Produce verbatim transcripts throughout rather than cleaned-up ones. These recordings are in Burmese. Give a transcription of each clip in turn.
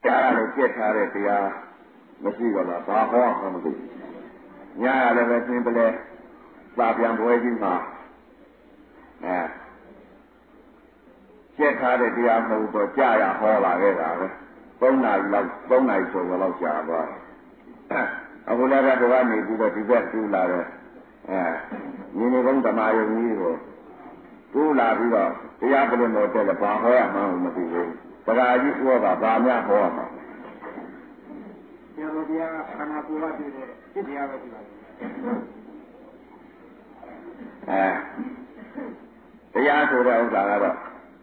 ကြားရလို့ပြက်ထားတဲ့တရားမရှိတော့လားဘာဟောမှမသိညာရလည်းပဲသင်ပလဲစာပြန်ပွဲကြီးမှာအဲပြက်ထားတဲ့တရားမဟုတ်တော့ကြားရဟောလာခဲ့တာပဲသုံးနာရီလောက်သုံးနာရီကျော်လောက်ကြာသွားအခုလည်းတော့ကနေပြီးတော့ဒီဘက်တူးလာတော့အဲညီနေကုန်းဓမ္မယုံကြီးကိုတူးလာပြီးတော့တရားပြင်တော်တက်လည်းဘာဟောရမှန်းမသိဘူးပဂါကြီးပြောတာဗာများဟောရမှာဆရာတော်တရားခန္ဓာကိုယ်ကပြည့်တဲ့စိတ်တရားပဲဒီပါအဲတရားဆိုတဲ့ဥစ္စာကတော့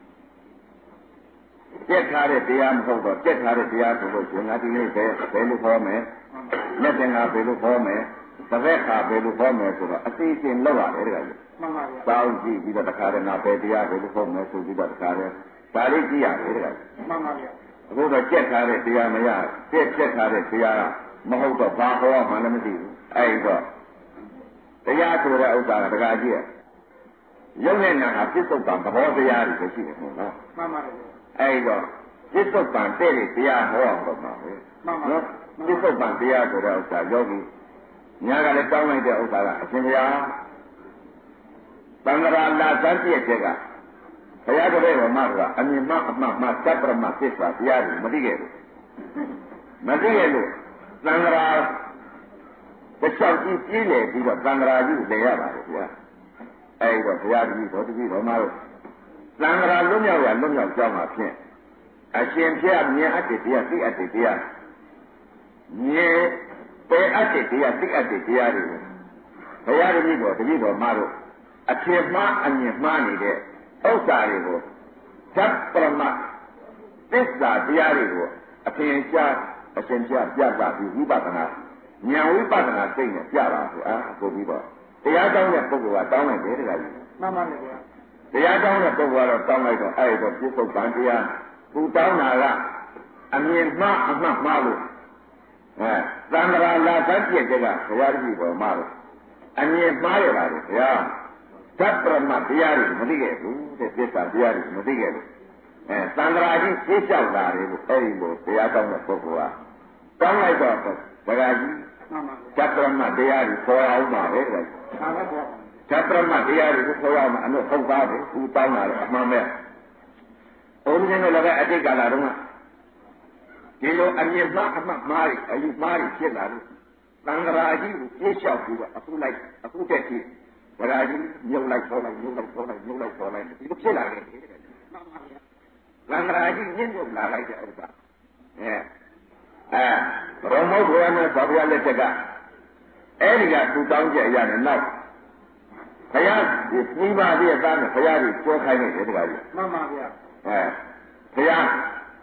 ပြက်ထားတဲ့တရားမဟုတ်တော့ပြက်ထားတဲ့တရားဆိုလို့ရှင်ငါဒီနေ့ပဲဘယ်လိုဟောမယ်လက်တင်ကဘယ်လိုဟောမယ်သဘက်ခါဘယ်လိုဟောမယ်ဆိုတော့အသိအချင်းလောက်ရတယ်တကယ်မှန်ပါဗျာတောင်းကြည့်ပြီးတော့တခါတည်းငါပဲတရားဘယ်လိုဟောမယ်ဆိုပြီးတော့တခါတည်းဒါလေးကြည့်ရတယ်တကယ်မှန်ပါဗျာအခုတော့ကြက်ထားတဲ့တရားမရပြက်ပြက်ထားတဲ့တရားကမဟုတ်တော့ဘာဟောမှလည်းမသိဘူးအဲ့တော့တရားဆိုတဲ့ဥစ္စာကတကယ်ကြည့်ရရုပ်နဲ့နာဟာပြစ္ဆုတ်ပံသဘောတရားတွေရှိတယ်ဟုတ်လားမှန်ပါဗျာအဲ့တော့ပြစ္ဆုတ်ပံတဲ့တရားဟောအောင်တော့မှာပဲမှန်ပါနော်ပြစ္ဆုတ်ပံတရားဆိုတဲ့ဥစ္စာယောဂီညာကလည်းတောင်းလိုက်တဲ့ဥစ္စာကအရှင်ဘုရားသံဃာလာသတ်ပြည့်တဲ့ကဘုရားတပည့်တော်မှာကအမြင်မှအမှတ်မှသတ္တရမသစ္စာတရားတွေမသိခဲ့ဘူးမသိခဲ့လို့သံဃာတစ်ချောက်ကြီးကြီးလေပြီးတော့သံဃာကြီးလေရပါတယ်ဗျာအဲ့တော့ဘုရားတပည့်တော်တပည့်တော်မှာတော့သံဃာလွတ်မြောက်ရလွတ်မြောက်ကြောင်းမှာဖြင့်အရှင်ဘုရားမြင်အပ်တဲ့တရားသိအပ်တဲ့တရားမြင်ပယ်အပ်တဲ့တရားသိအပ်တဲ့တရားတွေကိုဘုရားတပည့်တော်တပည့်တော်မှာတော့အထင်မှားအမြင်မှားနေတဲ့ဥစ္စာတွေကိုသတ္တရမသစ္စာတရားတွေကိုအထင်ရှားအရှင်ဘုရားပြသပြီးဝိပဿနာဉာဏ်ဝိပဿနာသိနေပြတာဆိုအာဆိုပြီးတော့တရားတောင်းတဲ့ပုဂ္ဂိုလ်ကတောင်းလိုက်တယ်တခါကြီးမှန်ပါဗျာတရားတောင်းတဲ့ပုဂ္ဂိုလ်ကတော့တောင်းလိုက်တော့အဲ့တော့ပြစ္ဆုတ်ပံတရားသူတောင်းတာကအမြင်မှားအမှတ်မှားလို့အဲသံဃာလာသတ်ပြည့်တဲ့ကဘုရားတပည့်တော်မှာတော့အမြင်မှားရပါတယ်ဗျာသတ္တရမတရားတွေမသိခဲ့ဘူးတဲ့သစ္စာတရားတွေမသိခဲ့ဘူးအဲသံဃာကြီးသိလျှောက်လာတယ်လို့အဲ့ဒီလိုတရားတောင်းတဲ့ပုဂ္ဂိုလ်ကတောင်းလိုက်တော့ဒကာကြီးသတ္တရမတရားတွေပေါ်အောင်ပါပဲဒကာကြီးမှန်ပါဗျာသတ္တရမတရားတွေကိုခေါ်ရမှာအလို့ဟုတ်ပါတယ်သူတောင်းတာလည်းအမှန်ပဲဘုန်းကြီးတို့လည်းအတိတ်ကာလတုန်းကဒီလိုအမြင်မှားအမှတ်မှားတွေအယူမှားတွေဖြစ်လာလို့သံဃာကြီးကိုသိလျှောက်ပြီးတော့အခုလိုက်အခုတက်ကြည့်ဒကာကြီးမြုပ်လိုက်ပေါ်လိုက်မြုပ်လိုက်ပေါ်လိုက်မြုပ်လိုက်ပေါ်လိုက်ဒီလိုဖြစ်လာတယ်မှန်ပါဗျာသံဃာကြီးညှင်းလို့လာလိုက်တဲ့ဥစ္စာအဲအဲဘုံမောဘုရားနဲ့ဘာဘုရားလက်ထက်ကအဲ့ဒီကသူတောင်းကြရတဲ့နောက်ဘုရားဒီပြီးပါသေးတဲ့သားနဲ့ဘုရားကြီးကြောခိုင်းနေတယ်တခါကြီးမှန်ပါဗျာအဲဘုရား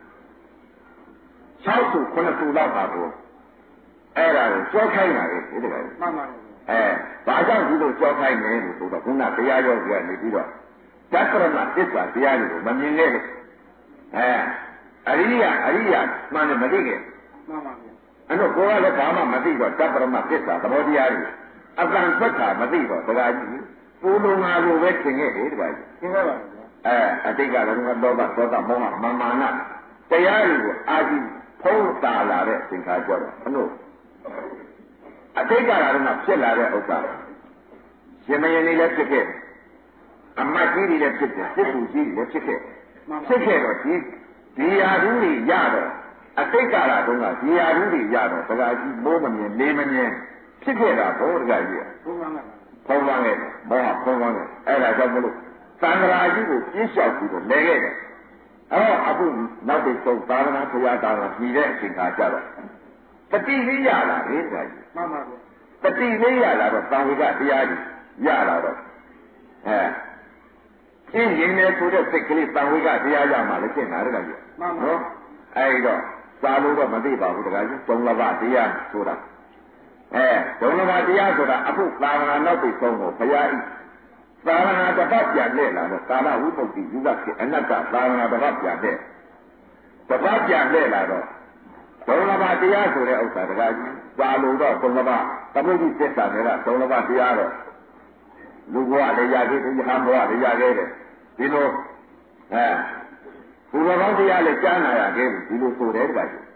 ၆စုခုနှစ်စုလောက်ပါကိုအဲ့ဒါကိုကြောခိုင်းတာလေဒီတခါကြီးမှန်ပါအဲဘာကြောင့်ဒီလိုကြောခိုင်းနေလို့ဆိုတော့ခုနတရားရောကနေပြီးတော့သတ္တရမသစ္စာတရားတွေကိုမမြင်ခဲ့လို့အဲအရိယအရိယမှန်တယ်မသိခဲ့မှန်ပါဗျာအဲ့တော့ကိုယ်ကလည်းဘာမှမသိတော့သတ္တရမသစ္စာသဘောတရားတွေအကံသက်တာမသိတော့တရားကြီးပူလုံငါလိုပဲသင်ခဲ့တယ်တရားကြီးသင်ခဲ့ပါဗျာအဲအတိတ်ကလည်းလောဘဒေါသမောဟမာမာနတရားတွေကိုအာကြီးဖုံးတာလာတဲ့သင်္ခါကြတော့အလို့အတိတ်ကလည်းဖြစ်လာတဲ့ဥစ္စာရှင်မယင်နေလည်းဖြစ်ခဲ့အမတ်ကြီးတွေလည်းဖြစ်တယ်စစ်သူကြီးတွေလည်းဖြစ်ခဲ့ဖြစ်ခဲ့တော့ဒီဒီယာဓုတွေရတော့အတိတ်ကလာတုန်းကဒီယာဓုတွေရတော့တခါကြီးမိုးမမြင်လေးမမြင်ဖြစ်ခဲ့တာဘောတခါကြီးဘုံပါမယ်ဖုံးပါခဲ့မောဟဖုံးပါခဲ့အဲ့ဒါကြောင့်မလို့သံဃာကြီးကိုပြင်းလျှောက်ပြီးတော့လဲခဲ့တယ်အဲ့တော့အခုနောက်တစ်ဆုံးသာသနာဘုရားတာတော်ပြည်တဲ့အချိန်ခါကျတော့တတိလေးရလာတယ်တခါကြီးမှန်ပါဗျာတတိလေးရလာတော့သံဝေကတရားကြီးရလာတော့အဲရှင်းရင်လည်းဆိုတဲ့စိတ်ကလေးသံဝေကတရားရမှလည်းရှင်းလာတယ်ကြီးမှန်ပါနော်အဲဒီတော့သာလို့တော့မသိပါဘူးတခါကြီးဒုံလဘတရားဆိုတာအဲဒုံလဘတရားဆိုတာအခုသာဝနာနောက်ပြီးဆုံးကိုဘုရားဤသာဝနာတစ်ပတ်ပြန်လက်လာတော့ကာလဝိပုဒ္တိယူကခေအနတ္တသာဝနာတစ်ပတ်ပြန်လက်တစ်ပတ်ပြန်လက်လာတော့ဒုံလဘတရားဆိုတဲ့ဥစ္စာတခါကြီးသာလို့တော့ဒုံလဘသမုဒ္ဒိသစ္စာတွေကဒုံလဘတရားတော့လူဘဝလည်းရခဲ့တယ်ယဟန်ဘဝလည်းရခဲ့တယ်ဒီလိုအဲဘုရားကောင်းတရားလည်းကြားနာရခဲ့ပြီဒီလိုဆိုတယ်တခါကြီး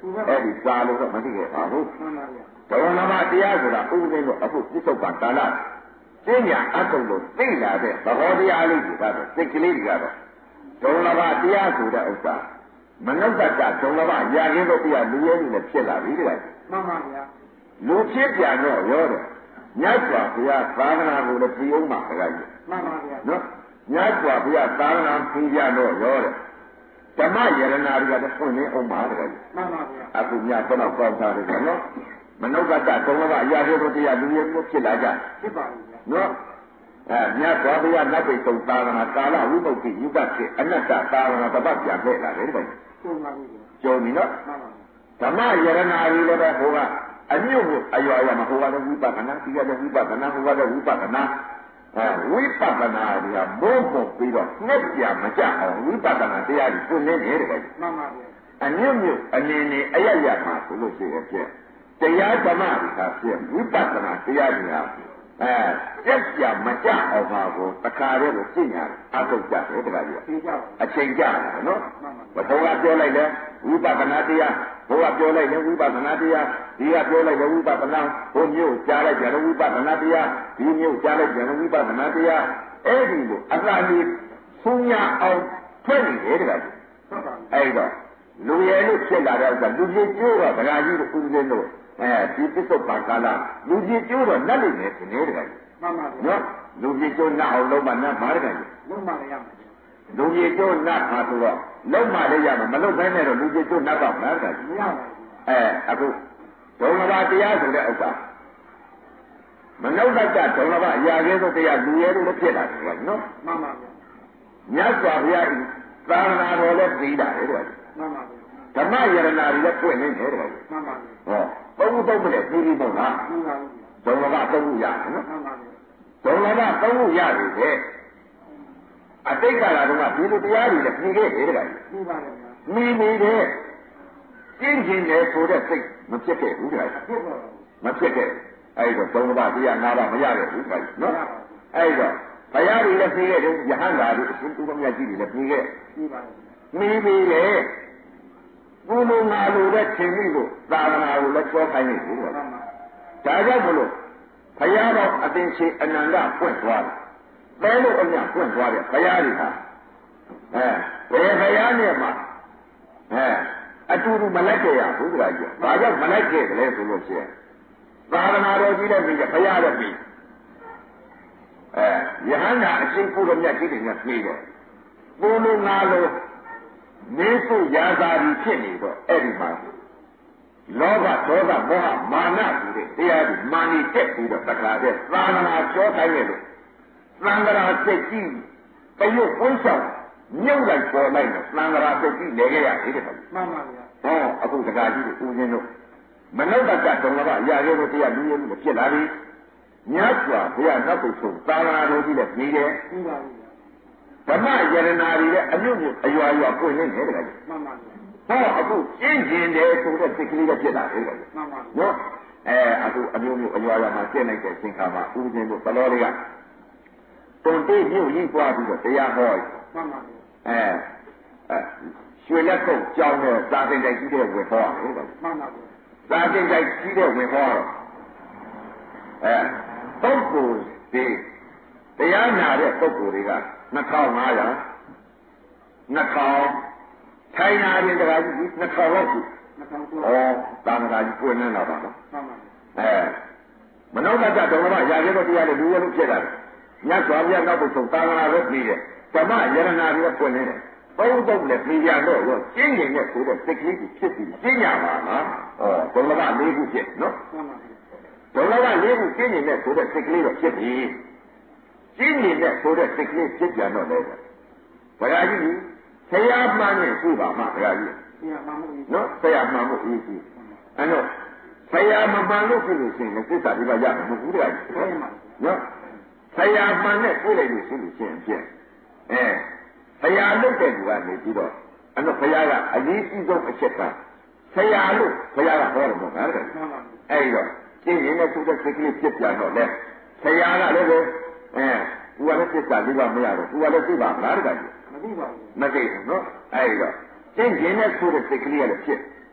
အဲ့ဒီစာလို့တော့မသိခဲ့ပါဘူးဒုံလဘတရားဆိုတာဥပဒေလို့အခုပြစ္ဆုတ်ပံကာလကျင့်ညာအတုံလို့သိလာတဲ့သဘောတရားလေးတွေကတော့စိတ်ကလေးတွေကတော့ဒုံလဘတရားဆိုတဲ့ဥစ္စာမနုဿကဒုံလဘရာခင်းတို့တရားလူရဲလူနဲ့ဖြစ်လာပြီတဲ့မှန်ပါဗျာလူဖြစ်ပြန်တော့ရောတယ်မြတ်စွာဘုရားသာသနာကိုလည်းပြည်အောင်မှာခကြကြီးမှန်ပါဗျာနော်မြတ်စွာဘုရားသာသနာပြည်ကြတော့ရောတယ်ဓမ္မယရနာတွေကလည်းဖွင့်နေအောင်ပါခကြကြီးမှန်ပါဗျာအခုမြတ်တော့ကောင်းတာလေနော်မနုဿကဒုံလဘရာခင်းတို့တရားလူရဲလူဖြစ်လာကြဖြစ်ပါဘူးနော်အဲမြတ်စွာဘုရားနတ်ပိတုံသာသနာကာလဝိမု ക്തി ယုဒဖြစ်အနတ္တသာသနာတပတ်ပြန်ခဲ့လာတယ်တဲ့ကျုံပါဘူးကျုံပြီနော်ဓမ္မယရနာတွေလည်းပဲဟိုကအမြုပ်ကိုအရွာရွာမှာဟိုကလည်းဝိပဿနာဒီကလည်းဝိပဿနာဟိုကလည်းဝိပဿနာအဲဝိပဿနာတွေကဘုံဘုံပြီးတော့ငှက်ပြမကြအောင်ဝိပဿနာတရားကြီးကိုနေနေတယ်ပဲမှန်ပါဗျာအမြုပ်မြုပ်အနေနဲ့အရရမှာဆိုလို့ရှိရင်ပြည့်တရားဓမ္မတွေကပြည့်ဝိပဿနာတရားကြီးဟာအဲပြက်ပြမကြအောင်ပါကိုတခါတည်းကိုသိညာအထုတ်ကြတယ်တခါကြီးအချိန်ကြတယ်နော်ဘုရားပြောလိုက်တယ်ဝိပဿနာတရားဘုရားပြောလိုက်တယ်ဝိပဿနာတရားဒီကပြောလိုက်တယ်ဝိပဿနာဘုမျိုးကြားလိုက်တယ်ဝိပဿနာတရားဒီမျိုးကြားလိုက်တယ်ဝိပဿနာတရားအဲ့ဒီလိုအလှကြီးသုံးရအောင်ထွက်နေတယ်တခါကြီးအဲ့တော့လူရဲလို့ဖြစ်လာတော့လူကြီးကျိုးတော့ဒကာကြီးတို့ဦးဇင်းတို့အဲဒီပစ္စုပန်ကာလလူကြီးကျိုးတော့နတ်လိမ့်မယ်ဒီနေ့တခါကြီးမှန်ပါဗျာနော်လူကြီးကျိုးနတ်အောင်လုံးမနတ်မှာတခါကြီးလုံးမလည်းရမှာလူကြီးကျိုးနတ်မှာဆိုတော့လုံးမလည်းရမှာမလုံးဘဲနဲ့တော့လူကြီးကျိုးနတ်တော့မှာတခါကြီးမရပါဘူးအဲအခုဒုံလဘတရားဆိုတဲ့ဥစ္စာမနုဿကဒုံလဘရာခဲဆိုတရားလူရဲလို့ဖြစ်လာတယ်ကွာနော်မှန်ပါဗျာမြတ်စွာဘုရားသာသနာတော်လည်းသိတာလေကွာမှန်ပါဗျာဓမ္မယရနာတွေလည်းပွင့်နေတယ်ကွာမှန်ပါဗျာဟောသုံးသုံးနဲ့ပြီးပြီးပေါ့လားမှန်ပါဗျာဒုံလဘသုံးခုရတယ်နော်မှန်ပါဗျာဒုံလဘသုံးခုရတယ်တဲ့အတိတ်ကာလတုန်းကဒီလိုတရားတွေလည်းပြီးခဲ့တယ်ကွာမှန်ပါဗျာမိမိတဲ့ကျင့်ကျင်တယ်ဆိုတဲ့စိတ်မဖြစ်ခဲ့ဘူးကွာမဖြစ်ခဲ့အဲ့တော့သုံးပါးတရားနာပါမရခဲ့ဘူးကွာနော်အဲ့တော့ဘုရားတွေလည်းပြီးခဲ့တယ်ယဟန်သာတွေအရှင်သူတော်မြတ်ကြီးတွေလည်းပြီးခဲ့ပြီးပါမိမိတဲ့ဘုလိုငါလိုတဲ့သင်္မိကိုသာသနာကိုလည်းကြောခိုင်းနေဘူးကွာဒါကြောင့်မလို့ဘုရားတော်အသင်္ချေအနန္တပွင့်သွားတယ်ဘယ်လိုအမြပွင့်သွားတယ်ဘုရားတွေဟာအဲဘယ်ဘုရားနဲ့မှအဲအတူတူမလိုက်ကြရဘူးကွာကြီးဘာကြောင့်မလိုက်ကြတယ်လဲဆိုလို့ရှိရင်သာသနာတော်ကြီးလည်းပြီးတယ်ဘုရားလည်းပြီးအဲယဟန္တာအရှင်ဘုရားမြတ်ကြီးတွေနဲ့ပြီးတယ်ဘုလိုငါလိုနေစုရာဇာတိဖြစ်နေတော့အဲ့ဒီမှာလောဘဒေါသမောဟမာနဆိုတဲ့တရားတွေမာနီတက်ပြီးတော့တခါတည်းသာသနာကျောတိုင်းရဲ့လို့သံဃာစိတ်ကြီးတရုပ်ဝိဆောင်မြုပ်လိုက်ပေါ်လိုက်တော့သံဃာစိတ်ကြီးလဲခဲ့ရတယ်တဲ့မှန်ပါဗျာဟောအခုတခါကြီးကိုဦးဇင်းတို့မနုဿကဒုံလဘရာရဲတို့တရားလူရဲလူဖြစ်လာပြီမြတ်စွာဘုရားနောက်ပုဆုံးသာသနာတော်ကြီးလည်းပြီးတယ်ပြီးပါပြီဓမ္မယရနာတွေလည်းအမြုပ်မြုပ်အရွာရွာပွင့်နေတယ်တခါကြီးမှန်ပါဗျာဟောအခုကျင့်ကျင်တယ်ဆိုတဲ့စိတ်ကလေးလည်းဖြစ်လာတယ်မှန်ပါနော်အဲအခုအမျိုးမျိုးအရွာရွာမှာကျင့်လိုက်တဲ့သင်္ခါမှာဦးဇင်းတို့ဘလောတွေကတုံတိမြို့ကြီးပွားပြီးတော့တရားဟောမှန်ပါအဲအဲရွှေလက်ကုတ်ကြောင်းတဲ့သာသင်တိုက်ကြီးတဲ့ဝင်ဟောတယ်မှန်ပါသာသင်တိုက်ကြီးတဲ့ဝင်ဟောတော့အဲပုဂ္ဂိုလ်ဒီတရားနာတဲ့ပုဂ္ဂိုလ်တွေကနှစ်ထောင်ငါးရာနှစ်ထောင်ထိုင်နာရင်တရားကြီးနှစ်ထောင်လောက်ရှိနှစ်ထောင်ကျော်ဩတာမဂါကြီးပွင့်နေတာပါနော်မှန်ပါအဲမနောကတ္တဒုံလဘရာခဲတော်တရားတွေလူရလို့ဖြစ်တာမြတ်စွာဘုရားနောက်ပုဆုံးတာမဂါလည်းပြီးတယ်ဓမ္မယရနာတွေပွင့်နေတယ်သုံးသုံးနဲ့ပြီးရတော့ရောကျင့်ရင်နဲ့ဆိုတော့စိတ်ကလေးကြီးဖြစ်ပြီးကျင့်ရပါလားဩဒုံလဘလေးခုဖြစ်နော်မှန်ပါဒုံလဘလေးခုကျင့်ရင်နဲ့ဆိုတော့စိတ်ကလေးတော့ဖြစ်ပြီကျင့်ရင်နဲ့ဆိုတော့စိတ်ကလေးဖြစ်ပြန်တော့လေဘုရားကြီးဆရာမှန်နဲ့ရှိပါမှာဘုရားကြီးဆရာမှန်မှုနော်ဆရာမှန်မှုအရေးကြီးအဲ့တော့ဆရာမမှန်လို့ဖြစ်လို့ရှိရင်လည်းသစ္စာဒီပါရမှာမဟုတ်ဘူးတရားကြီးနော်ဆရာမှန်နဲ့တွေ့လိုက်လို့ရှိလို့ရှိရင်ဖြစ်အဲဆရာလုပ်တဲ့လူကနေပြီးတော့အဲ့တော့ဘုရားကအရေးကြီးဆုံးအချက်ကဆရာလို့ဘုရားကဟောတယ်ပေါ့နော်အဲ့တော့ကျင့်ရင်လည်းသူတဲ့စိတ်ကလေးဖြစ်ပြန်တော့လေဆရာကလည်းပဲအဲသူကလည်းသစ္စာဒီပါမရတော့သူကလည်းသိပါမလားတရားကြီးမသိပါဘူးမသိဘူးနော်အဲ့တော့ကျင့်ရင်လည်းဆိုတဲ့စိတ်ကလေးကလည်းဖြစ်ဆ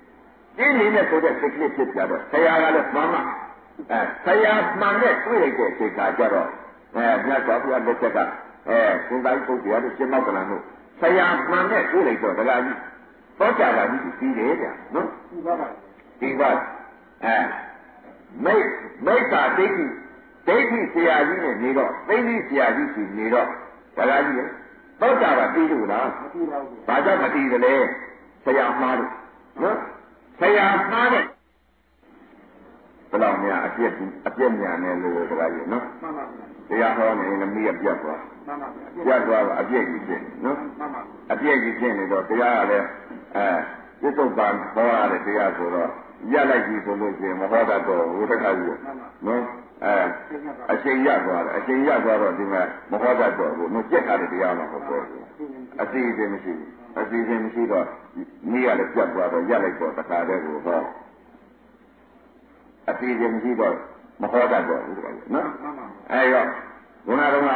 ကျင်းနေတဲ့ဆိုတဲ့စိတ်ကလေးဖြစ်ကြတော့ဆရာကလည်းမှန်မှအဲဆရာမှန်နဲ့တွေ့လိုက်တဲ့အချိန်ကကြတော့အဲမြတ်စွာဘုရားလက်ထက်ကအဲကိုယ်တိုင်းပုဒ်တရားတို့ရှင်းမောက်ကလန်တို့ဆရာမှန်နဲ့တွေ့လိုက်တော့ဒကာကြီးသောကြပါကြီးပြီးတယ်ဗျာနော်ဒီပါပါဒီပါအဲမိတ်မိတ်တာဒိဋ္ဌိဒိဋ္ဌိဆရာကြီးနဲ့နေတော့သိသိဆရာကြီးရှိနေတော့ဒကာကြီးလေသောကြပါပြီးလို့လားမပြီးပါဘူးဘာကြောင့်မပြီးသလဲဆရာမှားလို့နော်ဆရာမှားတဲ့ဘယ်တော့မှအပြည့်အပြည့်ညာနဲ့လို့ဒကာကြီးနော်မှန်ပါဗျာတရားဟောနေရင်မိရပြတ်သွားမှန်ပါဗျာပြတ်သွားအပြည့်ကြီးဖြစ်နော်မှန်ပါအပြည့်ကြီးဖြစ်နေတော့တရားကလည်းအဲပြစ္ဆုတ်ပံဟောရတဲ့တရားဆိုတော့ရလိုက်ပြီဆိုလို့ရှိရင်မဟောတတ်တော့ဝိသကကြီးနော်အဲအချိန်ရသွားတယ်အချိန်ရသွားတော့ဒီမှာမဟောတတ်တော့ဘူးမပြက်ထားတဲ့တရားမှမဟုတ်ဘူးအစီအစဉ်မရှိဘူးအစီအစဉ်မရှိတော့မိရလည်းပြတ်သွားတော့ရလိုက်တော့တခါတည်းကိုဟောအစီအစဉ်မရှိတော့မဟောတတ်တော့ဘူးနော်အဲရောဘုရားတော်က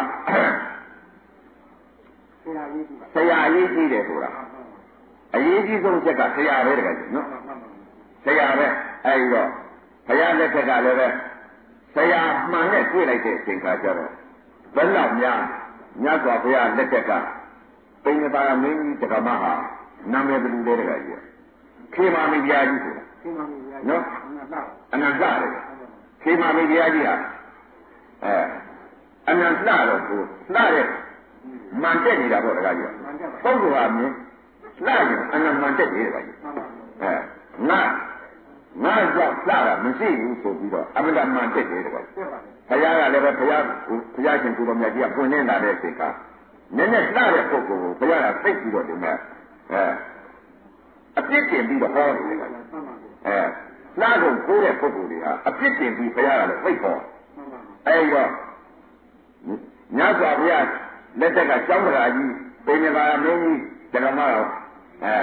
ဆရာကြီးကြီးတယ်ဆိုတာအရေးကြီးဆုံးချက်ကဆရာပဲတကယ်နော်ဆရာပဲအဲဒီတော့ဘုရားလက်ထက်ကလည်းပဲဆရာမှန်နဲ့တွေ့လိုက်တဲ့အချိန်ခါကျတော့ဘယ်လောက်များမြတ်စွာဘုရားလက်ထက်ကပိဋကပါမင်းကြီးတက္ကမဟာနာမည်ဘယ်လိုလဲတကယ်ကြီးခေမာမင်းကြီးဆိုတာခေမာမင်းကြီးနော်အနန္တတယ်ခေမာမင်းကြီးဟာအဲအနန္တတော့ကိုလှတဲ့မှန်တက်နေတာပေါ့တကယ်ကြီးပုဂ္ဂိုလ်ဟာမြင်လှရင်အနန္တမှန်တက်တယ်တကယ်ကြီးအဲငါငါကြောင့်လှတာမရှိဘူးဆိုပြီးတော့အမှန်တမှန်တက်တယ်တကယ်ဘုရားကလည်းပဲဘုရားဘုရားရှင်ကိုယ်တော်မြတ်ကြီးကပွင့်နေတာတဲ့အချိန်ကနည်းနည်းလှတဲ့ပုဂ္ဂိုလ်ကိုဘုရားကသိပြီးတော့ဒီမဲ့အဲအပြစ်တင်ပြီးတော့ဟောတယ်တကယ်အဲလှကုန်ကိုတဲ့ပုဂ္ဂိုလ်တွေဟာအပြစ်တင်ပြီးဘုရားကလည်းသိဟောအဲဒီတော့ညစွာဘုရားလက်ထက်ကကျောင်းတရားကြီးပိဏကာမင်းကြီးဓမ္မတော်အဲ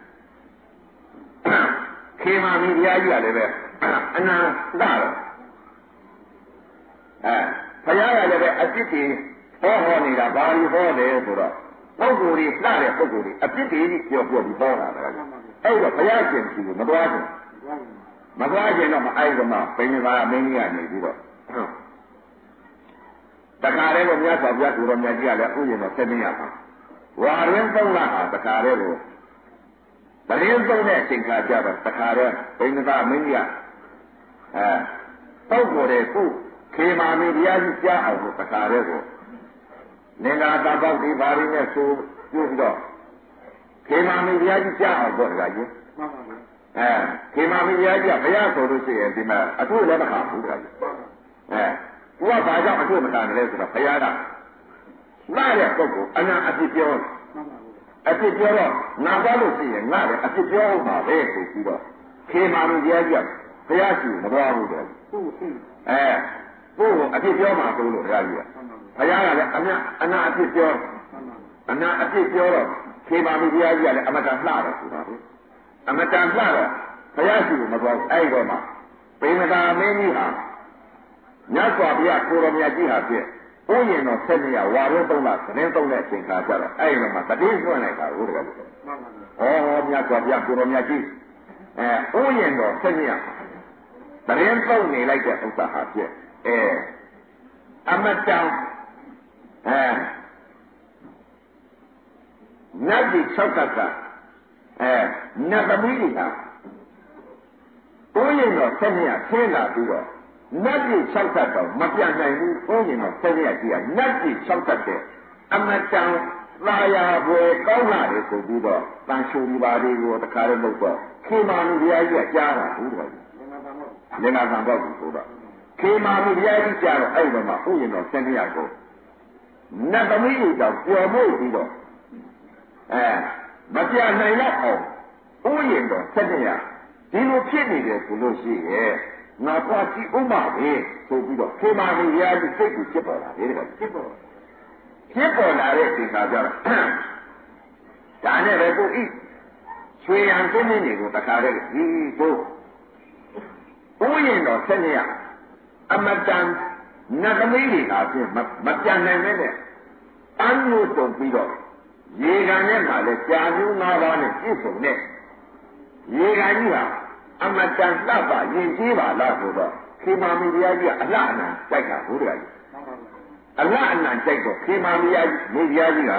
ခေမာမင်းဘုရားကြီးကလည်းပဲအနန္တတော့အဲဘုရားကလည်းပဲအပြစ်တွေဟောဟောနေတာဘာလို့ဟောလဲဆိုတော့ပုဂ္ဂိုလ်တွေလှတဲ့ပုဂ္ဂိုလ်တွေအပြစ်တွေပြောပြောပြီးဟောတာလေအဲ့တော့ဘုရားရှင်ရှိလို့မသွားဘူးမသွားခြင်းတော့မအိုက်တော့မှပိဏကာမင်းကြီးကနေပြီးတော့တခါတည်းကိုမြတ်စွာဘုရားကိုယ်တော်မြတ်ကြီးကလည်းဥယျာဉ်တော်ဆက်နေရပါဝါရင်းသုံးလဟာတခါတည်းကိုတရင်သုံးတဲ့အချိန်ခါကျတော့တခါတည်းဘိန္ဒကမင်းကြီးကအဲပုဂ္ဂိုလ်တွေခုခေမာမင်းဘုရားကြီးကြားအောင်လို့တခါတည်းကိုလင်္ကာသဘောက်ဒီဘာရင်းနဲ့ဆိုပြုပြီးတော့ခေမာမင်းဘုရားကြီးကြားအောင်ပေါ့တခါကြီးမှန်ပါဘူးအဲခေမာမင်းဘုရားကြီးကဘုရားဆိုလို့ရှိရင်ဒီမှာအထုလည်းမခံဘူးတခါကြီးအဲသူကဘာကြောင့်အထုမခံတယ်လဲဆိုတော့ဘုရားကလာတဲ့ပုဂ္ဂိုလ်အနာအဖြစ်ပြောအဖြစ်ပြောတော့ငါသွားလို့ရှိရင်ငါလည်းအဖြစ်ပြောမှာပဲဆိုပြီးတော့ခေမာမင်းဘုရားကြီးဘုရားရှိမသွားဘူးတဲ့အဲသူ့ကိုအဖြစ်ပြောမှာဆိုလို့ဘုရားကြီးကဘုရားကလည်းအမြအနာအဖြစ်ပြောအနာအဖြစ်ပြောတော့ခေမာမင်းဘုရားကြီးကလည်းအမတန်လှတယ်ဆိုတာလေအမတန်လှတော့ဘုရားရှိမသွားဘူးအဲ့တော့မှပိဏကာမင်းကြီးဟာမြတ်စွာဘုရားကိုယ်တော်မြတ်ကြီးဟာဖြင့်ဥယျာဉ်တော်ဆက်နေရဝါရုံးသုံးလသတင်းသုံးတဲ့အချိန်ခါကျတော့အဲ့ဒီမှာတတိယလွှင့်လိုက်တာဟုတ်တယ်ကွာ။ဩမြတ်စွာဘုရားကိုယ်တော်မြတ်ကြီးအဲဥယျာဉ်တော်ဆက်နေရသတင်းသုံးနေလိုက်တဲ့ဥစ္စာဟာဖြင့်အဲအမတန်အဲနတ်ကြီး၆ခါကအဲနတ်သမီးကြီးဟာဥယျာဉ်တော်ဆက်နေရဆင်းလာပြီးတော့နတ်ပြည်၆သတ်တော့မပြတ်နိုင်ဘူးဘုန်းကြီးတော်ဆက်ရကြီးကနတ်ပြည်၆သတ်တဲ့အမတန်သာယာပွဲကောင်းလာတယ်ဆိုပြီးတော့တန်ရှူဒီပါတွေကိုတခါတော့လုပ်တော့ခေမာနုဘုရားကြီးကကြားတာဟုတ်တယ်လင်္ကာသံပေါ့ဘူးဆိုတော့ခေမာနုဘုရားကြီးကြားတော့အဲ့တော့မှဥယျာဉ်တော်ဆက်ရကိုနတ်သမီးကြီးတော့ပျော်မို့ပြီးတော့အဲမပြတ်နိုင်တော့အောင်ဥယျာဉ်တော်ဆက်ရဒီလိုဖြစ်နေတယ်ဆိုလို့ရှိရဲ့ငါသွားကြည့်ဥမပဲဆိုပြီးတော့ခေမာမင်းရားကြီးစိတ်ကိုဖြစ်ပေါ်လာတယ်တဲ့ဖြစ်ပေါ်ဖြစ်ပေါ်လာတဲ့ဒီခါကျတော့ဒါနဲ့ပဲကိုဤရွှေရန်တင်းနေကိုတခါတည်းဒီတို့ဥယျာဉ်တော်ဆက်နေရအမတန်နတ်သမီးတွေကပြင်မပြန်နိုင်နဲ့အန်းလို့တုံပြီးတော့ရေကန်နဲ့မှလည်းကြာမျိုး၅ပါးနဲ့ပြည့်စုံတဲ့ရေကန်ကြီးဟာအမတန်လှပရင်ကြီးပါလားဆိုတော့ခေမာမီတရားကြီးကအလှအနံကြိုက်တာဘုရားကြီးအလှအနံကြိုက်တော့ခေမာမီတရားကြီးမိဖုရားကြီးက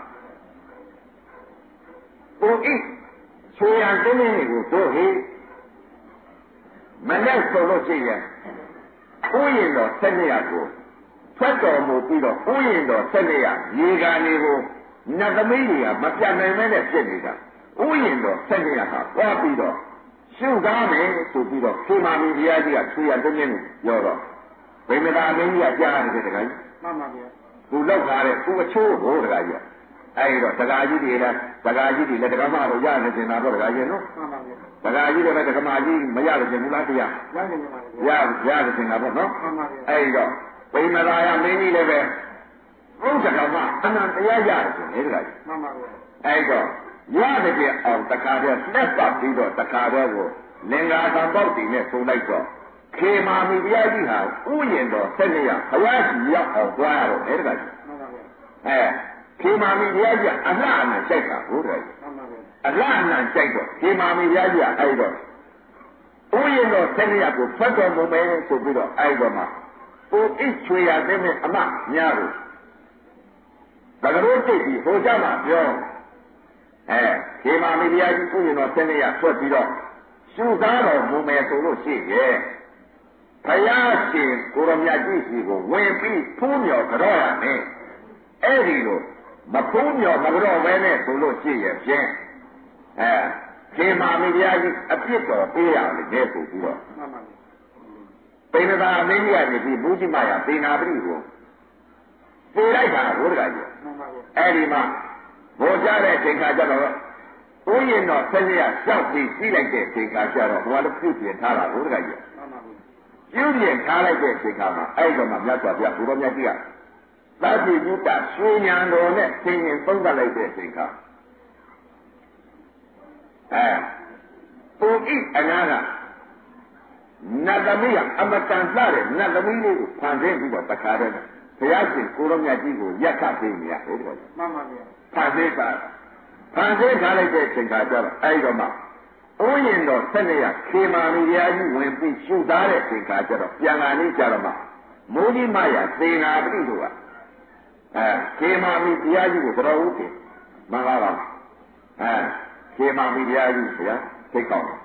ကိုဣချွေရန်တင်းနေကိုတို့ဟိမနဲ့ဆိုလို့ရှိရင်ဥယျင်တော်ဆက်နေရကိုထွက်တော်မူပြီးတော့ဥယျင်တော်ဆက်နေရရေကန်တွေကိုနတ်သမီးတွေကမပြတ်နိုင်မဲနဲ့ဖြစ်နေတာဥယျင်တော်ဆက်နေရဟာပွားပြီးတော့ရှုကားမယ်ဆိုပြီးတော့ခေမာမီဘုရားကြီးကချွေရတင်းနေကိုပြောတော့ဗိမသာမင်းကြီးကကြားရတယ်တခါကြီးမှန်ပါဗျာသူလောက်ထားတဲ့သူအချိုးကိုတခါကြီးအဲဒီတော့တခါကြီးတွေလည်းတခါကြီးတွေလည်းတက္ကမတို့ရနေတင်တာတော့တခါကြီးနော်မှန်ပါဗျာတခါကြီးတွေလည်းတက္ကမကြီးမရလို့ရှင်ဘူးလားတရားရတယ်ပါဗျာရရတင်တာပေါ့နော်မှန်ပါဗျာအဲဒီတော့ဗိမသာယမင်းကြီးလည်းပဲဘုရားကမှအနန္တရားရတယ်ရှင်လေတခါကြီးမှန်ပါဗျာအဲဒီတော့ရတဲ့အောင်တခါတည်းလက်ပတ်ပြီးတော့တခါတည်းကိုလင်္ကာသံပေါက်တည်နဲ့ဆုံးလိုက်တော့ခေမာမီဘုရားကြီးဟာဥယျင်တော်ဆက်နေရဘုရားကြီးရောက်အောင်ကြွားရတော့လေတခါကြီးမှန်ပါဗျာအဲခေမာမီဘုရားကြီးအလှအနံကြိုက်တာဘုရားကြီးအလှအနံကြိုက်တော့ခေမာမီဘုရားကြီးအဲ့တော့ဥယျင်တော်ဆက်နေရကိုဖတ်တော်မူမယ်ဆိုပြီးတော့အဲ့တော့မှကိုဣချွေရတဲ့အမများကိုတကယ်လို့သိပြီးဟိုကြမှာပြောအဲခေမာမီဘုရားကြီးဥယျင်တော်ဆက်နေရဆွတ်ပြီးတော့ရှုသားတော်မူမယ်ဆိုလို့ရှိရဲ့ဘုရားရှင်ကိုရမြတ်ကြီးစီကိုဝင်ပြီးဖူးမြော်ကြောရမယ်အဲ့ဒီလိုမဖုံးမြော်မကြောပဲနဲ့ဆိုလို့ရှိရဲ့ဖြင့်အဲခေမာမီဘုရားကြီးအပြစ်တော်ပေးရလေတဲ့ဆိုပြီးတော့မှန်ပါဗျာပိဏသာမင်းကြီးကနေပြီးဘုရားမယသေနာပရိကိုပြေးလိုက်တာဘုရားကြီးမှန်ပါဗျာအဲ့ဒီမှာဘောကြတဲ့အချိန်ခါကျတော့ဥယျာဉ်တော်ဆက်ရရှောက်ပြီးကြီးလိုက်တဲ့အချိန်ခါကျတော့ဘုရားလည်းပြုပြင်ထားတာဘုရားကြီးမှန်ပါဗျာပြုပြင်ထားလိုက်တဲ့အချိန်ခါမှာအဲ့တော့မှမြတ်စွာဘုရားဘုရားမြတ်ကြီးကသာတိဘုဒ္ဓရွှေဉာဏ်တော်နဲ့သင်ရင်သုံးသပ်လိုက်တဲ့အချိန်ခါအဲပုံဣအနာကနတ်သမီးကအမတန်လှတဲ့နတ်သမီးလေးကိုဖန်ဆင်းပြီးတော့တခါတည်းဘုရားရှင်ကိုရမြတ်ကြီးကိုရက်ခတ်ပေးနေရတယ်တဲ့မှန်ပါဗျာဖန်ဆင်းတာဖန်ဆင်းထားလိုက်တဲ့အချိန်ခါကျတော့အဲ့တော့မှဥယျင်တော်ဆက်နေရခေမာမီဘုရားကြီးဝင်ပြီးရှုသားတဲ့အချိန်ခါကျတော့ပြန်လာနေကြတော့မှမိုးကြီးမရသေနာပတိတို့ကအဲခေမာမီဘုရားကြီးကိုတော်ဦးတယ်မင်္ဂလာပါအဲခေမာမီဘုရားကြီးဘုရားသိကောင်း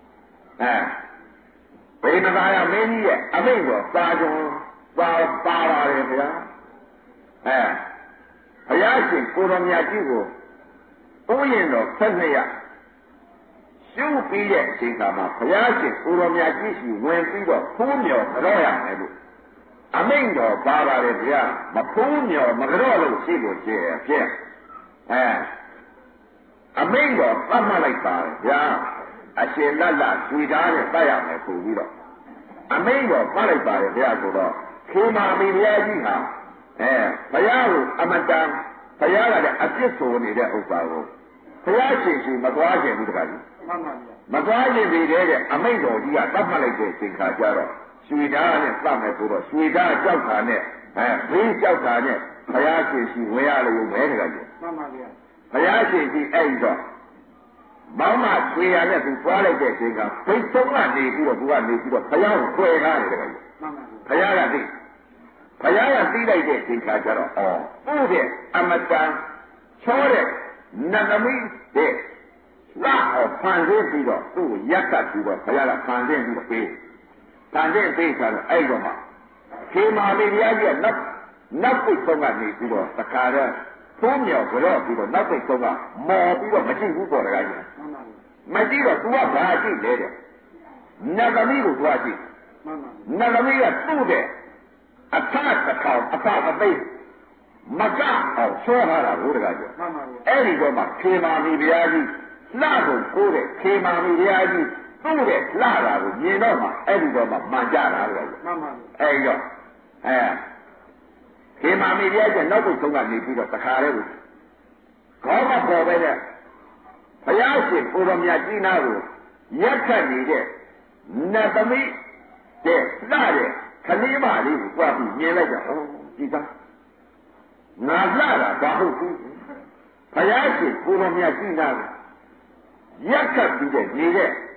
အဲဗိမသာယမင်းကြီးရဲ့အမိန့်တော်ပါကြုံပါပါပါတယ်ဘုရားအဲဘုရားရှင်ကိုရမြတ်ကြီးကိုဥယျာဉ်တော်ဆက်နေရရှုပြီးတဲ့အချိန်ကမှဘုရားရှင်ကိုရမြတ်ကြီးရှိဝင်ပြီးတော့ဖူးမြော်ကြောရမယ်လို့အမိန့်တော်ပါပါတယ်ဗျာမဖုံးမြော်မကြော့လို့ရှိလို့ရှိရဲ့ဖြင့်အဲအမိန့်တော်သတ်မှတ်လိုက်ပါတယ်ဗျာအရှင်လတ်လဆွေသားနဲ့တတ်ရမယ်ဆိုပြီးတော့အမိန့်တော်ဖတ်လိုက်ပါတယ်ဗျာဆိုတော့ခေမာမီဘုရားကြီးဟာအဲဘုရားကိုအမတန်ဘုရားကလည်းအပြစ်ဆိုနေတဲ့ဥစ္စာကိုဘုရားရှင်ရှင်မသွားခြင်းဘူးတခါကြီးမှန်ပါဗျာမသွားခြင်းဒီတဲ့အမိန့်တော်ကြီးကသတ်မှတ်လိုက်တဲ့အချိန်ခါကျတော့ရွှေသားနဲ့စမယ်ဆိုတော့ရွှေသားကြောက်တာနဲ့အဲဘေးကြောက်တာနဲ့ဘုရားရှင်ရှိဝင်ရလို့ပဲတခါကြီးမှန်ပါဗျာဘုရားရှင်ရှိအဲ့တော့မောင်မဆွေရနဲ့သူသွားလိုက်တဲ့အချိန်ကဘိတ်ဆုံးကနေပြီးတော့သူကနေပြီးတော့ဘုရားကိုခွဲထားတယ်တခါကြီးမှန်ပါဘုရားကသိဘုရားကသိလိုက်တဲ့အချိန်ခါကျတော့အော်သူ့တဲ့အမတန်ချောတဲ့နတ်သမီးတဲ့လာအောင်ဖန်ဆင်းပြီးတော့သူ့ကိုရက်တက်ပြီးတော့ဘုရားကဖန်ဆင်းပြီးတော့ပေးဖန်ဆင်းပေးချတော့အဲ့တော့မှခေမာမီဘုရားကြီးကနောက်နောက်ပိတ်ဆုံးကနေပြီးတော့တခါတော့ဖုံးမြော်ကြော့ပြီးတော့နောက်ပိတ်ဆုံးကမော်ပြီးတော့မကြည့်ဘူးပေါ်တကားကြီးမကြည့်တော့ तू ကဘာကြည့်လဲတဲ့နတ်သမီးကို तू ကကြည့်နတ်သမီးကသူ့တဲ့အထတစ်ထောင်အထအသိမကအောင်ဆွဲထားတာဘုရားကြီးအဲ့ဒီတော့မှခေမာမီဘုရားကြီးလှကိုကိုးတဲ့ခေမာမီဘုရားကြီးသူ့တဲ့လှတာကိုမြင်တော့မှအဲ့ဒီတော့မှမှန်ကြတာဘုရားကြီးမှန်ပါအဲ့ဒီတော့အဲခေမာမီဘုရားကြီးနောက်ဆုံးကနေပြီးတော့တခါလေးကိုခေါင်းမပေါ်ပဲနဲ့ဘုရားရှင်ကိုရမြတ်ကြီးနာကိုရက်ခတ်နေတဲ့နတ်သမီးတဲ့လှတဲ့ခလေးမလေးကိုကြွားပြီးမြင်လိုက်ကြဩဒီကငါလှတာဘာဟုတ်ဘူးဘုရားရှင်ကိုရမြတ်ကြီးနာကိုရက်ခတ်ပြီးတဲ့နေတဲ့ခ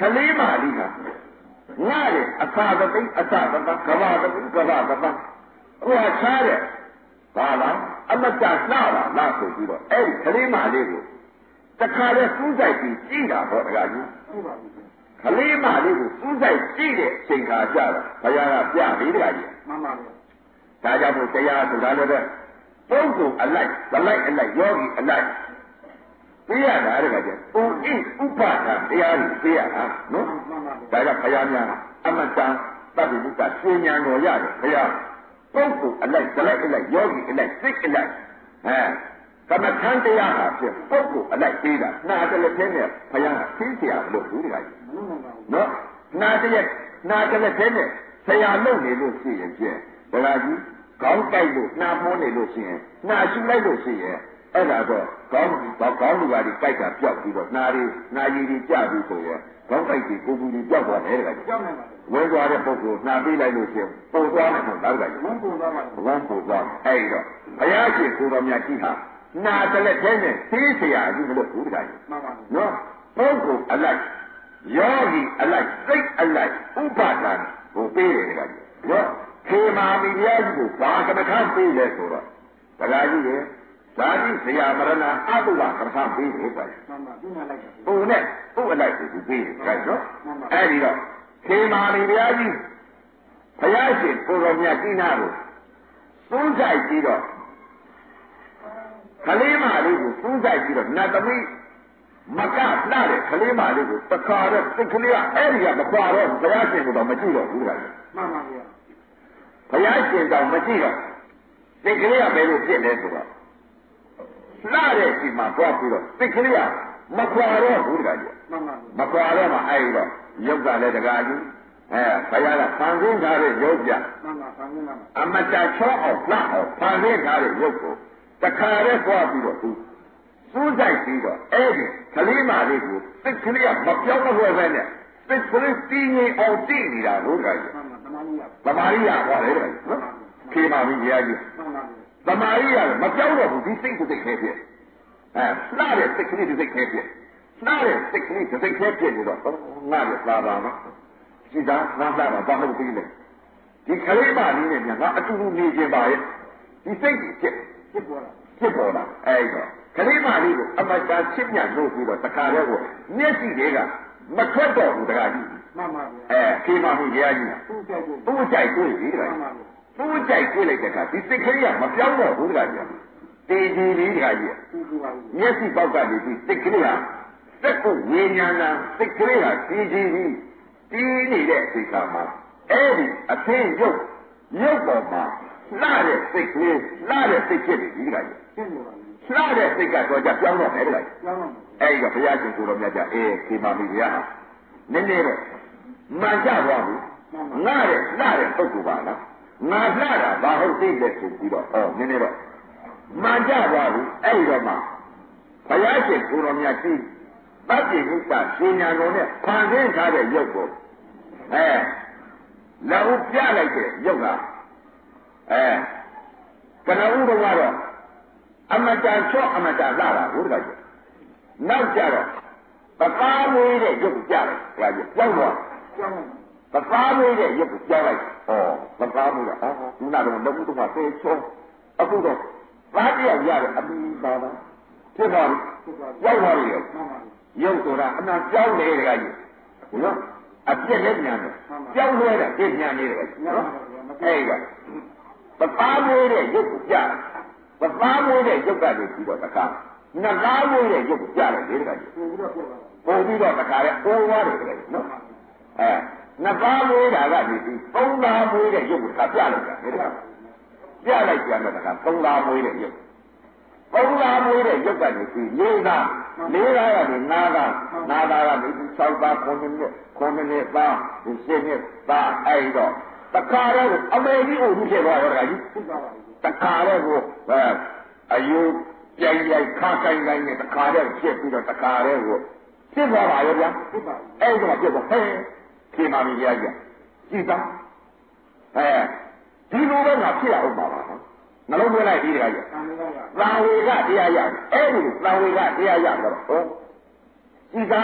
ခလေးမာလေးကငါရဲ့အသာတသိအသာတသကဘာတသိကဘာတသကိုယ်ချားတဲ့ဘာလားအမတ္တလှတာလားဆိုပြီးတော့အဲ့ဒီခလေးမာလေးကိုတခါတည်းစူးစိုက်ပြီးကြည့်တာပေါ့တရားကြီးခလေးမာလေးကိုစူးစိုက်ကြည့်တဲ့အချိန်ခါကြတာဘုရားကပြပြီးတရားကြီးမှန်ပါဗျာဒါကြောင့်မို့တရားဆိုတာလည်းပဲပုဂ္ဂိုလ်အလိုက်ဗလိုက်အလိုက်ယောဂီအလိုက်ပြရတာတကယ်ကျပုံအိဥပဒါတရားကြီးပြရတာနော်ဒါကြောင့်ဘုရားများအမတန်တပ္ပိဋကရှင်ညာတော်ရတယ်ဘုရားပုဂ္ဂိုလ်အလိုက်ဗလိုက်အလိုက်ယောဂီအလိုက်စိတ်အလိုက်အဲသမထန်တရားဟာဖြင့်ပုဂ္ဂိုလ်အလိုက်ပြီးတာနာတလက်သေးနဲ့ဘုရားကသိเสียမလို့ဘူးတကယ်နော်နာတရက်နာတလက်သေးနဲ့ဆရာလုပ်နေလို့ရှိရင်ဖြင့်တကယ်ကြီးကောင်းတိုက်လို့နှာမိုးနေလို့ရှိရင်နှာရှူလိုက်လို့ရှိရင်အဲ့ဒါတော့ကောင်းတော့ကောင်းလူပါဒီတိုက်တာပြောက်ပြီးတော့နှာရီနှာရည်ကြီးကြပြီးဆိုရင်ကောင်းတိုက်ပြီးကိုယ်ကူကြီးပြောက်သွားတယ်တကယ်ကြောက်နေပါဝဲသွားတဲ့ပုဂ္ဂိုလ်နှာပေးလိုက်လို့ရှိရင်ပုံသွားမယ်ဆိုတော့တကယ်ဝန်းပုံသွားမှာဝန်းပုံသွားအဲ့တော့ဘုရားရှိခိုးတော်မြတ်ကြီးဟာနာတလက်သေးနဲ့သိเสียအကြီးမလို့ဘူးတကယ်မှန်ပါဘူးနော်ပုဂ္ဂိုလ်အလိုက်ယောဂီအလိုက်စိတ်အလိုက်ဥပါဒံကိုပေးတယ်တကယ်နော်ခေမာမီတရားကြီးကိုဘာကမ္မထပေးလဲဆိုတော့တရားကြီးရဲ့ဇာတိဆရာမရဏအတုဝကမ္မထပေးတယ်ပဲမှန်ပါပြညာလိုက်ပုံနဲ့ပုအလိုက်ကိုပေးတယ်ကြိုက်နော်အဲ့ဒီတော့ခေမာမီတရားကြီးဘုရားရှင်ကိုရောမြတ်ကြီးနာကိုစူးစိုက်ပြီးတော့ခလေးမလေးကိုစူးစိုက်ပြီးတော့နတ်သမီးမကလှတဲ့ခလေးမလေးကိုတခါတော့စိတ်ကလေးကအဲ့ဒီကမခွာတော့ဘုရားရှင်ကတော့မကြည့်တော့ဘူးလားမှန်ပါဗျာဘုရားရှင်တော်မကြည့်တော့စိတ်ကလေးကဘယ်လိုဖြစ်လဲဆိုတော့လှတဲ့ဒီမှာသွားပြီးတော့စိတ်ကလေးကမခွာတော့ဘူးတကယ်မှန်ပါမခွာတော့မှအဲ့တော့ရုပ်ကလည်းတကားကြီးအဲဘုရားကဖန်ဆင်းထားတဲ့ရုပ်ပြမှန်ပါဖန်ဆင်းတာအမတ္တချောအောင်လှအောင်ဖန်ဆင်းထားတဲ့ရုပ်ကိုတခါတည်းသွားပြီးတော့သူစူးစိုက်ပြီးတော့အဲ့ဒီကလေးမလေးကိုစိတ်ကလေးကမပြောင်းမလွယ်ပဲနဲ့စိတ်ကလေးတည်ငြိမ်အောင်တည်နေတာလို့တကယ်သမာဓိရဟောတယ်တဲ့နော်ခေမာပြီးတရားကြီးသမာဓိရမပြောင်းတော့ဘူးဒီစိတ်ကိုစိတ်ခဲဖြစ်အဲလှတဲ့စိတ်ကလေးဒီစိတ်ခဲဖြစ်လှတဲ့စိတ်ကလေးဒီစိတ်ခဲဖြစ်နေတော့ငါ့ရဲ့သာသာနော်ရှိတာငါ့သာတာဘာလို့ပြီးလဲဒီကလေးမလေးနဲ့ငါအတူတူနေခြင်းပါရဲ့ဒီစိတ်ကြီးဖြစ်ဖြစ်ပေါ်လာဖြစ်ပေါ်လာအဲ့တော့ကလေးမလေးကိုအမတန်ချစ်မြတ်လို့ပြီးတော့တခါတည်းကိုမျက်စိတွေကမထွက်တော့ဘူးတခါကြီးမှန်ပါဗျာအဲခေမာမှုတရားကြီးသူ့ကြိုက်တွေ့ပြီတခါသူ့ကြိုက်တွေ့လိုက်တဲ့အခါဒီစိတ်ကလေးကမပြောင်းတော့ဘူးတခါကြီးတေဒီလေးတခါကြီးမျက်စိပေါက်ကနေပြီးစိတ်ကလေးဟာစက်ကိုဝိညာဏစိတ်ကလေးဟာတေဒီပြီးတီးနေတဲ့အချိန်ခါမှာအဲ့ဒီအသင်းရုပ်ရုပ်ပေါ်မှာလှတဲ့စိတ်ကလေးလှတဲ့စိတ်ဖြစ်နေပြီတခါကြီးရှင်းပါပြီလှတဲ့စိတ်ကတော့ကြပြောင်းတော့တယ်တခါကြီးပြောင်းတော့အဲ့ဒီကဘုရားရှင်ကိုယ်တော်မြတ်ကြအေးခေမာမိဘုရားဟာနည်းနည်းတော့မှန်ကြသွားဘူးငါတဲ့လှတဲ့ပုဂ္ဂိုလ်ပါလားငါလှတာဘာဟုတ်သိလဲဆိုပြီးတော့အော်နည်းနည်းတော့မှန်ကြသွားဘူးအဲ့ဒီတော့မှဘုရားရှင်ကိုယ်တော်မြတ်ကြီးတပ္ပိဥစ္စာရှင်ညာတော်နဲ့ဖန်ဆင်းထားတဲ့ရုပ်ကိုအဲလောက်ပြလိုက်တဲ့ရုပ်ကအဲကနဦးတော့ကတော့အမတ္တချော့အမတ္တလှတာဘုရားကြီးနောက်ကြတော့ပကားမွေးတဲ့ရုပ်ကိုကြားလိုက်ဘုရားကြီးကြောက်တော့ပကားမွေးတဲ့ရုပ်ကိုကြားလိုက်ဩပကားမွေးတာအော်ဒီနာတော့လုံးဝတော့သေချောအခုတော့ဘာတရားရတဲ့အမိပါပါဖြစ်ပါဘူးရောက်ပါပြီရုပ်ဆိုတာအနာကြောက်တယ်တကကြီးနော်အပြည့်နဲ့ညာတယ်ကြောက်လွဲတာပြည့်ညာနေတယ်နော်အဲ့ဒါပကားမွေးတဲ့ရုပ်ကိုကြားပကားမွေးတဲ့ရုပ်ကလည်းပြီးတော့တခါနဂါးမွေးတဲ့ရုပ်ကိုကြားတယ်လေတခါကြီးပုံပြီးတော့တခါလဲအိုးသွားတယ်တခါကြီးနော်အဲနဂါးမွေးတာကဒီပြီးသုံးသားမွေးတဲ့ရုပ်ကိုတခါပြလိုက်တာလေတခါပြလိုက်ကြတော့တခါသုံးသားမွေးတဲ့ရုပ်သုံးသားမွေးတဲ့ရုပ်ကနေပြီးလေးသားလေးသားကနေနားသားနားသားကနေပြီး၆သားခုနှစ်နှစ်ခုနှစ်နှစ်သားဒီရှင်းနှစ်သားအဲ့တော့တခါတော့အမေကြီးကိုသူဖြစ်သွားရောတခါကြီးတခါတော့ကိုအယုပြိုင်ပြိုင်ခါဆိုင်တိုင်းနဲ့တခါတော့ဖြစ်ပြီးတော့တခါတော့ကိုဖြစ်သွားပါရောဗျာအဲ့တော့ဖြစ်သွားဟဲ့ခေမာမီတရားကြီးကြည်သားအဲဒီလိုပဲငါဖြစ်ရအောင်ပါပါနှလုံးသွင်းလိုက်ပြီးတခါကြီးသံဝေကတရားရအဲ့ဒီသံဝေကတရားရတော့ဟောကြည်သား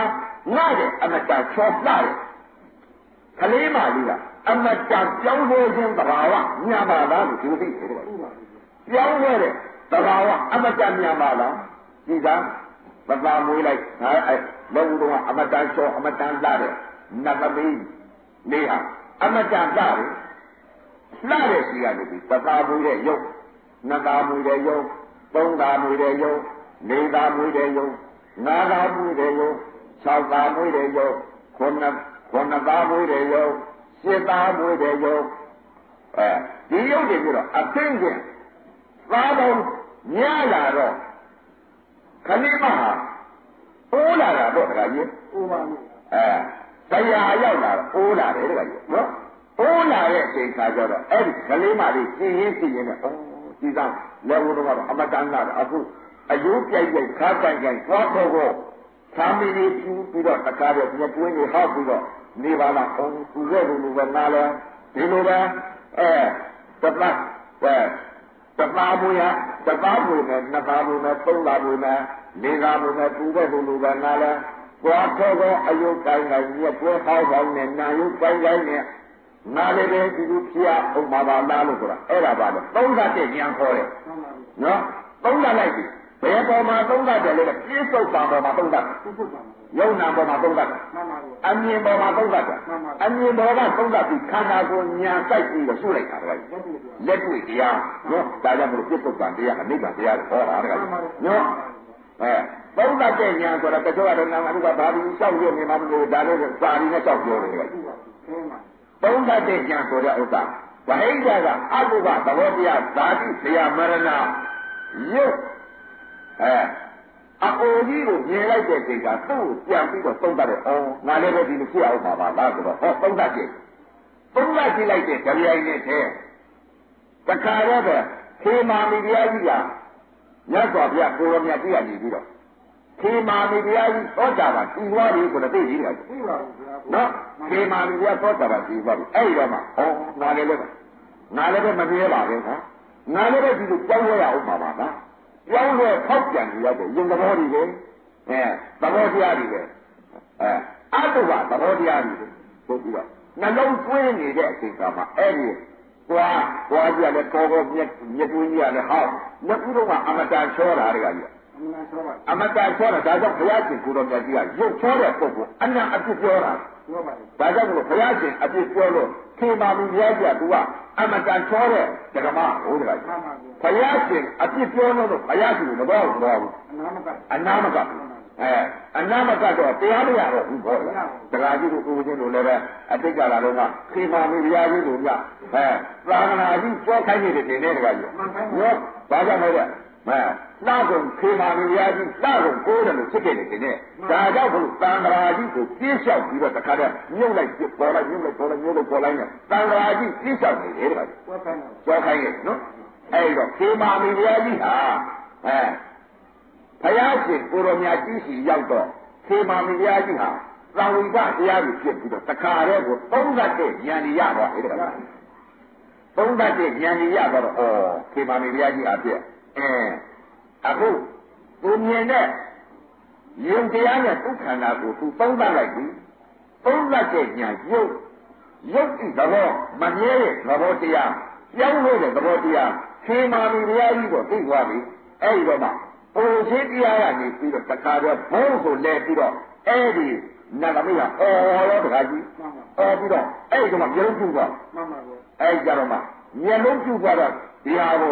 ငါတဲ့အမတန်ချောလှတယ်ကလေးမလေးကအမတန်ပြောင်းလဲခြင်းသဘာဝညာပါလားလို့သူသိတယ်ပြောင်းလဲတဲ့သဘာဝအမတန်ညာပါလားဒီကမသာမွေးလိုက်ငါအဲလုံးလုံးကအမတန်ချောအမတန်လှတဲ့နတ်သမီးလေးဟာအမတန်လှတယ်လှတဲ့စီကနေပြီးသသာမွေးတဲ့ရုပ်နှစ်သာမွေးတဲ့ရုပ်သုံးသာမွေးတဲ့ရုပ်လေးသာမွေးတဲ့ရုပ်ငါးသာမွေးတဲ့ရုပ်၆သာမွေးတဲ့ရုပ်ခုနှစ်ခုနှစ်သာမွေးတဲ့ရုပ်ရှစ်သာမွေးတဲ့ရုပ်အဲဒီရုပ်တွေပြီးတော့အသိဉာဏ်သာတော်ညလာတော့ခဏိမဟာအိုးလာတာတော့တခါကြီးအိုးပါဘူးအဲတရားရောက်လာအိုးလာတယ်တခါကြီးနော်အိုးလာတဲ့အချိန်ခါကျတော့အဲ့ဒီကလေးမလေးရှင်းရင်းရှင်းရင်းနဲ့အော်ဒီသားလက်ဝန်းတော့အမတန်လာတယ်အခုအယိုးပြိုက်ပြိုက်ခါကြိုင်ကြိုင်သွားခေါ်ခေါ်သာမီလေးပြူပြီးတော့တခါတော့ညတွင်းကြီးဟောက်ပြီးတော့နေပါလားအော်သူရဲ့လူလူပဲနားလဲဒီလိုပဲအဲတပတ်အဲတပါးမူရတပါးမူနဲ့နှစ်ပါးမူနဲ့သုံးပါးမူနဲ့လေးပါးမူနဲ့ပူတဲ့လူလူပဲနားလဲသွားခေါ်ခေါ်အယုတ်တိုင်းတိုင်းညတွင်းဟောက်ပေါင်းနဲ့နာယုတ်တိုင်းတိုင်းနဲ့နားလည်းပဲဒီလိုဖြစ်အောင်ပါပါလားလို့ဆိုတာအဲ့ဒါပါလို့သုံးသတ်တဲ့ဉာဏ်ခေါ်တယ်နော်သုံးသတ်လိုက်ပြီဘယ်ပေါ်မှာသုံးသတ်တယ်လဲပြည့်စုံပါပေါ်မှာသုံးသတ်ယုံနာပေါ်မှာသုံးသတ်အမြင်ပေါ်မှာသုံးသတ်အမြင်ပေါ်ကသုံးသတ်ပြီးခန္ဓာကိုယ်ဉာဏ်စိုက်ပြီးတော့ရှုလိုက်တာတကယ်လက်တွေ့တရားနော်ဒါကြောင့်မလို့ပြည့်စုံပါတရားအနိဗ္ဗာန်တရားကိုဟောတာတကယ်နော်အဲသုံးသတ်တဲ့ဉာဏ်ဆိုတာတချို့ကတော့နာမရူပဘာပြီးလျှောက်ရနေမှာမလို့ဒါလည်းစာရင်းနဲ့လျှောက်ပြောတယ်တကယ်သုံးသတ်တဲ့ဉာဏ်ဆိုတဲ့ဥစ္စာဝဟိတကအကုဘသဘောတရားဓာတိဆရာမရဏရုပ်အဲအအိုကြီးကိုမြင်လိုက်တဲ့ချိန်ကသူ့ကိုပြန်ပြီးတော့သုံးသတ်တယ်။အော်ငါလည်းပဲဒီလိုဖြစ်အောင်ပါပါလားဆိုတော့ဟောသုံးသတ်ကြည့်သုံးသတ်ကြည့်လိုက်တဲ့ကြပြိုင်နဲ့တည်းတခါတော့ပဲခေမာမီတရားကြီးကမြတ်စွာဘုရားကိုရောမြတ်ကြီးကနေပြီးတော့ခေမာမီတရားကြီးသောတာပန်ပြီးသွားပြီဆိုတော့သိကြီးတယ်။ပြီးပါဘူးဗျာ။နော်ခေမာမီတရားသောတာပန်ပြီးသွားပြီ။အဲ့ဒီတော့မှဟောငါလည်းပဲငါလည်းပဲမပြေပါဘူးကွာ။ငါလည်းပဲဒီလိုကြောက်ရအောင်ပါပါလား။ကြောင်းလဲဖောက်ပြန်ပြီးတော့ရင်သဘောတွေပဲအဲသဘောတရားတွေပဲအဲအတုပသဘောတရားတွေပို့ပြီးတော့နှလုံးသွင်းနေတဲ့အချိန်ကမှအဲ့ဒီသွားသွားကြတယ်ကောကောမြက်မြက်တွင်းကြီးရတယ်ဟောနှစ်ခုတော့ကအမတန်ချောတာတွေကကြီးအမတန်ချောတာဒါကြောင့်ဘုရားရှင်ကိုတော်မြတ်ကြီးကရုပ်ချောတဲ့ပုဂ္ဂိုလ်အနံ့အပြစ်ပြောတာဒါကြောင့်မို့ဘုရားရှင်အပြစ်ပြောလို့ခေမာမူဘုရားကြီးကသူကအမတန်ချောတဲ့ဓမ္မဟုတ်တယ်ကြီးဘုရားရှင်အပြစ်ပြောလို့ဘုရားရှင်ကိုမတော်ဘူးမတော်ဘူးအနာမကအဲအနာမကတော့တရားမရတော့ဘူးပေါ့လေတရားကြီးကိုကိုချင်းလို့လည်းပဲအတိတ်ကလာတော့ကခေမာမူဘုရားကြီးကိုကအဲသာသနာကြီးကြောခိုင်းနေတဲ့တင်တဲ့တရားကြီးနော်ဘာကြောင့်လဲတဲ့မဲလှကုန်ခေမာမူဘုရားကြီးလှကုန်ကိုးတယ်လို့ဖြစ်ခဲ့တယ်တင်တဲ့ဒါကြောင့်ဘုရားသံဃာကြီးကိုပြည့်လျှောက်ပြီးတော့တခါတည်းမြုပ်လိုက်ပေါ်လိုက်မြုပ်လိုက်ပေါ်လိုက်မြုပ်လိုက်ပေါ်လိုက်နဲ့သံဃာကြီးပြည့်လျှောက်နေတယ်တဲ့ကြောခိုင်းရဲ့နော်အဲ့တော့ခေမာမူဘုရားကြီးဟာအဲဘုရားရှင်ကိုရောမြတ်ကြီးစီရောက်တော့ခေမာမူဘုရားကြီးဟာသံဝိပတရားကြီးဖြစ်ပြီးတော့တခါတည်းကိုသုံးသတ်တဲ့ဉာဏ်ကြီးရသွားတယ်တဲ့သုံးသတ်တဲ့ဉာဏ်ကြီးရတော့ဩခေမာမူဘုရားကြီးအဖြစ်အဲအခုသူမြင်တဲ့ယုံတရားနဲ့ဒုက္ခန္တာကိုသူသုံးသတ်လိုက်ပြီသုံးသတ်တဲ့ဉာဏ်ရုပ်ရုပ်ဤသဘောမမြဲတဲ့သဘောတရားပြောင်းလို့တဲ့သဘောတရားခေမာမူဘုရားကြီးကိုသိသွားပြီအဲ့ဒီတော့မှဘုံရှိတရားရနေပြီးတော့တခါတော့ဘုံဆိုလဲပြီးတော့အဲ့ဒီနတ်သမီးကအော်ရောတခါကြီးအော်ပြီးတော့အဲ့ဒီကမှမျက်လုံးပြူသွားမှန်ပါဗျာအဲ့ဒီကြတော့မှမျက်လုံးပြူသွားတော့ဒီဟာကို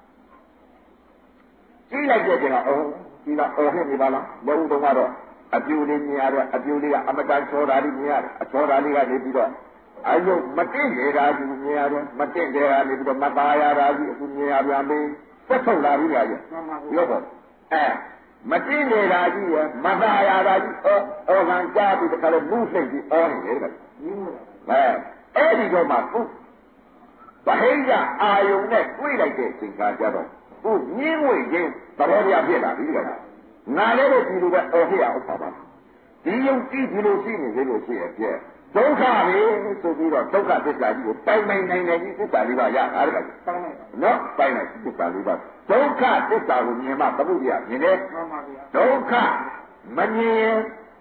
ကြည့်လိုက်တဲ့ကအော်ဒီကအော်ဟဲ့နေပါလားလက်ဦးတုံးကတော့အပြူလေးမြင်ရတယ်အပြူလေးကအမတန်ချောတာလေးမြင်ရတယ်အချောတာလေးကနေပြီးတော့အယုတ်မတင့်နေတာကြီးမြင်ရတယ်မတင့်တယ်ကနေပြီးတော့မသားရတာကြီးအခုမြင်ရပြန်ပြီသက်ထုတ်လာပြီလားကြီးရောတော့အဲမတင့်နေတာကြီးရမသားရတာကြီးအော်အော်ခံကြားပြီးတခါလဲလူစိတ်ကြီးအော်နေတယ်ကအဲအဲ့ဒီတော့မှသူဗဟိယအာယုံနဲ့တွေးလိုက်တဲ့အချိန်ကကြတော့သူညင်းဝေခြင်းသဘောတရားဖြစ်လာပြီကငါလည်းပဲဒီလိုပဲအော်ဟစ်အောင်ပါပါဒီယုံကြည်ဒီလိုရှိနေသေးလို့ရှိရဲ့ပြည့်ဒုက္ခပဲဆိုပြီးတော့ဒုက္ခသစ္စာကြီးကိုတိုင်တိုင်နိုင်နိုင်ကြီးသစ္စာလေးပါရတာတဲ့နော်တိုင်နိုင်သစ္စာလေးပါဒုက္ခသစ္စာကိုမြင်မှသမှုပြမြင်တယ်ဒုက္ခမမြင်သ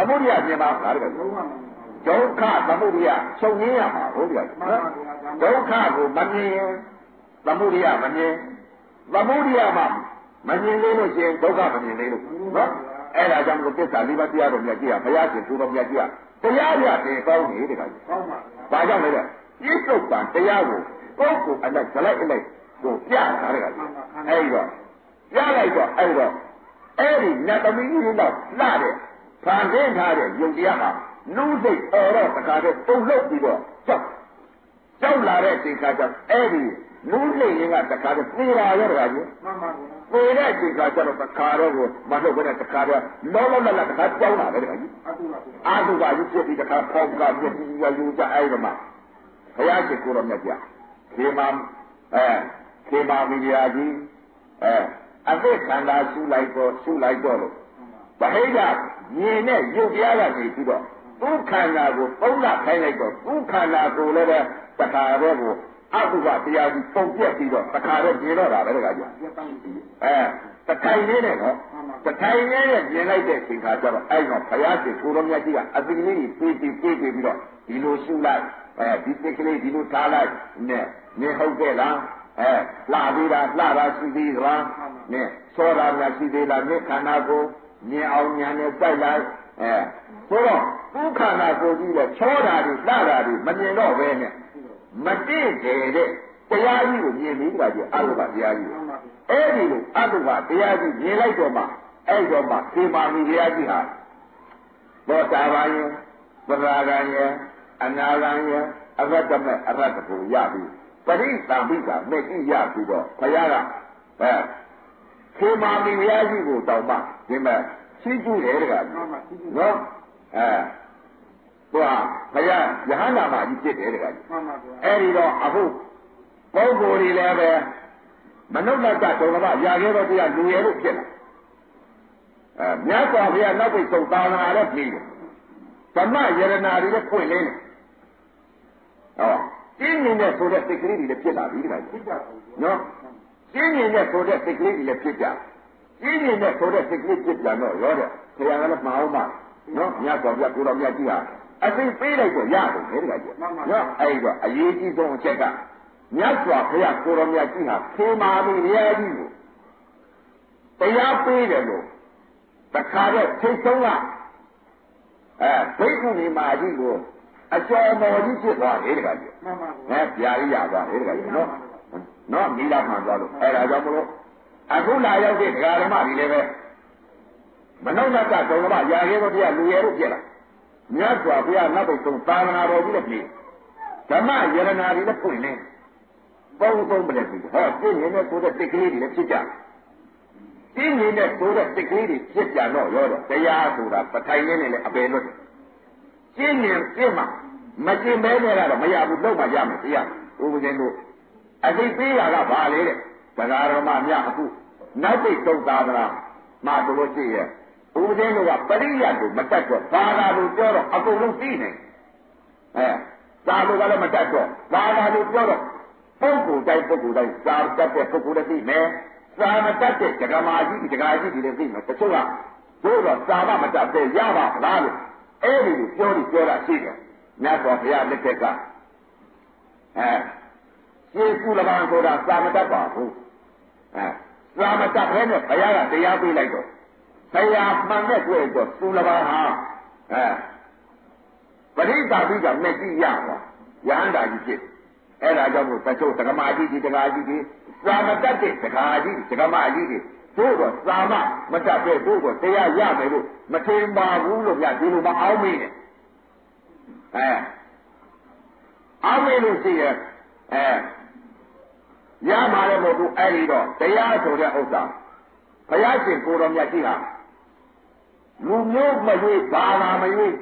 သမုဒိယမြင်ပါလားတကယ်ဒုက္ခသမုဒိယချုပ်ငင်းရမှာဟုတ်တယ်နော်ဒုက္ခကိုမမြင်ရင်သမုဒိယမမြင်သမုဒိယမှာမမြင်လို့ရှိရင်ဒုက္ခမမြင်လို့နော်အဲ့ဒါကြောင့်ကိုသစ္စာလေးပါးတရားတော်မြတ်ကြီးကဘုရားရှင်သူတော်မြတ်ကြီးကတရားရတဲ့ကောင်းနေတကယ်ကောင်းပါဘာကြောင့်လဲတဲ့ပြစ္ဆုတ်ပံတရားကိုပုဂ္ဂိုလ်အလိုက်ဇလိုက်အလိုက်ကိုပြတာတကယ်အဲ့တော့ပြလိုက်တော့အဲ့တော့အဲ့ဒီနတ်သမီးကြီးတော့လှတဲ့ဖန်ဆင်းထားတဲ့ယုတ်တရားဟာနုစိတ်အော်တော့တခါတည်းတုံ့လောက်ပြီးတော့ကြောက်ကြောက်လာတဲ့ချိန်ခါကျအဲ့ဒီနုစိတ်ရင်းကတခါတည်းပြေလာရတခါကြီးမှန်ပါဗျာပြေတဲ့ချိန်ခါကျတော့တခါတော့ကိုမဟုတ်ဘဲနဲ့တခါတော့လောလောလတ်လတ်တခါကြောက်လာတယ်တခါကြီးအာတုပါကြီးဖြစ်ပြီးတခါပေါက်ကပြည့်ပြီးရယူကြအဲ့ဒီမှာဘုရားရှိခိုးတော်မြတ်ပြခေမအဲခေမမီဒီယာကြီးအဲအသက်ခန္ဓာရှုလိုက်တော့ရှုလိုက်တော့လို့ဗဟိတမြင်နဲ့ရုပ်တရားကနေပြီးတော့သူခန္ဓာကိုသုံးလခိုင်းလိုက်တော့သူခန္ဓာကိုလည်းပဲတခါတည်းကိုအကုသတရားကြီးပုံပြက်ပြီးတော့တခါတည်းမြင်တော့တာပဲတခါကျအဲတထိုင်လေးနဲ့နော်တထိုင်လေးနဲ့မြင်လိုက်တဲ့အချိန်ခါကျတော့အဲ့တော့ဘုရားရှင်ကိုရောမြတ်ကြီးကအသိလေးကြီးပြေးပြေးပြေးပြေးပြီးတော့ဒီလိုရှုလိုက်အဲဒီစိတ်ကလေးဒီလိုထားလိုက်နဲ့မြင်ဟုတ်တဲ့လားအဲလှသေးတာလှတာရှိသေးလားနဲ့စောတာများရှိသေးလားမြင်ခန္ဓာကိုမြင်အောင်ဉာဏ်နဲ့စိုက်လိုက်အဲဆိုတော့သူခန္ဓာကိုကြီးလည်းချောတာတွေလှတာတွေမမြင်တော့ပဲနဲ့မတည့်ကြတဲ့တရားကြီးကိုမြင်ပြီးတာကြီးအတုပတရားကြီးအဲ့ဒီလိုအတုပတရားကြီးမြင်လိုက်တော့မှအဲ့တော့မှခေမာမီတရားကြီးဟာသောတာပန်ယသရဂံယအနာဂံယအရတ္တမေအရတ္တကိုရပြီပရိသံပိကမဲ့ကြည့်ရပြီးတော့ဘုရားကအဲခေမာမီတရားကြီးကိုတောင်းမှဒီမဲ့ရှိကျူတယ်တကားနော်အဲသူကဘုရားယဟန္တာမကြီးဖြစ်တယ်တကားအဲ့ဒီတော့အခုပုဂ္ဂိုလ်တွေလည်းပဲမနုဿတဒုံလဘရာခဲ့တော့တရားလူရဲလို့ဖြစ်လာအဲမြတ်စွာဘုရားနောက်ပိတ်ဆုံးသာသနာလည်းပြီးတယ်ဓမ္မယရနာတွေလည်းဖွင့်လင်းတယ်ဟောရှင်းနေတဲ့ဆိုတဲ့စိတ်ကလေးတွေလည်းဖြစ်လာပြီတကားဖြစ်ကြနော်ရှင်းနေတဲ့ဆိုတဲ့စိတ်ကလေးတွေလည်းဖြစ်ကြရှင်းနေတဲ့ဆိုတဲ့စိတ်ကလေးဖြစ်ကြတော့ရောတဲ့ဆရာကလည်းမအောင်ပါနော်မြတ်စွာဘုရားကိုတော်မြတ်ကြီးဟာအသိပေးလိုက်တော့ရတယ်လေတကားကြီးနော်အဲ့တော့အရေးကြီးဆုံးအချက်ကမြတ်စွာဘုရားကိုတော်မြတ်ကြီးဟာခေမာမီတရားကြီးကိုတရားပေးတယ်လို့တခါတော့ထိတ်ဆုံးကအဲဘိက္ခုနီမာကြီးကိုအကျော်မော်ကြီးဖြစ်သွားတယ်တကားကြီးမှန်ပါဗျာဗျာကြီးရသွားတယ်တကားကြီးနော်နော်မိလာမှန်သွားလို့အဲ့ဒါကြောင့်မလို့အခုလာရောက်တဲ့ဒကာဓမ္မတွေလည်းပဲမနုဿတဒုံလဘရာခဲ့တော့တရားလူရဲလို့ဖြစ်လာမြတ်စွာဘုရားနောက်ပိတ်ဆုံးသာသနာတော်ကြီးလည်းပြည်ဓမ္မယရနာတွေလည်းဖွင့်နေပုံပုံပဲပြည်ဟောပြင်းနေတဲ့ကိုယ်တဲ့စိတ်ကလေးတွေလည်းဖြစ်ကြပြင်းနေတဲ့ကိုယ်တဲ့စိတ်ကလေးတွေဖြစ်ကြတော့ရောတော့တရားဆိုတာပထိုင်နေနဲ့လည်းအပယ်လွတ်တယ်ကျင်းရင်ပြင်းမှမကျင်းမဲနဲ့ကတော့မရဘူးလုံးမရမယ်တရားဥပဒေတို့အသိပေးတာကဘာလဲတဲ့တရားတော်မှမြအခုနောက်ပိတ်ဆုံးသာသနာမှာတို့ရှိရဲ့ဥပဒေတို့ကပရိယတ်ကိုမတတ်တော့ဘာသာလို့ပြောတော့အကုန်လုံးသိနေအဲသာလို့ကလည်းမတတ်တော့ဘာသာလို့ပြောတော့ပုဂ္ဂိုလ်တိုင်းပုဂ္ဂိုလ်တိုင်းသာတတ်တဲ့ပုဂ္ဂိုလ်တွေသိမယ်သာမတတ်တဲ့ဒကာမကြီးဒကာကြီးတွေလည်းသိမယ်တချို့ကတို့တော့သာမမတတ်တဲ့ရပါဗလားလို့အဲ့ဒီလိုပြောပြီးပြောတာရှိတယ်မြတ်စွာဘုရားလက်ထက်ကအဲကျေးဇူးလဘံဆိုတာသာမတတ်ပါဘူးအဲသာမတတ်ခဲနဲ့ဘုရားကတရားပေးလိုက်တော့ဆရာမှန်တဲ့တွေ့တော့သူလဘာဟာအဲပရိသတ်ပြီးကမဲ့ကြည့်ရပါယဟန္တာကြီးဖြစ်အဲ့ဒါကြောင့်မို့တချို့ဒကမာကြီးကြီးဒကာကြီးကြီးသာမတတ်တဲ့ဒကာကြီးဒကမာကြီးကြီးတို့တော့သာမမတတ်တဲ့တို့တော့တရားရမယ်လို့မထင်ပါဘူးလို့ပြဒီလိုမအောင်မင်းနဲ့အဲအောင်မင်းလို့ရှိရဲ့အဲရမှာလည်းမဟုတ်ဘူးအဲ့ဒီတော့တရားဆိုတဲ့ဥစ္စာဘုရားရှင်ကိုတော်မြတ်ကြီးဟာလူမျိုးမရွေးဘာသာမရွေး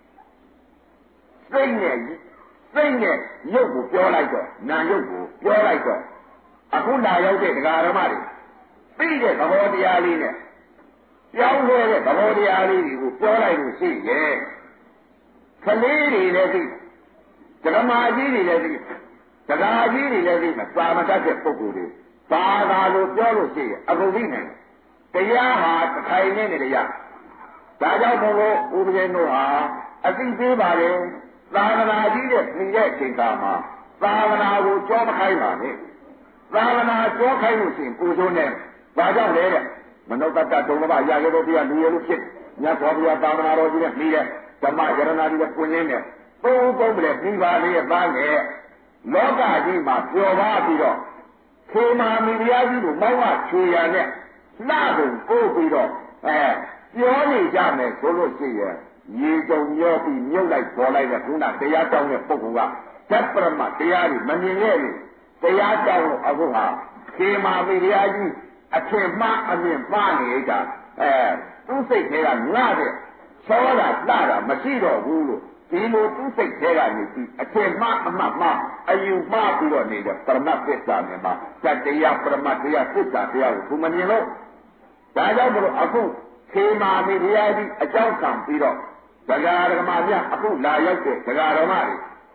စိတ်နဲ့စိတ်နဲ့ရုပ်ကိုပြောလိုက်တော့နာရုပ်ကိုပြောလိုက်တော့အခုလာရောက်တဲ့ဒကာဓမ္မတွေသိတဲ့သဘောတရားလေးနဲ့ပြောင်းလဲတဲ့သဘောတရားလေးတွေကိုပြောလိုက်လို့ရှိရဲ့ကလေးတွေလည်းသိဒကမာကြီးတွေလည်းသိဒကာကြီးတွေလည်းသိမှာသာမတတ်တဲ့ပုဂ္ဂိုလ်တွေဘာသာလို့ပြောလို့ရှိရဲ့အခုသိနိုင်တရားဟာတစ်ခိုင်နဲ့နေတရားဒါကြောင့်မို့လို့ဥပဒေတို့ဟာအသိပေးပါလေသာသနာကြီးတဲ့ပြည်ရဲ့အချိန်ကာလမှာသာသနာကိုကြောမခိုင်းပါနဲ့သာသနာကြောခိုင်းလို့ရှိရင်ပူဇော်နေဘာကြောင့်လဲတဲ့မနုဿတ္တဒုံလဘရာဇတို့ပြလူရလို့ဖြစ်မြတ်စွာဘုရားသာသနာတော်ကြီးနဲ့ပြီးတဲ့ဓမ္မယရနာကြီးနဲ့ပွင့်လင်းတဲ့သုံးသုံးပြည့်ပြီးပါလေသားငယ်လောကကြီးမှာပျော်ပါပြီးတော့ခေမာမီတရားကြီးကိုမောင်းဝချွေရနဲ့လှကုန်ပို့ပြီးတော့အဲပြောနေကြမယ်ဆိုလို့ရှိရင်ရေကြုံရောပြီးမြုပ်လိုက်ပေါ်လိုက်တဲ့ခုနတရားတောင်းတဲ့ပုဂ္ဂိုလ်ကဓပ္ပရမတရားကြီးမမြင်ခဲ့ဘူးတရားတောင်းလို့အခုဟာခေမာမီတရားကြီးအထင်မှားအမြင်မှားနေကြအဲသူ့စိတ်ထဲကငှတဲ့ချောတာလှတာမရှိတော့ဘူးလို့ဒီလိုသူ့စိတ်ထဲကနေပြီးအထင်မှားအမှတ်မှားအယူမှားပြီးတော့နေတဲ့ပရမတ်သစ္စာမြင်မှာတရားပရမတ်တရားသစ္စာတရားကိုသူမမြင်လို့ဒါကြောင့်မလို့အခုခေမာမီတရားကြီးအကြောင်းခံပြီးတော့ဒကာဒကမာများအခုလာရောက်တဲ့ဒကာတော်မတွေ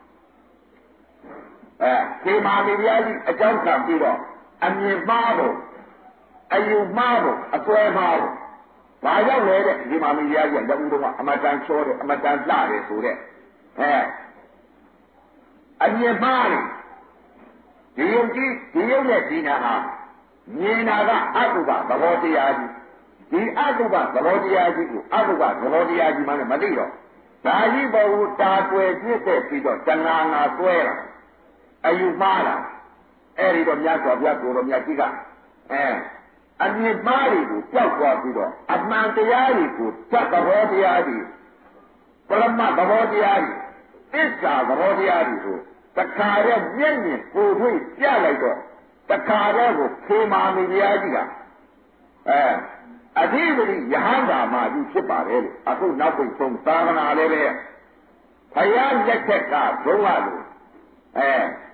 အဲခေမာမီတရားကြီးအကြောင်းခံပြီးတော့အမြင်မှားဖို့အယူမှားဖို့အစွဲမှားဖို့ဘာကြောင့်လဲတဲ့ခေမာမီတရားကြီးလက်ဦးတော့အမတန်ချောတယ်အမတန်လှတယ်ဆိုတဲ့အဲအမြင်မှားတယ်ဒီယုတ်ကြီးဒီယုတ်ရဲ့ဒီနာဟာမြင်တာကအတုပသဘောတရားကြီးဒီအတုပသဘောတရားကြီးကိုအတုပသဘောတရားကြီးမှလည်းမသိတော့ဒါကြီးဘဝတာတွယ်ပြည့်တဲ့ပြီးတော့တဏှာငါဆွဲတာအယူမှားတာအဲ့ဒီတော့မြတ်စွာဘုရားကိုယ်တော်မြတ်ကြီးကအဲအမြင်မှားတွေကိုကြောက်သွားပြီးတော့အမှန်တရားတွေကိုသတ်သဘောတရားတွေပရမတ်သဘောတရားတွေသစ္စာသဘောတရားတွေကိုတခါတည်းမျက်မြင်ကိုယ်တွေ့ပြလိုက်တော့တခါတည်းကိုခေမာမီတရားကြီးကအဲအဓိပတိယဟန္တာမှာကြီးဖြစ်ပါတယ်လို့အခုနောက်ပိတ်ဆုံးသာသနာလည်းပဲဘုရားလက်ထက်ကဘုရားလို့အဲ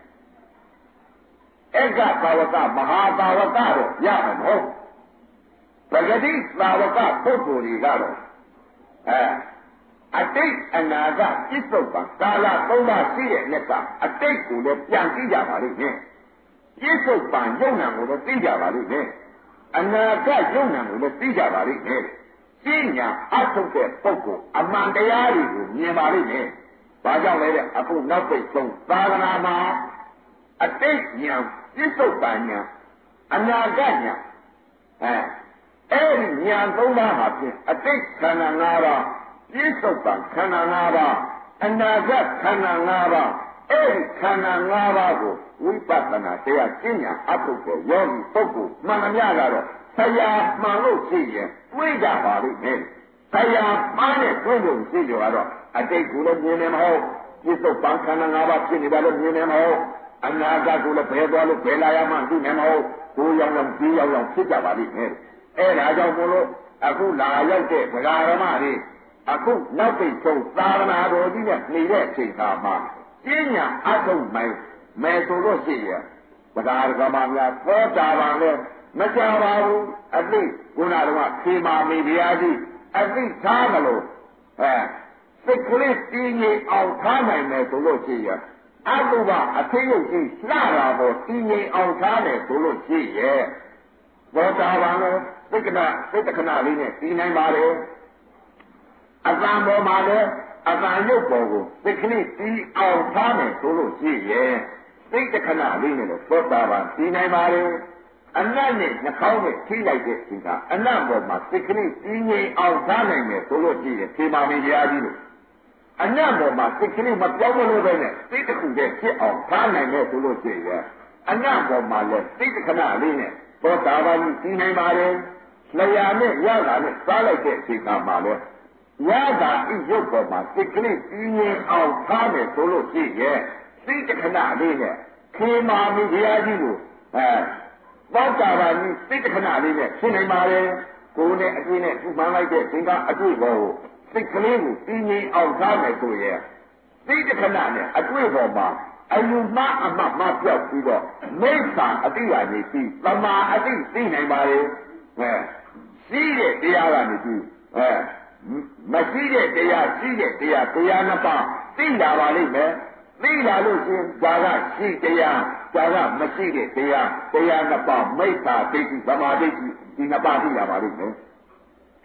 ဧကသာဝကမဟာသာဝကတော့ရမှာမဟုတ်ပဂတိသာဝကပုဂ္ဂိုလ်တွေကတော့အဲအတိတ်အနာကပြစ္ဆုတ်ပါကာလသုံးပါးရှိတဲ့လက်ကအတိတ်ကိုလည်းပြန်ကြည့်ကြပါလိမ့်မယ်ပြစ္ဆုတ်ပံယုံနာကိုလည်းသိကြပါလိမ့်မယ်အနာကယုံနာကိုလည်းသိကြပါလိမ့်မယ်ရှင်းညာအထုတ်တဲ့ပုဂ္ဂိုလ်အမှန်တရားတွေကိုမြင်ပါလိမ့်မယ်ဘာကြောင့်လဲတဲ့အခုနောက်ပိတ်ဆုံးသာသနာမှာအတိတ်ညာပြစ္ဆုတ်ပံညာအနာကညာအဲအဲ့ဒီညာသုံးပါးဟာဖြင့်အတိတ်ခန္ဓာ၅ပါးပြစ္ဆုတ်ပံခန္ဓာ၅ပါးအနာဂတ်ခန္ဓာ၅ပါးအဲ့ဒီခန္ဓာ၅ပါးကိုဝိပဿနာတရားကျင့်ညာအထုတ်တဲ့ယောဂီပုဂ္ဂိုလ်မှန်သမျှကတော့ဆရာမှန်လို့ရှိရင်တွေးကြပါလိမ့်မယ်ဆရာမှန်တဲ့တွေးလို့ရှိကြတော့အတိတ်ကိုလည်းမြင်နေမဟုတ်ပြစ္ဆုတ်ပံခန္ဓာ၅ပါးဖြစ်နေတာလည်းမြင်နေမဟုတ်အနာဂတ်ကိုလည်းဘယ်သွားလို့ဘယ်လာရမှသိနေမဟုတ်ကိုယ်ရောက်ရောက်ကြီးရောက်ရောက်ဖြစ်ကြပါလိမ့်မယ်အဲ့ဒါကြောင့်မို့လို့အခုလာရောက်တဲ့ဗလာရမတွေအခုနောက်ပိတ်ဆုံးသာသနာတော်ကြီးနဲ့နေတဲ့အချိန်ခါမှာကျင့်ညာအထုတ်မယ်မယ်ဆိုလို့ရှိရင်ဗလာရကမများပေါ်တာပါလေမကြပါဘူးအသိခုနကခေမာမေဘုရားကြီးအသိထားမလို့အဲစိတ်ကလေးတည်ငြိမ်အောင်ထားနိုင်မယ်ဆိုလို့ရှိရင်အတုပအသိဉာဏ်ကြီးလှတာပေါ်တည်ငြိမ်အောင်ထားတယ်ဆိုလို့ရှိရဲ့ဘောတာပါလို့သိက္ခဏသိက္ခဏလေးနဲ့တည်နိုင်ပါလေအတန်ပေါ်မှာလည်းအတန်ရုပ်ပေါ်ကိုသိက္ခဏတည်အောင်ထားမယ်ဆိုလို့ရှိရဲ့သိက္ခဏလေးနဲ့တော့ဘောတာပါတည်နိုင်ပါလေအနတ်နဲ့နှာခေါင်းနဲ့ထိလိုက်တဲ့ဒီကအနတ်ပေါ်မှာသိက္ခဏတည်ငြိမ်အောင်ထားနိုင်မယ်ဆိုလို့ရှိရဲ့ခေမာမင်းတရားကြီးလို့အနတ်ပေါ်မှာစိတ်ကလေးမပြောင်းမလို့ပဲနဲ့စိတ်တစ်ခုတည်းဖြစ်အောင်ထားနိုင်တယ်ဆိုလို့ရှိရင်အနတ်ပေါ်မှာလည်းစိတ်တစ်ခဏလေးနဲ့သောတာပန်ကြီးပြီးနိုင်ပါလေလျာနဲ့ရတာနဲ့စားလိုက်တဲ့အချိန်မှာလည်းရတာဤရုပ်ပေါ်မှာစိတ်ကလေးပြီးငြိမ်အောင်ထားမယ်ဆိုလို့ရှိရင်စိတ်တစ်ခဏလေးနဲ့ခေမာမီဘုရားကြီးကိုအဲသောတာပန်ကြီးစိတ်တစ်ခဏလေးနဲ့ဖြစ်နိုင်ပါလေကိုယ်နဲ့အတွေ့နဲ့ဥပန်းလိုက်တဲ့သင်္ကအတွေ့ပေါ်ကိုစိတ်ကလေးကိုတည်ငြိမ်အောင်ထားမယ်ဆိုရင်စိတ်တစ်ခဏနဲ့အတွေ့ပေါ်မှာအယူမှအမှတ်မပြောက်ပြီးတော့မိစ္ဆာအတိအရနေပြီးသမာအတိသိနိုင်ပါလေအဲရှိတဲ့တရားကနေပြီးအဲမရှိတဲ့တရားရှိတဲ့တရားတရားနှစ်ပါးသိလာပါလိမ့်မယ်သိလာလို့ရှိရင်ဒါကရှိတရားဒါကမရှိတဲ့တရားတရားနှစ်ပါးမိစ္ဆာဒိဋ္ဌိသမာဓိဋ္ဌိဒီနှစ်ပါးသိလာပါလိမ့်မယ်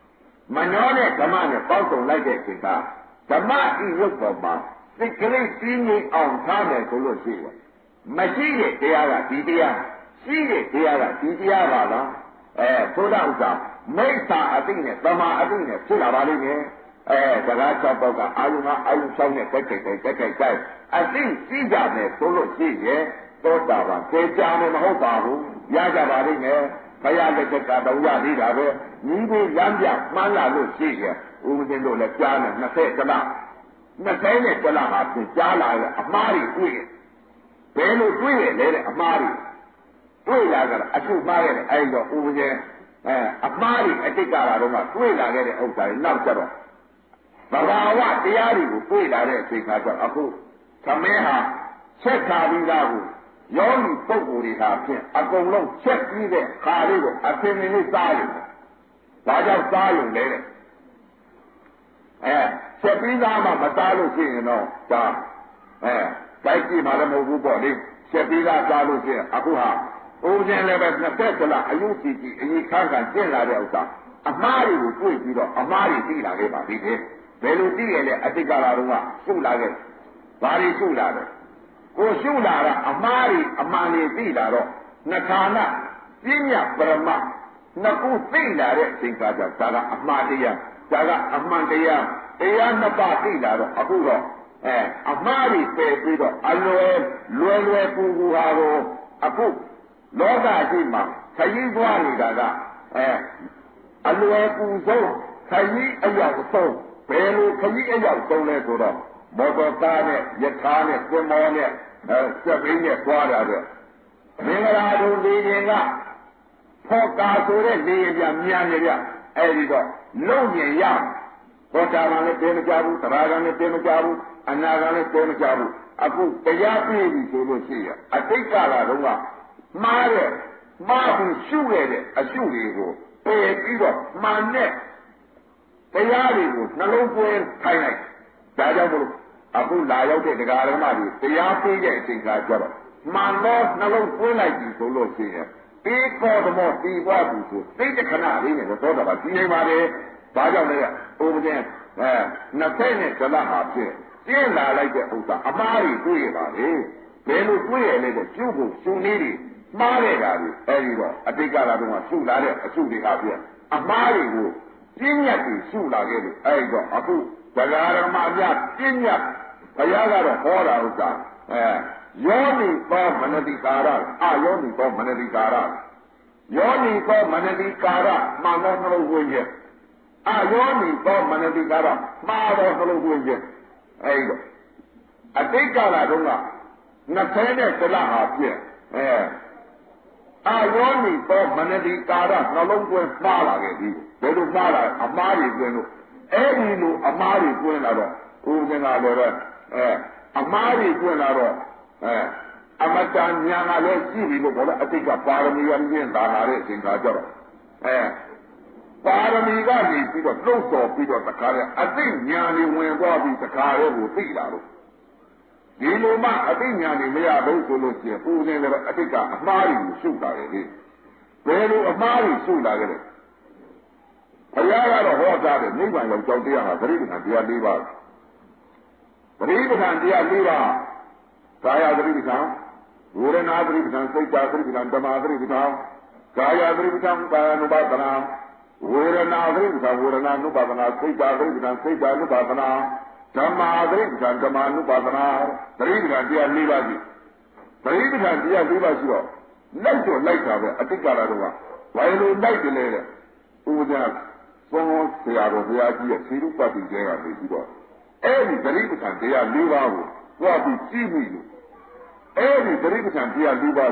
မနောနဲ့ဓမ္မနဲ့ပေါင်းစုံလိုက်တဲ့အချိန်ကဓမ္မဤရုပ်ပေါ်မှာစိတ်ကလေးပြင်းငိမ်အောင်ထားမယ်ဆိုလို့ရှိတယ်မရှိတဲ့တရားကဒီတရားရှိတဲ့တရားကဒီတရားပါလားအဲသို့တော်ဥစ္စာမိစ္ဆာအသိနဲ့သမာအသိနဲ့ဖြစ်လာပါလိမ့်မယ်အဲစကား၆ပေါက်ကအာယုံကအာယုံ၆နဲ့တက်ကြိုက်တက်ကြိုက်တက်ကြိုက်အသိရှိကြမယ်ဆိုလို့ရှိရဲ့သောတာပန်ကျေကြမယ်မဟုတ်ပါဘူးရကြပါလိမ့်မယ်ဘုရားလက်ချက်ကတော့ရသေးတာပဲညီးပြီးလမ်းပြမှန်းလာလို့ရှိရဲ့ဥပဒေတို့လည်းကြားနေနှစ်ဆယ်ကလနှစ်ဆယ်နဲ့ကလဟာပြင်ကြားလာရဲ့အမှားတွေတွေ့တယ်ဘယ်လိုတွေ့ရလဲတဲ့အမှားတွေတွေ့လာကြတာအချုပ်မှားရတယ်အဲ့တော့ဥပဒေအဲအမှားတွေအတိတ်ကာလတော့ကတွေ့လာခဲ့တဲ့ဥစ္စာတွေနောက်ကျတော့ဘဂဝတရားတွေကိုတွေ့လာတဲ့အချိန်ခါကျအခုသမင်းဟာချက်ထားပြီးသားကိုယောဂီပုဂ္ဂိုလ်တွေဟာဖြင့်အကုန်လုံးချက်ပြီးတဲ့ခါလေးကိုအပင်လေးစားရုံဒါကြောင့်စားရုံလေတဲ့အဲချက်ပြီးသားမှမစားလို့ရှိရင်တော့ဒါအဲတိုက်ကြည့်မှလည်းမဟုတ်ဘူးပေါ့လေချက်ပြီးသားစားလို့ရှိရင်အခုဟာဦးဇင်းလည်းပဲနှစ်သက်ကလာအယုကြည်ကြည်အရင်ခန်းကကျင့်လာတဲ့ဥစ္စာအမှားတွေကိုတွေ့ပြီးတော့အမှားတွေသိလာခဲ့ပါပြီတဲ့ဘယ်လိုသိရလဲအတိတ်ကာလတုန်းကရှုလာခဲ့ဘာတွေရှုလာတယ်ကိုရှုလာတာအမှားတွေအမှန်တွေသိလာတော့နှဌာနပြဉ္ညာပရမနှစ်ခုသိလာတဲ့အချိန်ကကြာဒါကအမှားတရားဒါကအမှန်တရားတရားနှစ်ပါးသိလာတော့အခုတော့အဲအမှားတွေပယ်ပြီးတော့အလွယ်လွယ်လွယ်ကူကူဟာကိုအခုလောကကြီးမှာခရီးသွားနေတာကအဲအလွယ်ကူဆုံးခရီးအရောက်ဆုံးဘယ်လိုခရီးအရောက်ဆုံးလဲဆိုတော့မော်တော်ကားနဲ့ယထာနဲ့သင်္ဘောနဲ့အဲစက်ဘီးနဲ့သွားတာတဲ့မင်္ဂလာတို့ဒီရင်ကဖော်ကာဆိုတဲ့လေရင်ပြမြန်နေပြအဲဒီတော့လုံမြင်ရဘောတာကလည်းတဲမကြဘူးသရာကလည်းတဲမကြဘူးအနာကလည်းတဲမကြဘူးအခုတရားပြည့်ပြီဆိုလို့ရှိရအတိတ်ကာလတုန်းကမှားတဲ့မှားပြီးရှုရတဲ့အရှုတွေကိုပယ်ပြီးတော့မှန်တဲ့တရားတွေကိုနှလုံးသွင်းထိုင်လိုက်ဒါကြောင့်မို့အခုလာရောက်တဲ့တရားဓမ္မတွေတရားပေးတဲ့အချိန်ကကြတော့မှန်သောနှလုံးသွင်းလိုက်ပြီဆိုလို့ရှိရင်ဧကောဓမောတီပွားသူဆိုသိတဲ့ခဏလေးနဲ့သောတာပန်ဒီနေပါလေဘာကြောင့်လဲဥပဒေအဲနှစ်ဖက်နဲ့ဇလဟာဖြစ်ကျင်းလာလိုက်တဲ့ဥစ္စာအမှားကြီးတွေ့ရပါလေဘယ်လိုတွေ့ရလဲတဲ့ကျုပ်ကိုရှုံနေတွေမှားတဲ့ဓာတ်တွေအဲဒီတော့အတိတ်ကာလတုန်းကရှုလာတဲ့အရှုတွေကဖြစ်အမှားတွေကိုပြင်းညတ်ပြီးရှုလာခဲ့လို့အဲဒီတော့အခုဒဂါရမအပြပြင်းညတ်ဘုရားကတော့ဟောတာဥစ္စာအဲယောနိသောမနတိကာရအာယောနိသောမနတိကာရယောနိသောမနတိကာရမှန်သောနှလုံးသွင်းခြင်းအာယောနိသောမနတိကာရမှားသောနှလုံးသွင်းခြင်းအဲဒီတော့အတိတ်ကာလတုန်းကနှစ်ဆယ်နဲ့တလဟာဖြစ်အဲအာယောနိသောမနတိကာရနှလုံးသွင်းမှားလာခဲ့ပြီဘယ်လိုမှားလာအမှားတွေသွင်းလို့အဲဒီလိုအမှားတွေသွင်းလာတော့ဦးဇင်းကလည်းပဲအဲအမှားတွေသွင်းလာတော့အဲအမတန်ညာကလည်းရှိပြီလို့ခေါ်တော့အတိတ်ကပါရမီရမြင့်လာတဲ့အချိန်ခါကျတော့အဲပါရမီကနေပြီးတော့လှုပ်ဆော်ပြီးတော့တခါတည်းအသိဉာဏ်တွေဝင်သွားပြီးတခါတည်းကိုသိလာလို့ဒီလိုမှအသိဉာဏ်တွေမရဘူးဆိုလို့ရှိရင်ဦးဇင်းလည်းအတိတ်ကအမှားတွေကိုရှုတာလေဘယ်လိုအမှားတွေရှုလာကြလဲဘုရားကတော့ဟောကြားတယ်နိဗ္ဗာန်ရောက်ကြောင်းတရားဟာသတိပဋ္ဌာန်တရား၄ပါးသတိပဋ္ဌာန်တရား၄ပါးကာယသတိပဋ္ဌာန်ဝေဒနာသတိပဋ္ဌာန်စိတ်ဓာတ်သတိပဋ္ဌာန်ဓမ္မသတိပဋ္ဌာန်ကာယသတိပဋ္ဌာန်ကာယ ानु ပါဒနာဝေဒနာသတိပဋ္ဌာန်ဝေဒနာ ानु ပါဒနာစိတ်ဓာတ်သတိပဋ္ဌာန်စိတ်ဓာတ် ानु ပါဒနာဓမ္မသတိပဋ္ဌာန်ဓမ္မ ानु ပါဒနာသတိပဋ္ဌာန်တရား၄ပါးကြီးသတိပဋ္ဌာန်တရား၄ပါးရှိတော့လိုက်တော့လိုက်တာပဲအတိတ်ကာလတော့ဘာလို့လိုက်တယ်လဲတဲ့ဥပဒေသုံးဆရာတော်ဘုရားကြီးရဲ့သီရုပတိကျဲကနေပြီးတော့အဲ့ဒီသတိပဋ္ဌာန်တရား၄ပါးကိုတွားပြီးကြည့်ပြီးလို့အဲ့ဒီသတိပဋ္ဌာန်တရား၄ပါး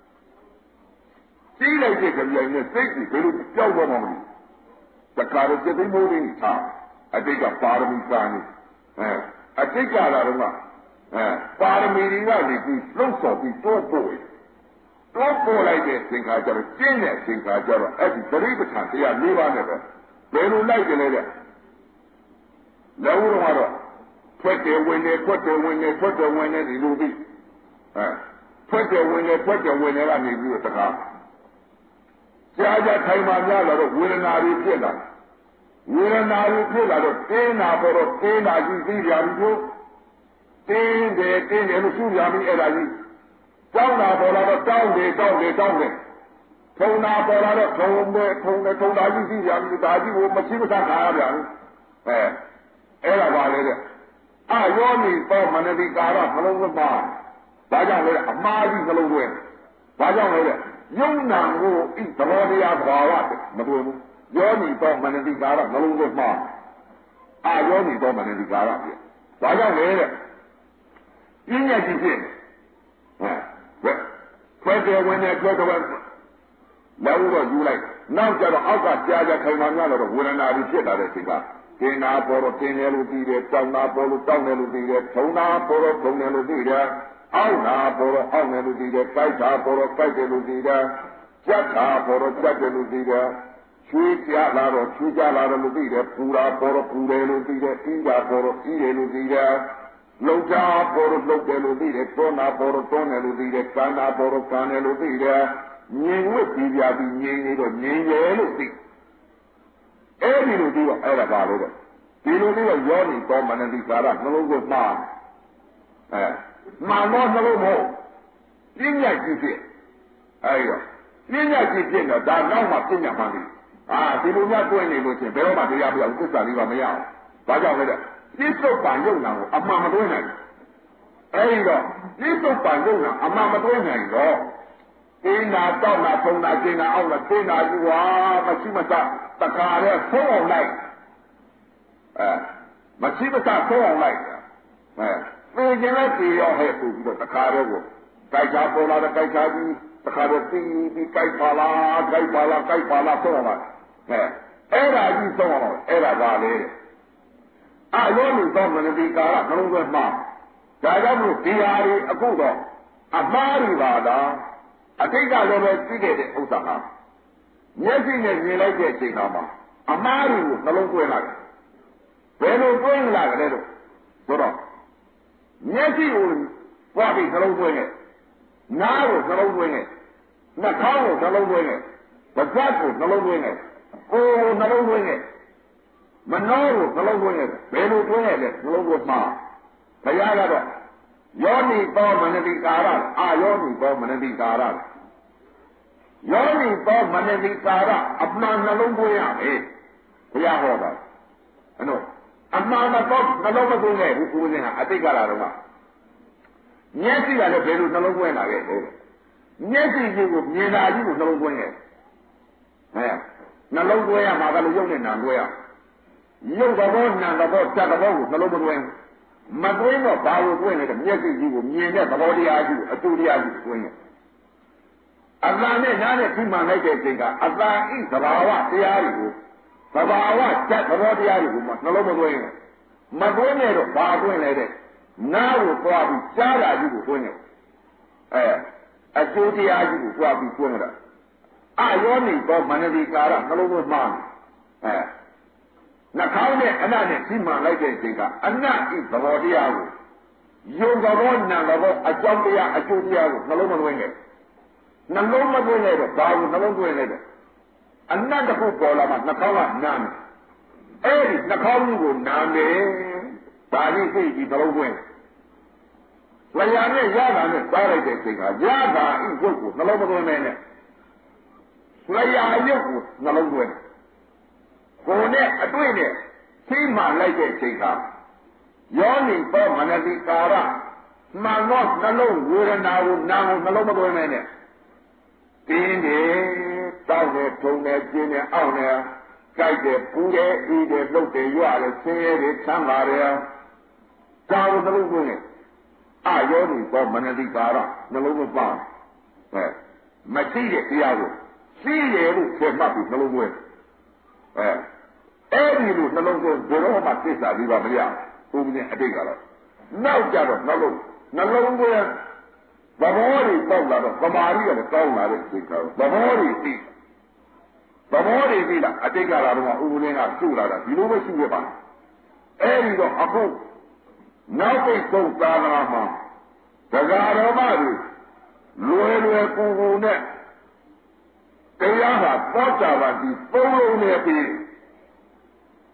ကြည့်လိုက်တဲ့ကြိုင်နဲ့စိတ်ကြီးဘယ်လိုကြောက်တော့မှမလို့တခါတော့စိတ်သိမိုးလေးထားအတိတ်ကပါရမီစာနေအဲအတိတ်ကလာတော့ကအဲပါရမီတွေကနေပြီးလှုပ်ဆော်ပြီးတိုးပို့တိုးပို့လိုက်တဲ့သင်္ခါကျတော့ကျင်းတဲ့သင်္ခါကျတော့အဲ့ဒီသတိပဋ္ဌာန်တရား၄ပါးနဲ့ပဲဘယ်လိုလိုက်ကြလဲတဲ့လောကတော့ထွက်တယ်ဝင်တယ်ထွက်တယ်ဝင်တယ်ထွက်တယ်ဝင်တယ်ဒီလိုပြီးအဲထွက်တယ်ဝင်တယ်ထွက်တယ်ဝင်တယ်ကနေပြီးတော့တခါကြာကြာထိုင်မှများလာတော့ဝေဒနာတွေဖြစ်လာဝေဒနာကိုဖြစ်လာတော့တင်းနာပေါ်တော့တင်းနာကြီးသိကြပြီလို့တင်းတယ်တင်းတယ်လို့ရှုရပြီအဲ့ဒါကြီးတောင်းတာပေါ်လာတော့တောင်းတယ်တောင်းတယ်တောင်းတယ်ထုံနာပေါ်လာတော့ထုံတယ်ထုံတယ်ထုံတာကြီးသိကြပြီဒါကြီးကိုမရှိမသာခါရပြန်အဲအဲ့ဒါပါလေတဲ့အယောနိသောမနတိကာရနှလုံးသွင်းပါဒါကြောင့်လေအမှားကြီးနှလုံးသွင်းဒါကြောင့်လေယုံနာကိုဤသဘောတရားဘာဝမသွင်းဘူးယောနိသောမနတိကာရနှလုံးသွင်းပါအယောနိသောမနတိကာရပြဒါကြောင့်လေတဲ့ပြင်းရကြီးဖြစ်ဟဲ့ခွဲတယ်ဝင်တယ်ခွဲတယ်နောက်တော့ယူလိုက်နောက်ကျတော့အောက်ကကြာကြာခိုင်မာများတော့ဝေဒနာတွေဖြစ်လာတဲ့ချိန်ကတင်းနာပေါ်တော့တင်းတယ်လို့ပြီးတယ်တောင်းနာပေါ်လို့တောင်းတယ်လို့ပြီးတယ်ထုံနာပေါ်တော့ထုံတယ်လို့ပြီးတယ်အောက်နာပေါ်တော့အောက်တယ်လို့ပြီးတယ်ကြိုက်တာပေါ်တော့ကြိုက်တယ်လို့ပြီးတယ်ကြက်တာပေါ်တော့ကြက်တယ်လို့ပြီးတယ်ချွေးကြလာတော့ချွေးကြလာတယ်လို့ပြီးတယ်ပူတာပေါ်တော့ပူတယ်လို့ပြီးတယ်အင်းကြပေါ်တော့အင်းတယ်လို့ပြီးတယ်လုံချာပေါ်တော့လုံတယ်လို့ပြီးတယ်တွန်းနာပေါ်တော့တွန်းတယ်လို့ပြီးတယ်ကန်းနာပေါ်တော့ကန်းတယ်လို့ပြီးတယ်ငြိမ်ဝတ်ပြီးပြပြီးငြိမ်နေတော့ငြိမ်တယ်လို့ပြီးအဲ့ဒီလိုပြီးတော့အဲ့ဒါပါလို့တော့ဒီလိုပြီးတော့ယောနိသောမနတိကာရနှလုံးကိုမှားအဲမှားတော့နှလုံးမဟုတ်ပြင်းညက်ကြည့်ဖြစ်အဲ့ရောပြင်းညက်ကြည့်ဖြစ်တော့ဒါနောက်မှပြင်းညက်မှန်းပြီအာဒီလိုများတွင်းနေလို့ချင်းဘယ်တော့မှတရားပြအောင်သစ္စာလေးပါမရအောင်ဘာကြောင့်လဲတဲ့ပြစ္ဆုတ်ပံယုံနာကိုအမှန်မတွင်းနိုင်ဘူးအဲ့ဒီတော့ပြစ္ဆုတ်ပံယုံနာအမှန်မတွင်းနိုင်တော့တင်းနာတောက်နာထုံနာကျင်းနာအောက်နာတင်းနာကြီးဝါမရှိမတတခါရဲဆုံးအောင်လိုက်အဲမရှိမတဆုံးအောင်လိုက်အဲသိကျင်လိုက်ပြီးရောဟဲ့ဆိုပြီးတော့တခါရဲကိုကြိုက်ချပေါ်လာတဲ့ကြိုက်ချပြီးတခါတော့ပြီးပြီးကြိုက်ပါလားကြိုက်ပါလားကြိုက်ပါလားဆုံးအောင်လိုက်အဲအဲ့ဒါကြီးဆုံးအောင်အဲ့ဒါပါလေအယောနိသောမနတိကာရနှလုံးသွင်းမှာဒါကြောင့်မို့ဒီဟာတွေအခုတော့အမှားတွေပါလားအတိတ်ကလည်းပဲသိခဲ့တဲ့ဥစ္စာဟာမျက်စိနဲ့မြင်လိုက်တဲ့အချိန်မှာအမှားတွေကိုနှလုံးသွင်းလာတယ်ဘယ်လိုသွင်းလာကြလဲလို့ဆိုတော့မျက်စိကိုပွားပြီးနှလုံးသွင်းခဲ့နားကိုနှလုံးသွင်းခဲ့နှာခေါင်းကိုနှလုံးသွင်းခဲ့ပါးစပ်ကိုနှလုံးသွင်းခဲ့ကိုယ်ကိုနှလုံးသွင်းခဲ့မနှောကိုနှလုံးသွင်းခဲ့ဘယ်လိုသွင်းရလဲနှလုံးသွင်းမှာဘုရားကတော့ယောနိသောမနတိကာရအာယောနိသောမနတိကာရယောနိသောမနတိကာရအမှန်နှလုံးသွင်းရမယ်ဘုရားဟောတာအဲ့တော့အမှန်တော့နှလုံးမသွင်းခဲ့ဘူးကိုယ်ကကအတိတ်ကလာတော့ကမျက်စိကလည်းဘယ်လိုနှလုံးသွင်းလာခဲ့လဲမျက်စိကြီးကိုမြင်တာကြီးကိုနှလုံးသွင်းခဲ့ဟဲ့နှလုံးသွင်းရမှာကလည်းရုပ်နဲ့နာသွင်းရရုပ်သဘောနာသဘောစက်သဘောကိုနှလုံးမသွင်းမသွင်းတော့ဘာလို့သွင်းလဲတဲ့မျက်စိကြီးကိုမြင်တဲ့သဘောတရားကြီးကိုအတူတရားကြီးကိုသွင်းတယ်အတန်နဲ့နားနဲ့ခုမှန်လိုက်တဲ့အချိန်ကအတန်ဤသဘာဝတရားတွေကိုသဘာဝစက်သဘောတရားတွေကိုမှနှလုံးမသွင်းဘူးမသွင်းရတော့ဘာသွင်းလဲတဲ့နားကိုသွားပြီးကြားတာကြီးကိုသွင်းတယ်အဲအကျိုးတရားကြီးကိုသွားပြီးသွင်းတာအယောနိသောမနတိကာရနှလုံးသွင်းမှန်းအဲနှာခေါင်းနဲ့အနတ်နဲ့ရှိမှန်လိုက်တဲ့အချိန်ကအနတ်ဤသဘောတရားကိုယုံသဘောနာသဘောအကြောင်းတရားအကျိုးတရားကိုနှလုံးမသွင်းနဲ့နှလုံးမသွင်းနဲ့တော့ဘာကိုနှလုံးသွင်းလဲတဲ့အနတ်တစ်ခုပေါ်လာမှနှာခေါင်းကနားမယ်အဲ့ဒီနှာခေါင်းကြီးကိုနားမယ်ဒါလေးသိပြီးနှလုံးသွင်းလျာနဲ့ရတာနဲ့စားလိုက်တဲ့အချိန်ကရတာဤရုပ်ကိုနှလုံးမသွင်းနဲ့လျာရုပ်ကိုနှလုံးသွင်းကိုယ်နဲ့အတွေ့နဲ့သိမှလိုက်တဲ့အချိန်ကယောနိသောမနတိကာရမှန်တော့နှလုံးဝေဒနာကိုနာကိုနှလုံးမသွင်းနဲ့တင်းတယ်တောက်တယ်ထုံတယ်ကျင်းတယ်အောင့်တယ်ကြိုက်တယ်ပူတယ်အေးတယ်လှုပ်တယ်ရွတယ်ဆင်းရဲတယ်ချမ်းသာတယ်ဒါကိုနှလုံးသွင်းနဲ့အယောနိသောမနတိကာရနှလုံးမပါအဲမရှိတဲ့တရားကိုသိတယ်လို့ဆက်မှတ်ပြီးနှလုံးသွင်းအဲအဲ့ဒီလိုနှလုံးသွင်းဘယ်တော့မှသိစာပြီးပါမရဘူးဘုရားအတိတ်ကတော့နောက်ကြတော့နှလုံးနှလုံးသွင်းသဘောတွေပေါက်လာတော့သမာဓိကလည်းကောင်းလာတဲ့အချိန်ကတော့သဘောတွေသိသဘောတွေသိလားအတိတ်ကလာတော့ဥပ္ပလင်းကစုလာတာဒီလိုပဲရှိရပါအဲ့ဒီတော့အခုနောက်ပိတ်ဆုံးသာသနာမှာတရားတော်မှတွေလွယ်လွယ်ကူကူနဲ့တရားဟာသောတာပန်ဒီသုံးလုံးနဲ့ပြီး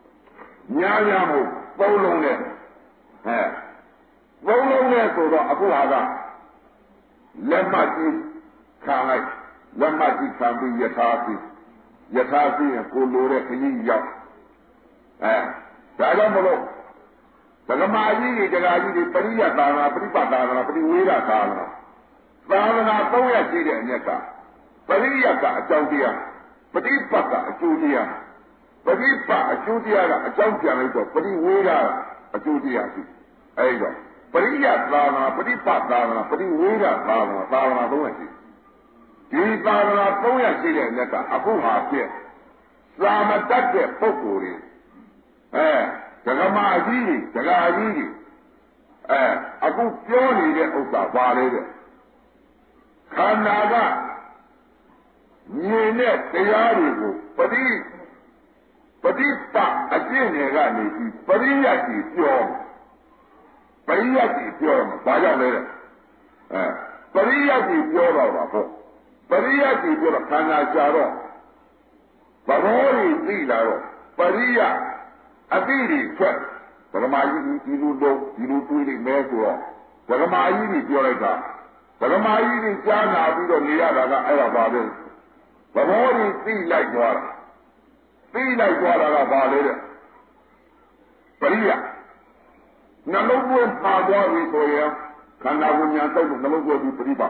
ညာညာမို့သုံးလုံးနဲ့အဲသုံးလုံးနဲ့ဆိုတော့အခုဟာကလက်မှတ်ကြီးခံလိုက်လက်မှတ်ကြီးခံပြီးယထာစီယထာစီရင်ကိုလိုတဲ့ခကြီးရောက်အဲဒါကြောင့်မလို့ဒကမာကြီးတွေဒကာကြီးတွေပရိယသာနာပရိပတ်သာနာပရိဝေဒသာနာသာနာသုံးရရှိတဲ့အမြက်ကပရိယကအကြောင်းတရားပฏิပတ်ကအကျိုးတရားပฏิပတ်အကျိုးတရားကအကြောင်းပြန်လိုက်တော့ပရိဝေဒအကျိုးတရားရှိအဲဒီတော့ပရိယသာနာပฏิပတ်သာနာပရိဝေဒသာနာသာနာသုံးရရှိဒီသာနာသုံးရရှိတဲ့အမြက်ကအခုဟာဖြစ်သာမတတ်တဲ့ပုဂ္ဂိုလ်တွေအဲဒကမာကြီးကြီးဒကာကြီးကြီးအဲအခုပြောနေတဲ့ဥစ္စာပါလေတဲ့ခန္ဓာကမြင်တဲ့တရားတွေကိုပฏิပฏิပတ်အကျင့်တွေကနေပြီးပရိယတ်ကြီးပြောပရိယတ်ကြီးပြောမှာဘာကြောင့်လဲတဲ့အဲပရိယတ်ကြီးပြောတော့တာပေါ့ပရိယတ်ကြီးပြောတော့ခန္ဓာရှာတော့သဘောကြီးသိလာတော့ပရိယတ်အတိတွေထွက်ဗဂမာကြီးဒီလိုတော့ဒီလိုတွေးနေမဲဆိုတော့ဗဂမာကြီးတွေပြောလိုက်တာဗဂမာကြီးတွေကြားနာပြီးတော့နေရတာကအဲ့ဒါပါပဲသဘောကြီးသိလိုက်သွားတာသိလိုက်သွားတာကဘာလဲတဲ့ပရိယနှလုံးသွင်းပါသွားပြီဆိုရင်ခန္ဓာကိုယ်ညာတော့နှလုံးသွင်းပြီးပရိပါ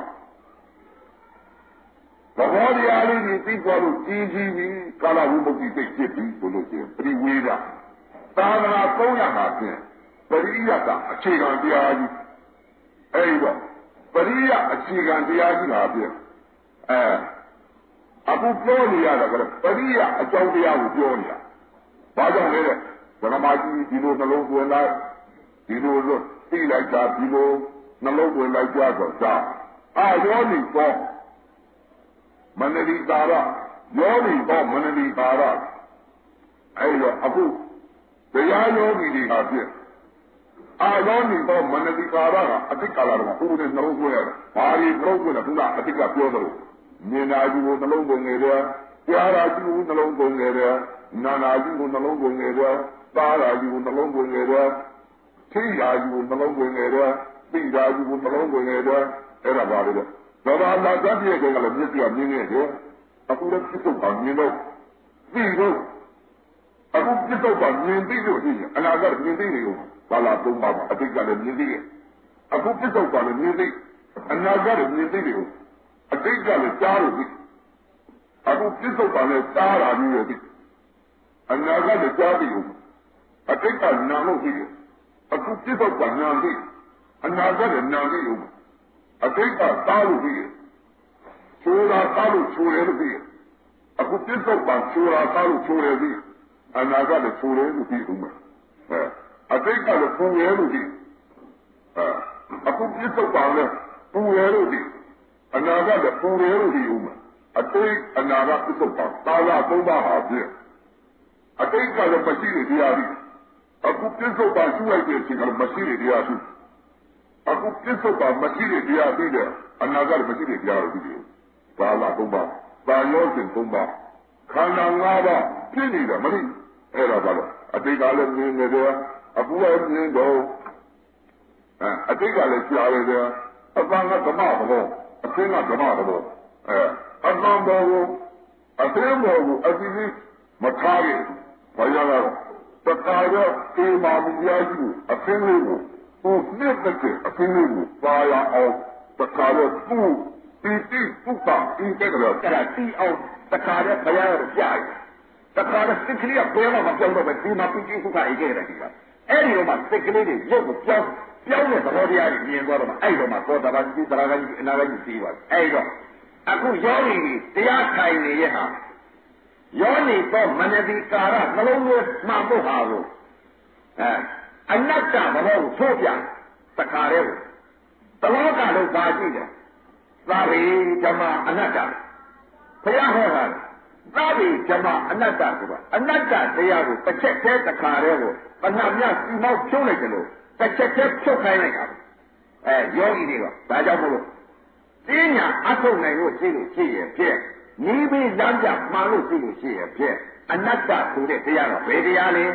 သဘောတရားလေးတွေသိသွားလို့ကြီးကြီးပြီးကာလဝိမုတ်တိသိဖြစ်ပြီးဆိုလို့ရှိရင်ပရိဝေဒသာသနာသုံးရမှာဖြင့်ပရိယကအခြေခံတရားကြီးအဲဒီတော့ပရိယအခြေခံတရားကြီးပါဖြင့်အဲအခုပြောနေရတာကပရိယအကြောင်းတရားကိုပြောနေတာဘာကြောင့်လဲတဲ့ဗရမကြီးဒီလိုနှလုံးသွင်းလိုက်ဒီလိုလို့သိလိုက်တာဒီလိုနှလုံးသွင်းလိုက်ကြတော့သာအာယောနိတော့မနတိတာရယောနိတော့မနတိတာရအဲဒီတော့အခုတရားယောဂီတွေဟာဖြင့်အာယောနိတော့မနတိကာရကအတိတ်ကာလတော့ဘုရားနဲ့နှလုံးသွင်းရတယ်ဘာဒီနှလုံးသွင်းတာသူကအတိတ်ကပြောသလိုမြင်နာကြီးကိုနှလုံးသွင်းနေတယ်ကြားနာကြီးကိုနှလုံးသွင်းနေတယ်နာနာကြီးကိုနှလုံးသွင်းနေတယ်သားနာကြီးကိုနှလုံးသွင်းနေတယ်ထိရာကြီးကိုနှလုံးသွင်းနေတယ်သိရာကြီးကိုနှလုံးသွင်းနေတယ်အဲ့ဒါပါလေတော့ဘာသာလာတတ်တဲ့ကောင်ကလည်းမျက်စိကမြင်နေတယ်အခုလည်းပြစ်တော့ပါမြင်တော့သိတော့အခုပြစ်တော့ပါမြင်သိလို့ရှိရင်အနာဂတ်မြင်သိနေဦးဘာလာသုံးပါမှာအတိတ်ကလည်းမြင်သိတယ်အခုပြစ်တော့ပါလည်းမြင်သိအနာဂတ်လည်းမြင်သိနေဦးအတိတ်ကလည်းကြားလို့သိအခုပြစ်တော့ပါလည်းကြားတာမျိုးရဲ့သိအနာဂတ်လည်းကြားပြီးဦးအတိတ်ကနာလို့သိတယ်အခုပြစ်တော့ပါနာသိအနာဂတ်လည်းနာသိဦးအတိတ်ကသားလို့သိတယ်ချိုးတာသားလို့ချိုးတယ်လို့သိတယ်အခုပြစ်တော့ပါချိုးတာသားလို့ချိုးတယ်သိအနာဂတ်လည်းချိုးတယ်လို့သိဦးမှာအဲအတိတ်ကလည်းပူရဲလို့သိအဲအခုပြစ်တော့ပါလည်းပူရဲလို့သိအနာဂတ်လည်းပူရဲလို့သိဦးမှာအတိတ်အနာဂတ်ပြစ်တော့ပါသာသာသုံးပါဟာပြည့်အတိတ်ကလည်းမရှိတဲ့တရားကြီးအခုပြစ်တော့ပါရှိလိုက်တဲ့အချိန်ကလည်းမရှိတဲ့တရားရှိအခုပြစ်တော့ပါမရှိတဲ့တရားပြီးတယ်အနာဂတ်မရှိတဲ့တရားလို့သိတယ်သာသာသုံးပါသာရောစဉ်သုံးပါခန္ဓာ၅ပါးပြည့်နေတာမဟုတ်အဲ့ဒါကလည်းအတိတ်ကလည်းမြင်နေတယ်အခုလည်းမြင်တော့အဲအတိတ်ကလည်းကြားရတယ်အပန်းကဓမ္မဘောအသင်းကဓမ္မဘောအဲအပန်းဘောကိုအသင်းဘောကိုအတိအမထားရဘာရတော့တခါတော့ဒီမာမီယာကြီးအသင်းလေးကိုသူနှစ်သက်တဲ့အသင်းလေးကိုပါရအောင်တခါတော့သူ့ဒီတိပုပ္ပဒီကဲကတော့အဲ့ဒါတီးအောင်တခါတော့ဘုရားကိုကြားရတခါတော့စိတ်ကလေးကဘယ်တော့မှပြောင်းတော့ပဲဒီမှာပြီးကြည့်ခုကအိတ်ခဲ့တယ်ဒီကအဲ့ဒီတော့မှစိတ်ကလေးတွေရုပ်ကိုပြောင်းပြောင်းတဲ့သဘောတရားကြီးမြင်သွားတော့မှအဲ့တော့မှသောတာပန်ကြီးသရဂကြီးအနာဂကြီးသိသွားတယ်အဲ့တော့အခုယောဂီတရားထိုင်နေရဟာယောနိတော့မနတိကာရနှလုံးသွင်းမှတ်ဖို့ဟာလို့အဲအနတ္တဘဝကိုထိုးပြတခါတည်းတလောကလုံးပါကြည့်တယ်သာရိဓမ္မအနတ္တဘုရားဟောတာသာရိဓမ္မအနတ္တဆိုတာအနတ္တတရားကိုတစ်ချက်တည်းတခါတည်းကိုပဏာမြစီမောက်ဖြုံးလိုက်တယ်လို့တစ်ချက်တည်းဖြုတ်ခိုင်းလိုက်တာအဲယောဂီတွေကဒါကြောင့်မလို့ပညာအထုတ်နိုင်လို့ရှိလို့ရှိရဲ့ဖြစ်နိဗ္ဗာန်လမ်းပြမှန်လို့ရှိလို့ရှိရဲ့ဖြစ်အနတ္တဆိုတဲ့တရားတော့ဘယ်တရားလဲ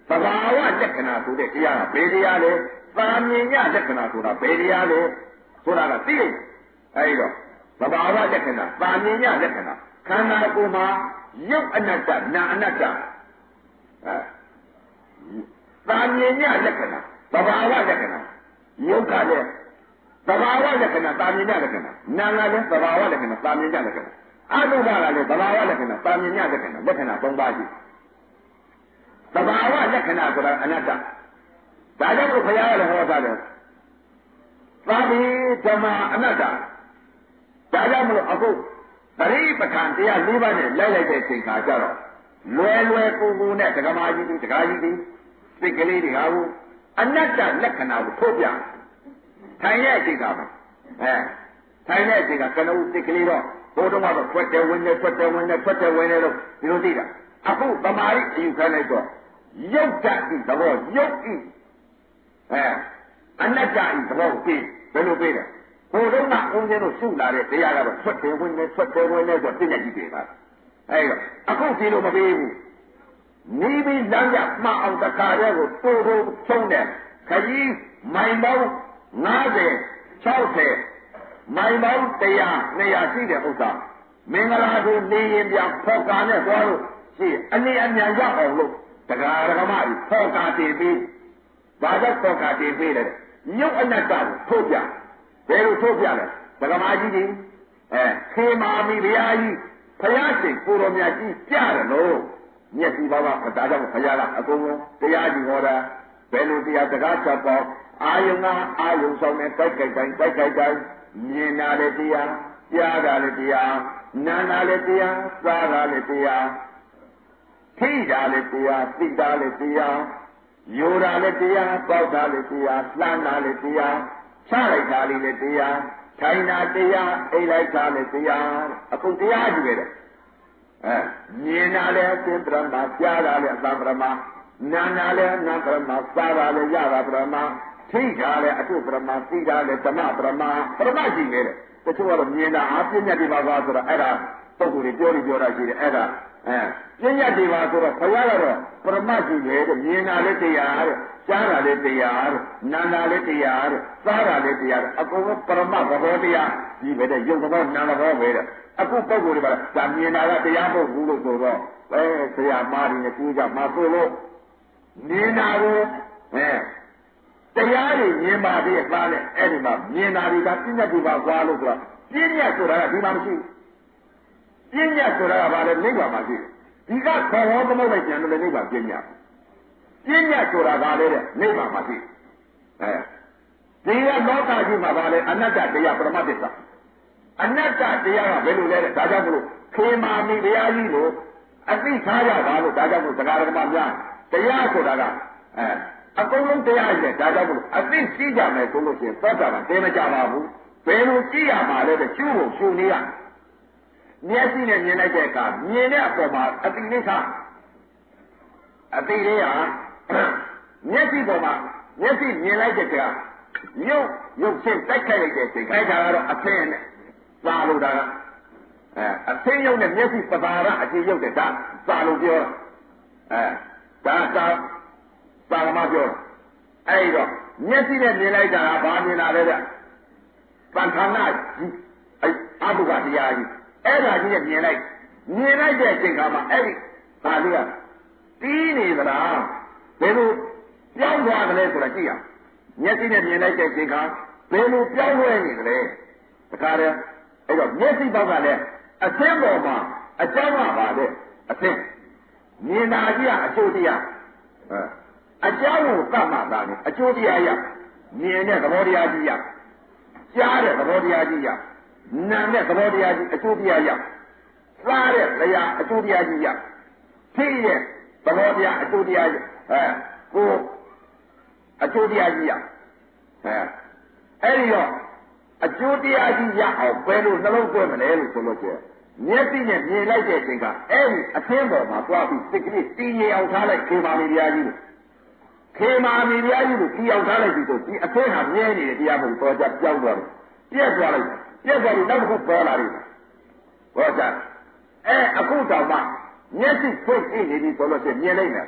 သဘာဝလက္ခဏာဆိုတဲ့တရားကဘယ်တရားလဲသာမြင်ညလက္ခဏာဆိုတာဘယ်တရားလဲဆိုတာကသိလိုက်အဲဒီတော့သဘာဝလက္ခဏာသာမြင်ညလက္ခဏာခန္ဓာကိုယ်မှာရုပ်အနတ္တနာအနတ္တအဲသာမြင်ညလက္ခဏာသဘာဝလက္ခဏာရုပ်ကလည်းသဘာဝလက္ခဏာသာမြင်ညလက္ခဏာနာကလည်းသဘာဝလက္ခဏာသာမြင်ညလက္ခဏာအတုပါကလည်းသဘာဝလက္ခဏာသာမြင်ညလက္ခဏာလက္ခဏာ၃ပါးရှိသဘာဝလက္ခဏာဆိုတာအနတ္တဒါကြောင့်ဘုရားကလည်းဟောတာတယ်သာဘိဓမ္မအနတ္တဒါကြောင့်မလို့အခုပရိပက္ခတရား၄ပါးနဲ့လိုက်လိုက်တဲ့ချိန်ခါကြတော့လွယ်လွယ်ကူကူနဲ့ဒကမာကြီးဒီဒကာကြီးဒီစိတ်ကလေးတွေကဟိုအနတ္တလက္ခဏာကိုထုတ်ပြထိုင်ရဲ့အချိန်ကမှာအဲထိုင်ရဲ့အချိန်ကကနဦးစိတ်ကလေးတော့ဘိုးတော်ကတော့ထွက်တယ်ဝင်တယ်ထွက်တယ်ဝင်တယ်ထွက်တယ်ဝင်တယ်လို့ဒီလိုသိတာအခုသမာဓိအယူခံလိုက်တော့ရုပ်တတ်ဤသဘောရုပ်ဤအဲအနတ္တဤသဘောကိုပြီးဘယ်လိုပြီးလဲဘိုးတော်ကဦးဇင်းတို့ရှုလာတဲ့တရားကတော့ထွက်တယ်ဝင်တယ်ထွက်တယ်ဝင်တယ်ဆိုသိနေကြည့်တယ်ပါအဲဒါအခုဒီလိုမပြီးဘူးနီးပြီးလမ်းရမှအောင်တခါတည်းကိုတိုးတိုးချုံးတယ်ခကြီးမိုင်ပေါင်း၅၀ ၆၀မိုင်ပေါင်း၁၀၀ ၂၀၀ရှိတဲ့ဥစ္စာမင်္ဂလာကိုနေရင်ပြန်ဖောက်ကာနဲ့သွားလို့ရှိအနည်းအမြန်ရောက်အောင်လို့တရားဓမ္မကြီးဖောက်ကာတင်ပြီးဘာကြောင့်ဖောက်ကာတင်ပြီးလဲရုပ်အနတ္တကိုထုတ်ပြဘယ်လိုထုတ်ပြလဲဓမ္မကြီးကြီးအဲခေမာမီဘုရားကြီးဘုရားရှင်ကိုတော်မြတ်ကြီးပြတယ်လို့မျက်စိဘာဝဒါကြောင့်ဘုရားကအကုန်လုံးတရားကြီးဟောတာဘယ်လိုတရားစကားချက်ပေါ့အာယုံကအာယုံဆောင်နဲ့တိုက်ကြိုက်တိုင်းတိုက်ကြိုက်တိုင်းမြင်တာလည်းတရားကြားတာလည်းတရားနာတာလည်းတရားစားတာလည်းတရားထိတာလည်းတရားသိတာလည်းတရားယူတာလည်းတရားပေါက်တာလည်းတရားလှမ်းတာလည်းတရားချလိုက်တာလည်းတရားထိုင်တာတရားအိပ်လိုက်တာလည်းတရားအခုတရားကြီးပဲတဲ့အဲမြင်တာလည်းအသင်္ပရမကြားတာလည်းအသံပရမနာနာလည်းနာပရမစားတာလည်းရတာပရမထိတာလည်းအထုပရမသိတာလည်းဓမ္မပရမပရမရှိနေတယ်တချို့ကတော့မြင်တာအပြည့်ညတ်ဒီပါသွားဆိုတော့အဲ့ဒါပုဂ္ဂိုလ်တွေပြောလို့ပြောတာရှိတယ်အဲ့ဒါအဲပြည့်ညတ်ဒီပါဆိုတော့ဘုရားကတော့ပရမရှိတယ်တဲ့မြင်တာလည်းတရားတဲ့ကြားတာလည်းတရားတဲ့နာတာလည်းတရားတဲ့စားတာလည်းတရားတဲ့အကုန်လုံးပရမသဘောတရားဒီပဲတဲ့ယုတ်သဘောနာသဘောပဲတဲ့အခုပုဂ္ဂိုလ်တွေကဒါမြင်တာကတရားမဟုတ်ဘူးလို့ဆိုတော့အဲဆရာမာရီနဲ့ကျူးကြမှာဆိုလို့မြင်တာကိုအဲတရားတွေမြင်ပါသေးတယ်သားနဲ့အဲ့ဒီမှာမြင်တာတွေကပြည့်ညတ်ဒီပါသွားလို့ဆိုတော့ပြည့်ညတ်ဆိုတာကဒီမှာမရှိဘူးပြည့်ညတ်ဆိုတာကဘာလဲနိဗ္ဗာန်မှာရှိတယ်ဒီကခေါ်ဟောသမုတ်လိုက်ကြံလို့လည်းနိဗ္ဗာန်ပြည့်ညတ်ပြည့်ညတ်ဆိုတာကလည်းတဲ့နိဗ္ဗာန်မှာရှိအဲဒီကလောကကြီးမှာပါလေအနတ္တတရားပရမတ္တသအနတ္တတရားကဘယ်လိုလဲတဲ့ဒါကြောင့်မလို့ခေမာမီတရားကြီးလို့အသိထားရပါလို့ဒါကြောင့်မလို့သက္ကာရကမများတရားဆိုတာကအဲအကုန်လုံးတရားကြီးတယ်ဒါကြောင့်မလို့အသိရှိကြမယ်ဆိုလို့ရှိရင်သောတာပန်သိမကြပါဘူးဘယ်လိုကြည့်ရမှာလဲတဲ့ရှုဖို့ရှုနေရမျက်စိနဲ့မြင်လိုက်တဲ့အခါမြင်တဲ့အပေါ်မှာအတိလေးထားအတိလေးဟာမျက်စိပေါ်မှာမျက်စိမြင်လိုက်တဲ့အခါရုပ်ရုပ်ချင်းတိုက်ခိုက်လိုက်တဲ့အချိန်ခိုက်တာကတော့အသင်းနဲ့စာလို့တာကအဲအသင်းရုပ်နဲ့မျက်စိပသာရအခြေရုပ်တဲ့ဒါစာလို့ပြောတာအဲဒါစာသာမပြောအဲ့တော့မျက်စိနဲ့မြင်လိုက်တာကဘာမြင်တာလဲတဲ့ပန်ခဏကြီးအဲအဘုကတရားကြီးအဲ့ဒါကြီးနဲ့မြင်လိုက်မြင်လိုက်တဲ့အချိန်ခါမှာအဲ့ဒီဒါလေးကတီးနေသလားဘယ်လိုပြောင်းသွားတယ်လဲဆိုတာကြည့်ရအောင်မျက်စိနဲ့မြင်လိုက်တဲ့အချိန်ခါဘယ်လိုပြောင်းလဲနေသလဲတခါတည်းအဲ့တော့မျက်စိဘောက်ကလည်းအသင်းပေါ်မှာအကြောင်းကပါတဲ့အသင်းမြင်တာကြီးကအကျိုးတရားအဲအကြောင်းကိုသတ်မှသာနေအကျိုးတရားရမြင်တဲ့သဘောတရားကြီးရကြားတဲ့သဘောတရားကြီးရနာတဲ့သဘောတရားကြီးအကျိုးတရားရစားတဲ့တရားအကျိုးတရားကြီးရသိတဲ့သဘောတရားအကျိုးတရားရအဲကိုအကျိုးတရားကြီးရအဲအဲ့ဒီတော့အကျိုးတရားကြီးရအောင်ဘယ်လိုနှလုံးသွင်းမလဲလို့ဆိုလို့ကျမျက်စိနဲ့မြင်လိုက်တဲ့အချိန်ကအဲ့ဒီအသင်းပေါ်မှာသွားပြီးစိတ်ကလေးတည်ငြိမ်အောင်ထားလိုက်ခေမာမီတရားကြီးလို့ခေမာမီတရားကြီးကိုတည်အောင်ထားလိုက်ပြီးဆိုဒီအသင်းဟာမြဲနေတဲ့တရားကိုတော့ကြပြောင်းသွားတယ်ပြက်သွားလိုက်ပြက်သွားပြီးနောက်တစ်ခုပေါ်လာတယ်ဟောကြအဲအခုတောင်မှမျက်စိဖွင့်ကြည့်နေပြီဆိုလို့ရှိရင်မြင်လိုက်မယ်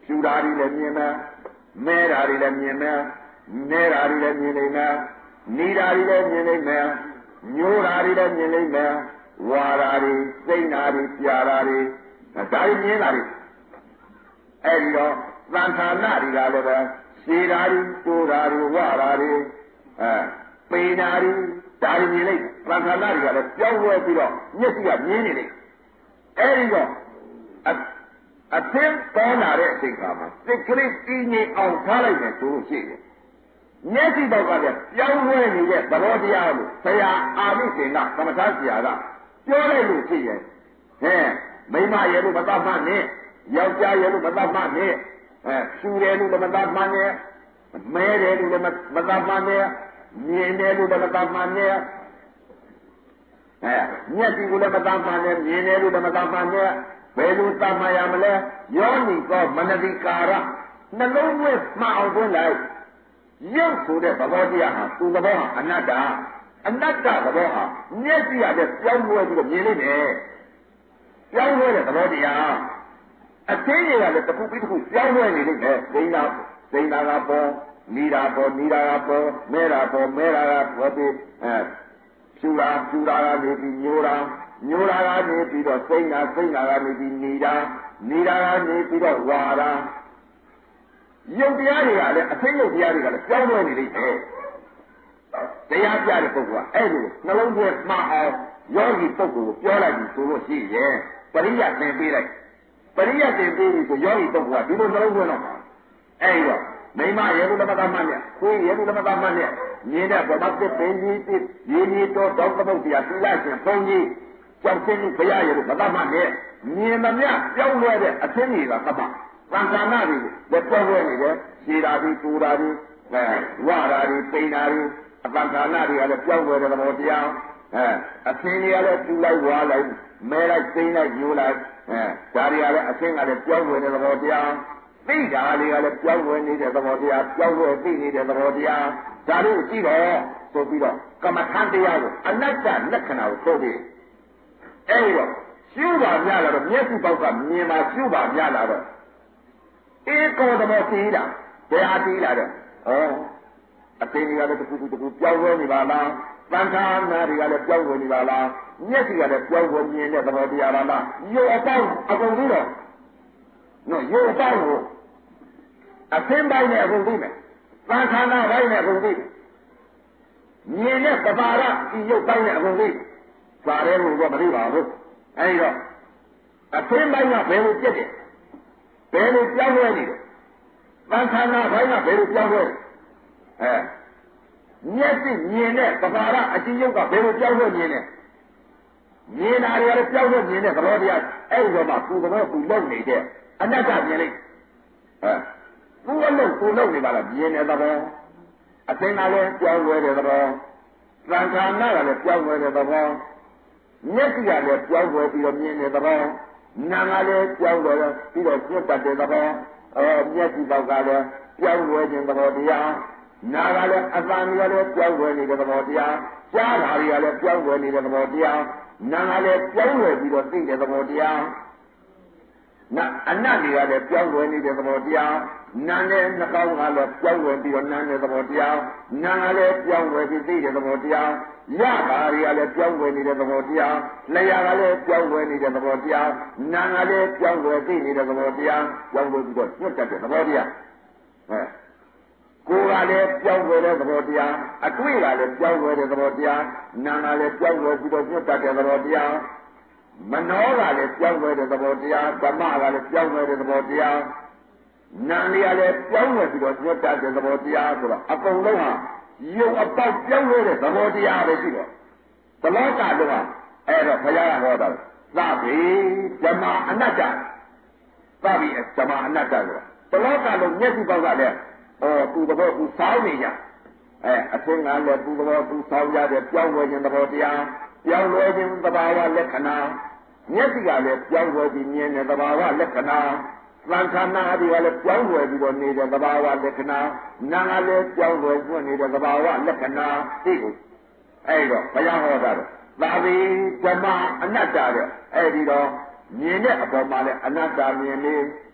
ဖြူဓာရီလည်းမြင်မယ်မဲဓာရီလည်းမြင်မယ်နဲဓာရီလည်းမြင်နေမယ်နီဓာရီလည်းမြင်နေမယ်ညိုဓာရီလည်းမြင်နေမယ်ဝါဓာရီစိတ်ဓာရီပြာဓာရီဒါရီမြင်တာတွေအဲ့ဒီတော့သံဌာနတွေကလည်းပဲရှည်ဓာရီတိုးဓာရီဝါဓာရီအဲပေဓာရီဒါရီမြင်လိုက်သံဌာနတွေကလည်းပြောင်းလဲပြီးတော့မျက်စိကမြင်နေတယ်အဲ့ဒီတော့အသင်းပေါ်လာတဲ့အချိန်ခါမှာစိတ်ကလေးတည်ငြိမ်အောင်ထားလိုက်မယ်ဆိုလို့ရှိရင်မျက်စိတော့ကလည်းပြောင်းလဲနေတဲ့သဘောတရားလို့ဆရာအာမိစေကသမထဆရာကပြောလိုက်လို့ရှိရင်ဟဲ့မိမရဲ့လို့မတတ်မှနဲ့ယောက်ျားရဲ့လို့မတတ်မှနဲ့အဲဖြူတယ်လို့မတတ်မှနဲ့မဲတယ်လို့မတတ်မှနဲ့မြင်တယ်လို့မတတ်မှနဲ့အဲမျက်စိကိုလည်းမတတ်မှနဲ့မြင်တယ်လို့မတတ်မှနဲ့ဘယ်လိုတတ်မှရမလဲယောနိကောမနတိကာရနှလုံးသွင်းမှအောင်သွင်းလိုက်ရုပ်ဆိုတဲ့သဘောတရားဟာသူသဘောဟာအနတ္တအနတ္တသဘောဟာမျက်စိရတဲ့ပြောင်းလဲပြီးတော့မြင်လိမ့်မယ်ပြောင်းလဲတဲ့သဘောတရားအသိဉာဏ်ကလည်းတစ်ခုပြီးတစ်ခုပြောင်းလဲနေလိမ့်မယ်ဒိဋ္ဌာဒိဋ္ဌာကပေါ်နိဒာပေါ်နိဒာကပေါ်မဲတာပေါ်မဲတာကပေါ်ပြီးအဲဖြူတာဖြူတာကနေပြီးညိုတာညိုတာကနေပြီးတော့စိမ့်တာစိမ့်တာကနေပြီးနိဒာနိဒာကနေပြီးတော့ဝါတာရုပ်တရားတွေကလည်းအသိရုပ်တရားတွေကလည်းပြောင်းလဲနေလိမ့်မယ်တရားပြတဲ့ပုဂ္ဂိုလ်ကအဲ့လိုနှလုံးသွင်းမှအောင်ယောဂီပုဂ္ဂိုလ်ကိုပြောလိုက်ပြီဆိုလို့ရှိရင်ပရိယသင်ပေးလိုက်ပရိယသင်ပေးပြီဆိုယောဂီပုဂ္ဂိုလ်ကဒီလိုနှလုံးသွင်းတော့မှာအဲ့တော့မိမရေလူသမတမနဲ့ခွေးရေလူသမတမနဲ့မြင်တဲ့ဗမာစစ်ပင်ကြီးတိရင်းကြီးတော့တောက်သမုတ်တရားသီလရှင်ဘုန်းကြီးကြောက်ချင်းကြီးဘုရားရေလူသမနဲ့မြင်မမြပြောင်းလဲတဲ့အသင်းကြီးကသမသံဃာနာတွေလက်ပြောင်းလဲနေတယ်ခြေဓာတ်တူဓာတ်အဲဝါဓာတ်ပိန်ဓာတ်အသံဃာနာတွေကလည်းပြောင်းလဲတဲ့သဘောတရားအဲအသင်းတွေကလည်းတူလိုက်ဝါလိုက်မဲလိုက်စိမ့်လိုက်ယူလိုက်အဲဒါတွေကလည်းအသင်းကလည်းပြောင်းလဲတဲ့သဘောတရားသိတာလေးကလည်းပြောင်းလဲနေတဲ့သဘောတရားပြောင်းလဲသိနေတဲ့သဘောတရားဒါတို့ကြည့်တော့ဆိုပြီးတော့ကမ္မထံတရားကိုအနတ္တလက္ခဏာကိုဆိုပြီးအဲဒီတော့ရှုပါများလာတော့မျက်စိပေါက်ကမြင်ပါရှုပါများလာတော့ဧကောသဘောသိတာဘယ်ဟာသိလာတော့ဩအသိဉာဏ်ကလည်းတစ်ခုတစ်ခုပြောင်းလဲနေပါလားသံဃာနာတွေကလည်းပြောင်းလဲနေပါလားမျက်စိကလည်းပြောင်းလဲမြင်တဲ့သဘောတရားလားရုပ်အပေါင်းအကုန်ပြီးတော့နော်ရုပ်အပေါင်းကိုအသင်းပိုင်းနဲ့အကုန်ပြီးမယ်သံဃာနာပိုင်းနဲ့အကုန်ပြီးမြင်တဲ့ကဘာရဒီရုပ်ပိုင်းနဲ့အကုန်ပြီးစာရဲလို့တော့မသိပါဘူးအဲဒီတော့အသင်းပိုင်းကဘယ်လိုပြည့်တယ်ဘယ်လိုပြောင်းလဲနေတယ်သံဃာနာပိုင်းကဘယ်လိုပြောင်းလဲအဲမျက်စိမြင်တဲ့ကဘာရအကြီးရုပ်ကဘယ်လိုပြောင်းလဲမြင်လဲမြင်တာတွေကလည်းပြောင်းလဲမြင်တဲ့သဘောတရားအဲ့ဒီတော့မှသူ့သဘောသူလုံနေတဲ့အနတ္တမြင်လိုက်အဲသူ့အလုံးသူ့လုံနေပါလားမြင်တဲ့သဘောအသိဉာဏ်လည်းပြောင်းလဲတဲ့သဘောသံဃာနာကလည်းပြောင်းလဲတဲ့သဘောမျက်စိကလည်းပြောင်းလဲပြီးတော့မြင်တဲ့သဘောနာကလည်းပြောင်းလဲပြီးတော့ပြတ်တတ်တဲ့သဘောအဲမျက်စိပေါက်ကလည်းပြောင်းလဲခြင်းသဘောတရားနာကလည်းအတန်ကလည်းပြောင်းလဲနေတဲ့သဘောတရားကြားတာတွေကလည်းပြောင်းလဲနေတဲ့သဘောတရားနာကလည်းပြောင်းလဲပြီးတော့သိတဲ့သဘောတရားနာအနတ်တွေကလည်းပြောင်းလဲနေတဲ့သဘောတရားနာနဲ့နှာခေါင်းကလည်းပြောင်းလဲပြီးတော့နာတဲ့သဘောတရားနာကလည်းပြောင်းလဲပြီးသိတဲ့သဘောတရားရတာတွေကလည်းပြောင်းလဲနေတဲ့သဘောတရားလျှာကလည်းပြောင်းလဲနေတဲ့သဘောတရားနာကလည်းပြောင်းလဲသိနေတဲ့သဘောတရားပြောင်းလဲပြီးတော့ညှက်တတ်တဲ့သဘောတရားအဲကိုယ်ကလည်းပြောင်းလဲတဲ့သဘောတရားအတွေ့ကလည်းပြောင်းလဲတဲ့သဘောတရားနာကလည်းပြောင်းလဲပြီးတော့ညှက်တတ်တဲ့သဘောတရားမနောကလည်းပြောင်းလဲတဲ့သဘောတရားဓမ္မကလည်းပြောင်းလဲတဲ့သဘောတရားနာလေးကလည်းပြောင်းလဲပြီးတော့ညှက်တတ်တဲ့သဘောတရားဆိုတော့အကုန်လုံးဟာရုပ်အပေါက်ပြောင်းလဲတဲ့သဘောတရားပဲရှိတော့သလောကလုံးကအဲ့တော့ဘုရားကဟောတာသဗ္ဗေဓမ္မာအနတ္တသဗ္ဗေဓမ္မာအနတ္တဆိုတော့သလောကလုံးမျက်စိပေါက်ကလည်းဩသူသဘောသူစောင်းနေကြအဲအသင်္ကလည်းသူသဘောသူစောင်းကြတဲ့ပြောင်းလဲခြင်းသဘောတရားပြောင်းလဲခြင်းသဘာဝလက္ခဏာမျက်စိကလည်းပြောင်းလဲပြီးမြင်တဲ့သဘာဝလက္ခဏာသံဃာနာတွေကလည်းပြောင်းလဲပြီးတော့နေတဲ့သဘာဝလက္ခဏာနာကလည်းပြောင်းလဲကျွနေတဲ့သဘာဝလက္ခဏာသိကိုအဲ့တော့ဘုရားဟောတာတော့သာဝေဓမ္မအနတ္တတဲ့အဲ့ဒီတော့မြင်တဲ့အပေါ်မှာလည်းအနတ္တမြင်နေ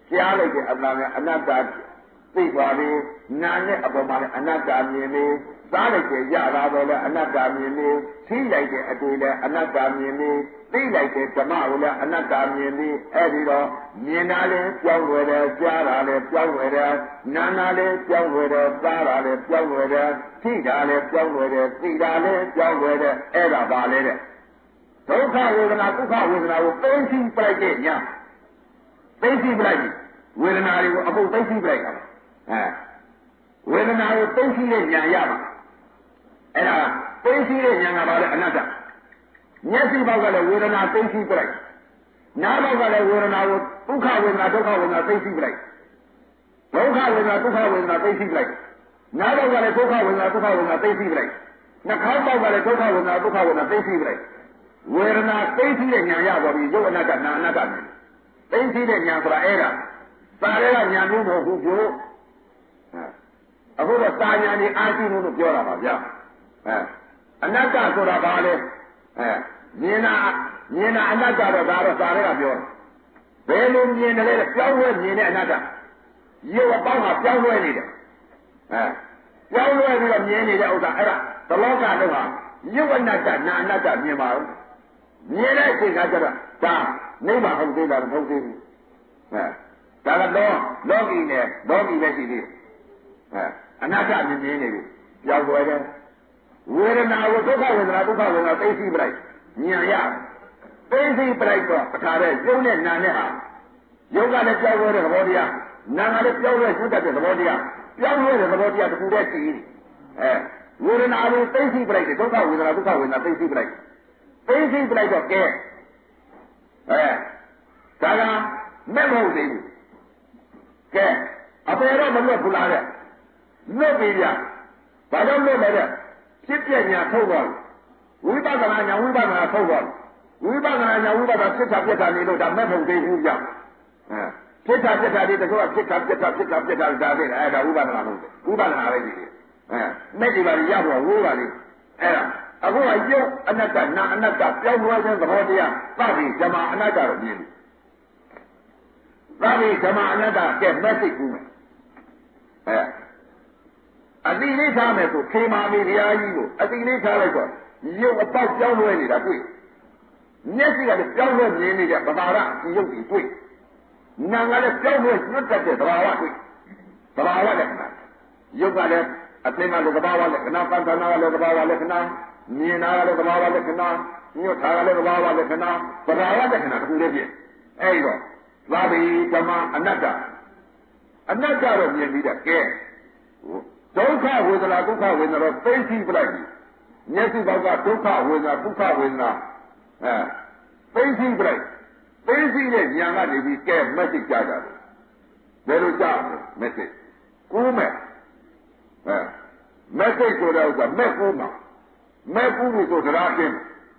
ကြားလိုက်တဲ့အတန်နဲ့အနတ္တသိသွားပြီနာနဲ့အပေါ်မှာလည်းအနတ္တမြင်ပြီစားလိုက်တဲ့ရတာတော့လည်းအနတ္တမြင်ပြီသိလိုက်တဲ့အတွေ့လည်းအနတ္တမြင်ပြီသိလိုက်တဲ့ဓမ္မကိုလည်းအနတ္တမြင်ပြီအဲ့ဒီတော့မြင်တာလည်းပြောင်းလဲတယ်ကြားတာလည်းပြောင်းလဲတယ်နာတာလည်းပြောင်းလဲတယ်စားတာလည်းပြောင်းလဲတယ်သိတာလည်းပြောင်းလဲတယ်သိတာလည်းပြောင်းလဲတယ်အဲ့ဒါပါလေတဲ့ဒုက္ခဝေဒနာဒုက္ခဝေဒနာကိုသိသိပလိုက်တဲ့ညာသိသိပလိုက်ဝေဒနာတွေကိုအခုသိသိပလိုက်တာအဲဝေဒနာကိုသိသိတဲ့ညာရပါအဲ့ဒါသိသိတဲ့ညာကပါလေအနတ္တမျက်စိဘောက်ကလည်းဝေဒနာသိသိပလိုက်နားဘောက်ကလည်းဝေဒနာကိုဒုက္ခဝေဒနာဒုက္ခဝေဒနာသိသိပလိုက်ဒုက္ခဝေဒနာဒုက္ခဝေဒနာသိသိပလိုက်နားဘောက်ကလည်းဒုက္ခဝေဒနာဒုက္ခဝေဒနာသိသိပလိုက်နှာခေါင်းဘောက်ကလည်းဒုက္ခဝေဒနာဒုက္ခဝေဒနာသိသိပလိုက်ဝေဒနာသိသိတဲ့ညာရပါပြီယုတ်အနတ္တနာအနတ္တနဲ့သိသိတဲ့ညာဆိုတာအဲ့ဒါသာရဲကညာမျိုးမဟုတ်ဘူးပြောအခုတော့သာညာနေအာရှိမှုလို့ပြောတာပါဗျာအဲအနတ္တဆိုတာဘာလဲအဲမြင်တာမြင်တာအနတ္တတော့ဒါတော့သာရဲကပြောဘယ်လိုမြင်တယ်လဲပြောင်းလဲမြင်တဲ့အနတ္တရုပ်အပေါင်းကပြောင်းလဲနေတယ်အဲပြောင်းလဲပြီးတော့မြင်နေတဲ့ဥစ္စာအဲ့ဒါသလောကတော့ဟာရုပ်အနတ္တနာအနတ္တမြင်ပါဘူးမြင်တဲ့အချိန်ကကျတော့ဒါနိဗ္ဗာန်ဟုတ်သေးလားမဟုတ်သေးဘူးအဲဒါကတော့လောကီနဲ့လောကီပဲရှိသေးတယ်အဲအနတ္တမြင်မြင်နေပြီပြောင်းလဲတယ်ဝေဒနာကိုဒုက္ခဝေဒနာဒုက္ခဝေဒနာသိသိပလိုက်ဉာဏ်ရသိသိပလိုက်တော့အခါတဲ့ယုံနဲ့နာနဲ့ဟာယုံကလည်းပြောင်းလဲတဲ့သဘောတရားနာကလည်းပြောင်းလဲကျွတ်တတ်တဲ့သဘောတရားပြောင်းလဲတဲ့သဘောတရားတစ်ခုတည်းရှိတယ်အဲဝေဒနာကိုသိသိပလိုက်တယ်ဒုက္ခဝေဒနာဒုက္ခဝေဒနာသိသိပလိုက်သိသိပလိုက်တော့ကဲအဲဒါကမဲ့မဟုတ်သေးဘူးကဲအပေတော့မလွတ်ဘူးလားတဲ့လွတ်ပြီဗျဘာလို့လွတ်လဲတဲ့ဖြစ်ပြညာထုတ်သွားဝိပဿနာညာဝိပဿနာထုတ်သွားဝိပဿနာညာဝိပဿနာဖြစ်တာပြက်တာနေလို့ဒါမဲ့မဟုတ်သေးဘူးဗျအဲဖြစ်တာပြက်တာဒီတချို့ကဖြစ်တာပြက်တာဖြစ်တာပြက်တာဒါတဲ့အဲဒါဝိပဿနာမဟုတ်ဘူးဝိပဿနာပဲဒီအဲမဲ့ဒီပါရတော့ဝိုးပါလေအဲဒါအခုကယုတ်အနတ္တနာအနတ္တပြောင်းလဲခြင်းသဘောတရားသတိဓမ္မအနတ္တတော့မြင်တယ်သတိဓမ္မအနတ္တကဲမက်စိတ်ကူးမယ်အဲအတိလေးထားမယ်ဆိုခေမာမီတရားကြီးကိုအတိလေးထားလိုက်တော့ရုပ်အပေါက်ပြောင်းလဲနေတာတွေ့မျက်စိကလည်းပြောင်းလဲမြင်နေတဲ့ပတာရဒီရုပ်ကြီးတွေ့နာကလည်းပြောင်းလဲညွတ်တတ်တဲ့သဘာဝတွေ့သဘာဝလက္ခဏာရုပ်ကလည်းအသိမှလည်းသဘာဝလက္ခဏာပဋ္ဌာနာကလည်းသဘာဝလက္ခဏာမြင်တာကလည်းသဘာဝလက္ခဏာညွတ်တာကလည်းသဘာဝလက္ခဏာသဘာဝလက္ခဏာတစ်ခုလေးပြည့်အဲဒီတော့သာဘိဓမ္မအနတ္တအနတ္တတော့မြင်ပြီးတော့ကဲဒုက္ခဝေဒနာဒုက္ခဝေဒနာတော့သိသိပလိုက်ပြီမျက်စိဘောက်ကဒုက္ခဝေဒနာဒုက္ခဝေဒနာအဲသိသိပလိုက်သိသိတဲ့ဉာဏ်ကနေပြီးကဲမက်ဆေ့ကြားကြတယ်ဘယ်လိုကြားမက်ဆေ့ကူးမယ်အဲမက်ဆေ့ဆိုတဲ့ဥစ္စာမက်ကူးမှာမက်ကူးလို့ဆိုတရားချင်း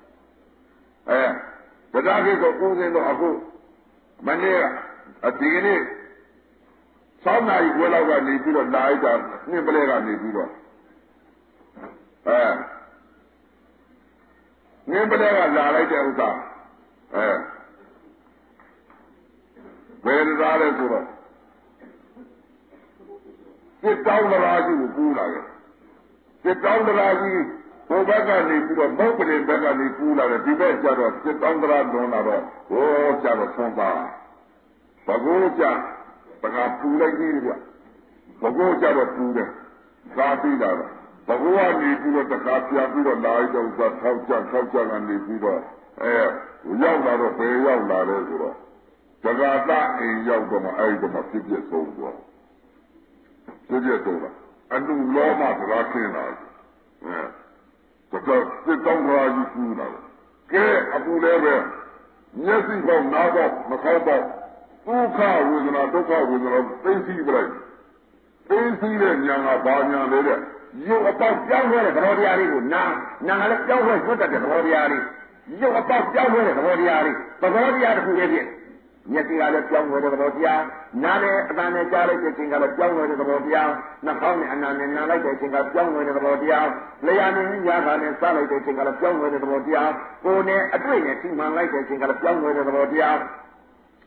အဲတရားချင်းဆိုဦးစင်းတော့အခုမနေ့ကအဒီကနေ့ဆောင်းနာရီဝဲလောက်ကနေပြီးတော့လာလိုက်တာနှင်းပလဲကနေပြီးတော့အဲနှင်းပလဲကလာလိုက်တဲ့ဥစ္စာအဲဘယ်လိုလဲဆိုတော့စစ်တောင်းတရားကြီးကိုပူးလာတယ်စစ်တောင်းတရားကြီးဘုဘက်ကနေပြီးတော့မုတ်ပလင်ဘက်ကနေပူးလာတယ်ဒီဘက်ကျတော့စစ်တောင်းတရားလွန်လာတော့ဟောကျတော့ဆုံးပါဘဂိုးကျပကပူလိုက်ကြီးဗျဘဂိုးကြတော့ပူတယ်သာပြီးတာဘဂိုးကနေပြီးတော့တခါပြန်ပြီးတော့လာရတော့ဆိုထောက်ကြထောက်ကြကနေပြီးတော့အဲရောက်လာတော့ဘယ်ရောက်လာလဲဆိုတော့တက္ကသအိမ်ရောက်တော့မှအဲ့ဒီတော့ဖြစ်ဖြစ်ဆုံးသွားဖြစ်ဖြစ်ဆုံးလာအနုလောမသရာခင်းလာအဲတကယ်စစ်တောင်းကြကြီးပူလာကဲအပူလည်းပဲမျက်စိပေါက်နားပေါက်မခေါက်ပေါက်ဒုက္ခဝေဒနာဒုက္ခဝေဒနာသိသိပလိုက်သိသိတဲ့ဉာဏ်ကဘာဉာဏ်လဲတဲ့ရုပ်အပေါက်ပြောင်းလဲတဲ့သဘောတရားလေးကိုနာနာကလည်းပြောင်းလဲကျွတ်တတ်တဲ့သဘောတရားလေးရုပ်အပေါက်ပြောင်းလဲတဲ့သဘောတရားလေးသဘောတရားတစ်ခုလေးဖြင့်မျက်စိကလည်းပြောင်းလဲတဲ့သဘောတရားနားလည်းအတန်နဲ့ကြားလိုက်တဲ့အချိန်ကလည်းပြောင်းလဲတဲ့သဘောတရားနှာခေါင်းနဲ့အနာနဲ့နားလိုက်တဲ့အချိန်ကပြောင်းလဲတဲ့သဘောတရားလျှာနဲ့ညာခါနဲ့စားလိုက်တဲ့အချိန်ကလည်းပြောင်းလဲတဲ့သဘောတရားကိုယ်နဲ့အတွေ့နဲ့ထိမှန်လိုက်တဲ့အချိန်ကလည်းပြောင်းလဲတဲ့သဘောတရား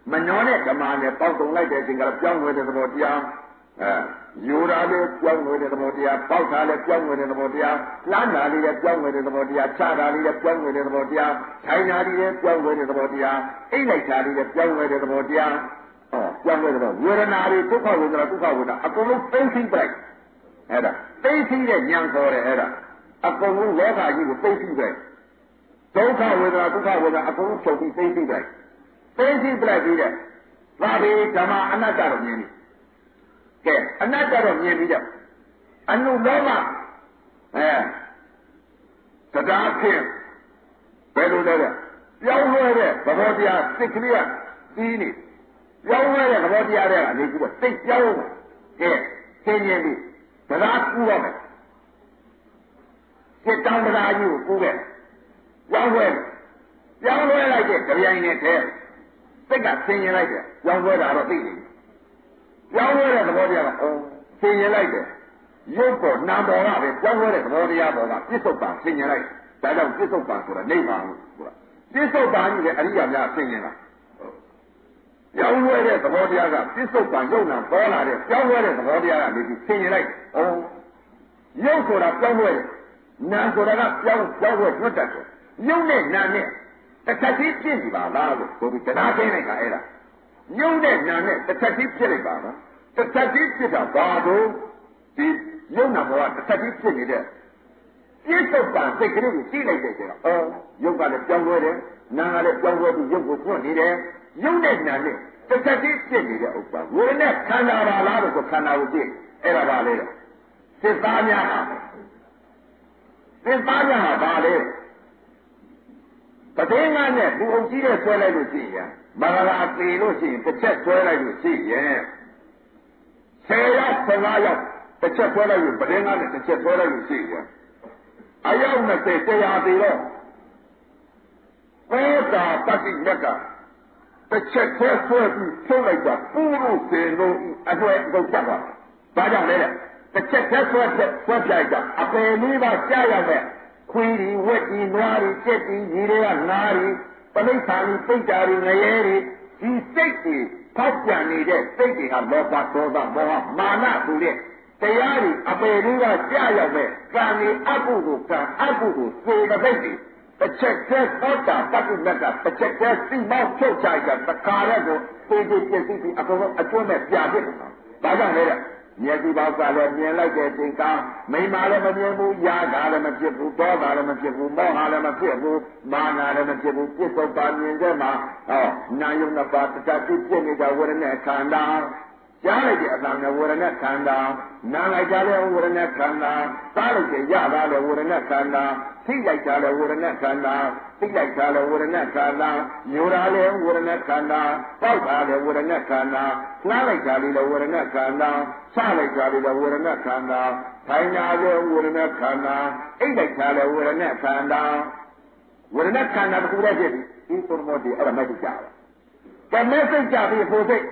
မနှောနဲ့ဓမ္မနဲ့ပေါက်တုံလိုက်တဲ့အချိန်ကပြောင်းနေတဲ့သဘောတရားအဲယူတာလေးပြောင်းနေတဲ့သဘောတရားပေါက်တာလေးပြောင်းနေတဲ့သဘောတရားလမ်းတာလေးလည်းပြောင်းနေတဲ့သဘောတရားခြားတာလေးလည်းပြောင်းနေတဲ့သဘောတရားထိုင်တာလေးလည်းပြောင်းနေတဲ့သဘောတရားအိတ်လိုက်တာလေးလည်းပြောင်းနေတဲ့သဘောတရားဟောပြောင်းနေတဲ့ဝေဒနာတွေဒုက္ခဝေဒနာဒုက္ခဝေဒနာအကုန်လုံးသိသိပလိုက်အဲ့ဒါသိသိတဲ့ဉာဏ်ခေါ်တယ်အဲ့ဒါအကုန်လုံးလောကကြီးကိုသိသိပလိုက်ဒုက္ခဝေဒနာဒုက္ခဝေဒနာအကုန်လုံးချုပ်ပြီးသိသိပလိုက်သိသိပလိုက်ပြီးတဲ့ဘာဒီဓမ္မအနတ္တတော့မြင်ပြီကဲအနတ္တတော့မြင်ပြီးတော့အနုလောမအဲတရားဖြင့်ဘယ်လိုလဲပြောင်းလဲတဲ့သဘောတရားစိတ်ကလေးကပြီးနေပြောင်းလဲတဲ့သဘောတရားတွေကနေပြီးတော့စိတ်ပြောင်းကဲသင်ရင်ပြီးတရားကူရမယ်စိတ်တောင်းတရားကြီးကိုကူးခဲ့ပြောင်းလဲပြောင်းလဲလိုက်တဲ့ကြပြိုင်နဲ့တည်းစိတ်ကသင်ရင်လိုက်တယ်ပြောင်းလဲတာတော့သိနေပြောင်းလဲတဲ့သဘောတရားကအော်သင်ရင်လိုက်တယ်ရုပ်ပေါ်နာမ်ပေါ်ကပဲပြောင်းလဲတဲ့သဘောတရားပေါ်ကပြစ္ဆုတ်ပံသင်ရင်လိုက်ဒါကြောင့်ပြစ္ဆုတ်ပံဆိုတာနိဗ္ဗာန်လို့ဆိုတာပြစ္ဆုတ်ပံကြီးလည်းအရိယာများသင်ရင်လားပြောင်းလဲတဲ့သဘောတရားကပြစ္ဆုတ်ပံရုပ်နာပေါ်လာတဲ့ပြောင်းလဲတဲ့သဘောတရားကနေပြီးသင်ရင်လိုက်အော်ရုပ်ဆိုတာပြောင်းလဲတယ်နာမ်ဆိုတာကပြောင်းပြောင်းလဲညွတ်တတ်တယ်ရုပ်နဲ့နာမ်နဲ့တစ်ချက်ချင်းဖြစ်နေပါလားလို့ဆိုပြီးတရားသိနေတာအဲ့ဒါညုံတဲ့နာနဲ့တစ်ချက်ချင်းဖြစ်လိုက်ပါနော်တစ်ချက်ချင်းဖြစ်တာဘာလို့ဒီယုံနာဘောကတစ်ချက်ချင်းဖြစ်နေတဲ့ပြစ္ဆုတ်ပံစိတ်ကလေးကိုသိလိုက်တဲ့ကျတော့အော်ယုတ်ကလည်းပြောင်းလဲတယ်နာကလည်းပြောင်းလဲပြီးယုတ်ကိုဖွင့်နေတယ်ယုံတဲ့နာနဲ့တစ်ချက်ချင်းဖြစ်နေတဲ့ဥစ္စာဝေဒနာခန္ဓာပါလားလို့ဆိုခန္ဓာကိုကြည့်အဲ့ဒါပါလေစိတ်သားများဟာစိတ်သားများဟာပါလေပတိငါနဲ့ဘူအောင်ကြီးတဲ့ဆွဲလိုက်လို့ရှိရင်မဂလာပေလို့ရှိရင်တစ်ချက်ဆွဲလိုက်လို့ရှိရင်ဆယ်ရောက်ဆယ်ငါးရောက်တစ်ချက်ဆွဲလိုက်လို့ပတိငါနဲ့တစ်ချက်ဆွဲလိုက်လို့ရှိရင်အယောက်နှစ်ဆယ်တရားပေတော့ဘောတာပတိမြတ်ကတစ်ချက်ဆွဲဆွဲပြီးထုတ်လိုက်တာပူလို့စေလို့အထွေအုပ်ချက်ပါဘာကြောင့်လဲတစ်ချက်ဆွဲဆွဲဆွဲပြလိုက်တာအပေလေးပါကြားရမယ်ခွေးဒီဝက်ဒီနွားဒီကြက်ဒီညီတွေကငါးဒီပဋိဌာန်ပိဋ္ဌာရီငရဲတွေဒီစိတ်တွေဖောက်ပြန်နေတဲ့စိတ်တွေကလောဘဒေါသမောဟမာနဆိုတဲ့တရားတွေအပေလေးကကြာရောက်မဲ့ကံဒီအကုသိုလ်ကံအကုသိုလ်စေတသိက်တွေတစ်ချက်တည်းသောတာပတ္တိမတ်ကတစ်ချက်တည်းစိမောဖြုတ်ချလိုက်တာတခါတည်းကိုသိသိပြည့်စုံပြီးအကုန်လုံးအကျွမ်းမဲ့ပြဖြစ်နေတာဒါကြောင့်လေမျက်စိပေါက်ကလည်းမြင်လိုက်တဲ့ချိန်ကမိမာလည်းမမြင်ဘူးယာကလည်းမဖြစ်ဘူးဒေါသလည်းမဖြစ်ဘူးမောဟလည်းမဖြစ်ဘူးမာနလည်းမဖြစ်ဘူးပြစ္ဆုတ်ပါမြင်တဲ့မှာဟောနာယုံနှစ်ပါးတရားပြည့်ပြည့်နေတဲ့ဝေဒနာခန္ဓာကြားလိုက်တဲ့အတန်နဲ့ဝေဒနာခန္ဓာနားလိုက်ကြတဲ့ဝေဒနာခန္ဓာစားလိုက်တဲ့ရတာလည်းဝေဒနာခန္ဓာသိလိုက်ကြတဲ့ဝေဒနာခန္ဓာသိလိုက်ကြတဲ့ဝေဒနာခန္ဓာညိုတာလည်းဝေဒနာခန္ဓာပေါက်တာလည်းဝေဒနာခန္ဓာလှမ်းလိုက်ကြလည်းဝေဒနာခန္ဓာစလိုက်ကြလည်းဝေဒနာခန္ဓာထိုင်တာလည်းဝေဒနာခန္ဓာအိတ်လိုက်ကြလည်းဝေဒနာခန္ဓာဝေဒနာခန္ဓာတစ်ခုတည်းဖြစ်ပြီးဒီပုံမောဒီအဲ့ဒါမဲ့ကြတယ်ကဲမဲ့စိတ်ကြပြီးဖို့စိတ်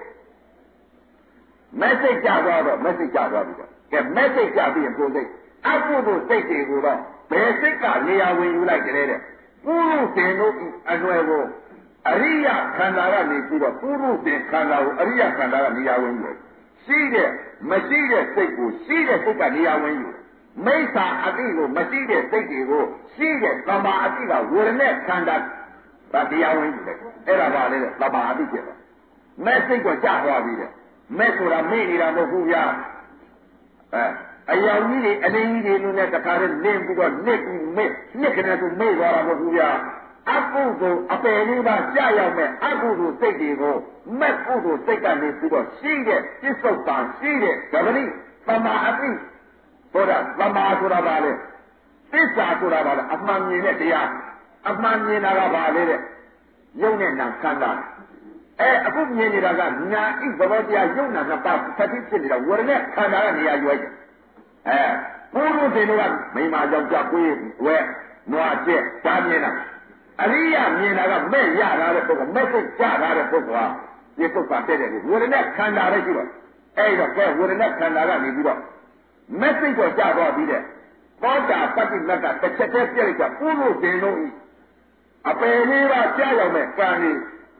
message ကြသွားတော့ message ကြသွားပြီတော့ကဲ message ကြပြီးရင်ကိုယ်စိတ်အကုသိုလ်စိတ်တွေကိုတော့ဘယ်စိတ်ကနေရာဝင်ယူလိုက်ကြတဲ့ပုရုသင်တို့အနွယ်ကိုအရိယခန္ဓာကနေပြီးတော့ပုရုသင်ခန္ဓာကိုအရိယခန္ဓာကနေရာဝင်ယူရှိတဲ့မရှိတဲ့စိတ်ကိုရှိတဲ့စိတ်ကနေရာဝင်ယူမိစ္ဆာအတိကိုမရှိတဲ့စိတ်တွေကိုရှိတဲ့သမာအတိကဝေဒနာခန္ဓာဒါတရားဝင်ယူတယ်အဲ့ဒါပါလေသမာအတိဖြစ်တယ် message ကိုကြားသွားပြီတဲ့မဲ့ဆိုတာမေ့နေတာမဟုတ်ဘူးဗျာအဲအယောင်ကြီးတွေအလင်းကြီးတွေနဲ့တခါတည်းလင်းပြီးတော့နစ်ပြီးမေ့နစ်ခနဲ့သူမေ့သွားတာမဟုတ်ဘူးဗျာအကုသိုလ်အပယ်လေးပါကြာရောက်မဲ့အကုသိုလ်စိတ်တွေကိုမဲ့ကုသိုလ်စိတ်ကနေပြီးတော့ရှိတဲ့ပြစ္ဆုတ်ပံရှိတဲ့ဓမ္မနိသမာအတိဆိုတာသမာဆိုတာပါလေသစ္စာဆိုတာပါလေအမှန်မြင်တဲ့တရားအမှန်မြင်တာကပါလေတဲ့ယုံနဲ့နာခန္ဓာအဲအခုမြင်နေတာကနာဣသဘောတရားယုံနာနှစ်ပါးသတိဖြစ်နေတာဝရณะခန္ဓာကနေရာရွယ်တယ်အဲဘုရုရှင်တို့ကမိမာယောက်ျားကိုယ်ဝဲနွားကျက်ဒါမြင်တာအရိယမြင်တာကမဲ့ရတာတဲ့ပုဂ္ဂိုလ်မဲ့စိတ်ကြတာတဲ့ပုဂ္ဂိုလ်ဟာဒီပုဂ္ဂိုလ်တဲ့တယ်ဝရณะခန္ဓာလည်းရှိတော့အဲ့တော့ကဲဝရณะခန္ဓာကနေပြီးတော့မဲ့စိတ်တော့ကြသွားပြီးတဲ့သောတာပတ္တိမတ်ကတစ်ချက်တည်းပြည့်လိုက်တာဘုရုရှင်တို့ဤအပယ်လေးပါကြာရောက်မဲ့ကံကြီး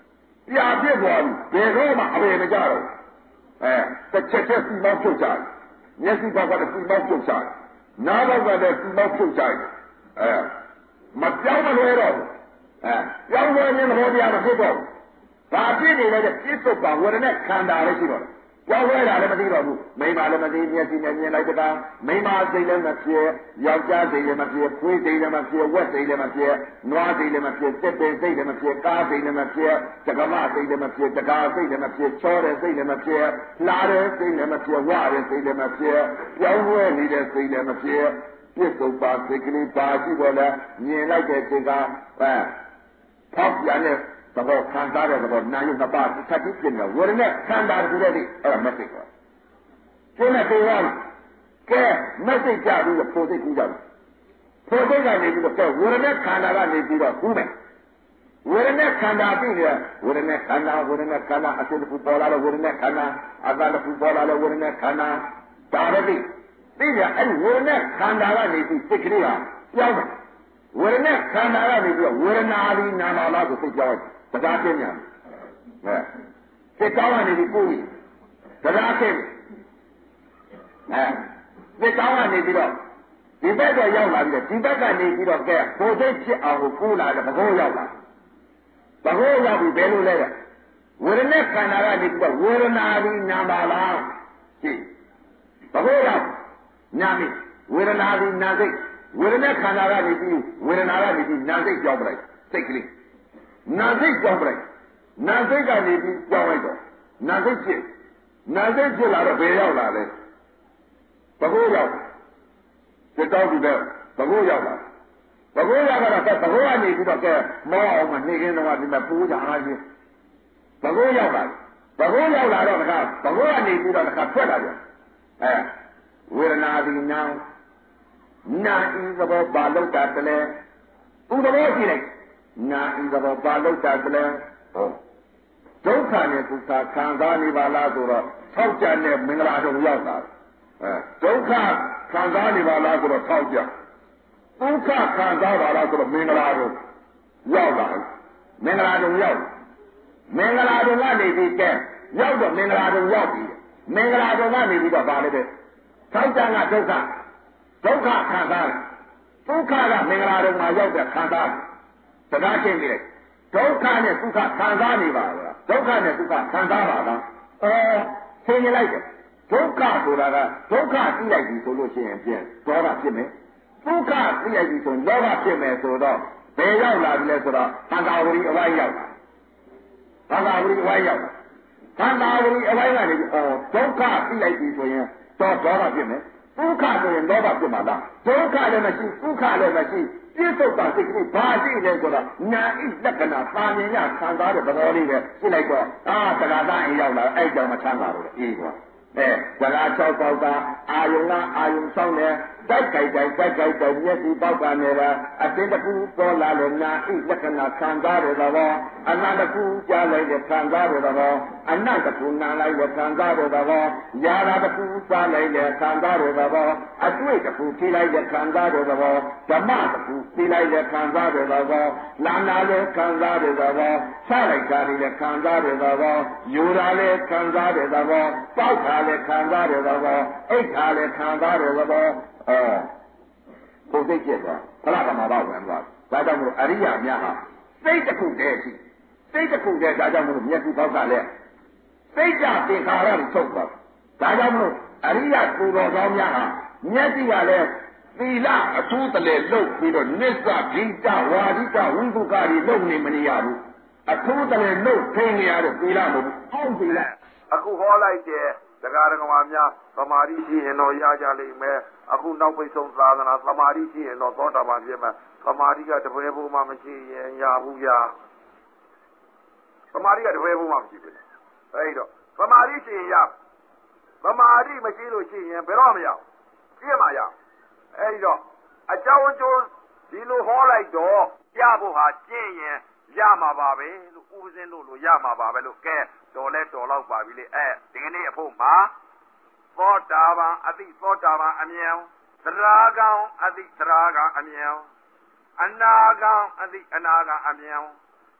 ပြာပြစ်သွားပြီဘယ်တော့မှအပေမကြတော့အဲတစ်ချက်ချက်စီမောင်းဖြုတ်ကြတယ်မျက်စိဘောက်ကတည်းကစီမောင်းဖြုတ်ကြတယ်နားဘောက်ကတည်းကစီမောင်းဖြုတ်ကြတယ်အဲမပြောင်းမလွဲတော့အဲပြောင်းလွဲခြင်းသဘောတရားမဖြစ်တော့ဘာဖြစ်နေလဲပြစ္ဆုတ်ပါဝရณะခန္ဓာလည်းရှိတော့ကြောက်ရတာလည်းမသိတော့ဘူးမိမလည်းမသိမျက်စိနဲ့မြင်လိုက်တကားမိမစိတ်လည်းမဖြစ်ယောက်ျားစိတ်လည်းမဖြစ်ခွေးစိတ်လည်းမဖြစ်ဝက်စိတ်လည်းမဖြစ်နွားစိတ်လည်းမဖြစ်တက်တဲ့စိတ်လည်းမဖြစ်ကားစိတ်လည်းမဖြစ်တက္ကမစိတ်လည်းမဖြစ်တကားစိတ်လည်းမဖြစ်ချောတဲ့စိတ်လည်းမဖြစ်လာတဲ့စိတ်လည်းမဖြစ်ဝါတဲ့စိတ်လည်းမဖြစ်ပြောင်းလဲနေတဲ့စိတ်လည်းမဖြစ်ပြစ္ဆုတ်ပါစိတ်ကလေးပါရှိတော့လဲမြင်လိုက်တဲ့စိတ်ကအဲဖောက်ပြန်တဲ့သဘောခံစားတဲ့သဘောနာယုနှစ်ပါးသတိပြည့်နေဝရณะခန္ဓာတခုတည်းအဲ့ဒါမသိဘူးကျင်းတဲ့တရားကဲမသိကြဘူးလို့ဖို့သိကူးကြတယ်ဖို့သိကနေပြီးတော့ကဲဝရณะခန္ဓာကနေပြီးတော့ကူးမယ်ဝရณะခန္ဓာပြီးနေဝရณะခန္ဓာဝရณะခန္ဓာအစစ်တစ်ခုပေါ်လာတော့ဝရณะခန္ဓာအတ္တတစ်ခုပေါ်လာတော့ဝရณะခန္ဓာဒါပဲသိသိကြအဲ့ဝရณะခန္ဓာကနေပြီးစိတ်ကလေးကပြောင်းတယ်ဝရณะခန္ဓာကနေပြီးတော့ဝေဒနာဒီနာမလားကိုသိပြောင်းတယ်တရားသိညာအဲစိတ်ကောင်းကနေပြီးပို့ပြီးတရားသိအဲစိတ်ကောင်းကနေပြီးတော့ဒီဘက်တော့ရောက်လာပြီးတော့ဒီဘက်ကနေပြီးတော့ကဲကိုယ်သိဖြစ်အောင်ကိုကူးလာတယ်ဘကိုးရောက်လာဘကိုးရောက်ပြီးဘယ်လိုလဲဝေဒနာခန္ဓာကနေပြီးတော့ဝေဒနာဒီနာမလားရှိဘကိုးရောက်ညာမိဝေဒနာဒီနာစိတ်ဝေဒနာခန္ဓာကနေပြီးဝေဒနာကနေပြီးနာစိတ်ကြောင်းပလိုက်စိတ်ကလေးနာစိတ်ကြောင်းပလိုက်နာစိတ်ကနေပြီးကြောင်းလိုက်တော့နာစိတ်ဖြစ်နာစိတ်ဖြစ်လာတော့ဘယ်ရောက်လာလဲဘကိုးရောက်စိတ်တောင်းပြီးတော့ဘကိုးရောက်လာဘကိုးရောက်တော့ဘကိုးကနေပြီးတော့ကဲမောအောင်မနေခင်းတော့ဒီမှာပူကြအားချင်းဘကိုးရောက်လာဘကိုးရောက်လာတော့တခါဘကိုးကနေပြီးတော့တခါထွက်လာပြန်အဲဝေဒနာဒီနာနာဤသဘောပါလောက်တာတလဲသူသဘောရှိလိုက်နာဤသဘောပါလောက်တာတလဲဟောဒုက္ခနဲ့ဒုက္ခခံစားနေပါလားဆိုတော့ထောက်ကြတဲ့မင်္ဂလာတော်ရောက်လာအဲဒုက္ခခံစားနေပါလားဆိုတော့ထောက်ကြဒုက္ခခံစားပါလားဆိုတော့မင်္ဂလာတော်ရောက်လာမင်္ဂလာတော်ရောက်မင်္ဂလာတော်ကနေပြီးကဲရောက်တော့မင်္ဂလာတော်ရောက်ပြီမင်္ဂလာတော်ကနေပြီးတော့ဗာလဲတဲ့ထောက်ကြကဒုက္ခဒုက္ခခံစားတယ်ဒုက္ခကမင်္ဂလာတော်မှာရောက်တဲ့ခံစားတယ်တရားချင်းကြည့်လိုက်ဒုက္ခနဲ့ဒုက္ခခံစားနေပါလားဒုက္ခနဲ့ဒုက္ခခံစားပါလားအော်ဆင်းရဲလိုက်တယ်ဒုက္ခဆိုတာကဒုက္ခသိလိုက်ပြီဆိုလို့ရှိရင်ပြန်ဒေါသဖြစ်မယ်ဒုက္ခသိလိုက်ပြီဆိုလောဘဖြစ်မယ်ဆိုတော့ဘယ်ရောက်လာပြီလဲဆိုတော့သံဃာဝရီအဝိုင်းရောက်လာသံဃာဝရီအဝိုင်းရောက်လာသံဃာဝရီအဝိုင်းကနေပြီးအော်ဒုက္ခသိလိုက်ပြီဆိုရင်တော့ဒေါသဖြစ်မယ်ဒုက္ခဆိုရင်လောဘဖြစ်မှာလားဒုက္ခလည်းမရှိဒုက္ခလည်းမရှိပြစ္ဆုတ်ပါစိတ်ကလေးဘာရှိလဲဆိုတော့နာဣလက္ခဏာပါမြင်ရခံစားတဲ့သဘောလေးပဲရှင်းလိုက်တော့အာတရားသားအိမ်ရောက်လာအဲ့ကြောင့်မချမ်းသာလို့အေးကွာအဲဇာ၆ပေါက်ကအာယုံကအာယုံဆောင်တယ်တိုက်ကြိုက်တိုက်တိုက်ကြိုက်တိုက်မျက်စိပေါက်ကနေလားအတင်းတစ်ခုပေါ်လာလို့နာဣလက္ခဏာခံစားတဲ့သဘောအနန္တခုကြားလိုက်တဲ့ခံစားတဲ့သဘောအနန္တခုနာလိုက်တဲ့ခံစားတဲ့သဘောယာရာတစ်ခုစားလိုက်တဲ့ခံစားတဲ့သဘောအတွေ့တစ်ခုထိလိုက်တဲ့ခံစားတဲ့သဘောဓမ္မတစ်ခုထိလိုက်တဲ့ခံစားတဲ့သဘောနာနာလည်းခံစားတဲ့သဘောဆလိုက်တာလည်းခံစားတဲ့သဘောယူတာလည်းခံစားတဲ့သဘောပေါက်တာလည်းခံစားတဲ့သဘောအိတ်တာလည်းခံစားတဲ့သဘောအဲကိုယ်သိကျက်သွားဖလားကမှာတော့ဝင်သွားဒါကြောင့်မို့အရိယာများဟာစိတ်တစ်ခုတည်းရှိစိတ်တစ်ခုတည်းဒါကြောင့်မို့မျက်စိပေါက်ကလည်းစိတ်ကြသင်္ခါရတွေချုပ်သွားဒါကြောင့်မို့အရိယာကိုယ်တော်ကောင်းများဟာမျက်စိကလည်းသီလအထူးတလဲလုတ်ပြီးတော့နိစ္စဂိတဝါဒိတဝိသုကာတွေလုတ်နေမနေရဘူးအထူးတလဲလုတ်ထိနေရတဲ့သီလမဟုတ်ဘူးအောက်သီလအခုဟောလိုက်တဲ့တရားတော်မှာများသမာဓိရှိရင်တော့ရကြလိမ့်မယ်အခုနောက်ပိတ်ဆုံးသာသနာသမာဓိရှိရင်တော့သောတာပန်ဖြစ်မယ်သမာဓိကတပည့်ဖို့မှမရှိရင်ရဘူးရသမာဓိကတပည့်ဖို့မှမရှိဘူးအဲ့တော့သမာဓိရှိရင်ရသမာဓိမရှိလို့ရှိရင်ဘယ်တော့မရပြည့်မှာရအဲ့တော့အကြောင်းအကျိုးဒီလိုဟောလိုက်တော့ရဖို့ဟာကျင့်ရင်ရမှာပါပဲလို့ဥပဇင်းလို့လို့ရမှာပါပဲလို့ကဲတော်လဲတော်တော့ပါပြီလေအဲဒီကနေ့အဖို့မှာသောတာပန်အတိသောတာပန်အမြင်သရာဂံအတိသရာဂံအမြင်အနာဂံအတိအနာဂံအမြင်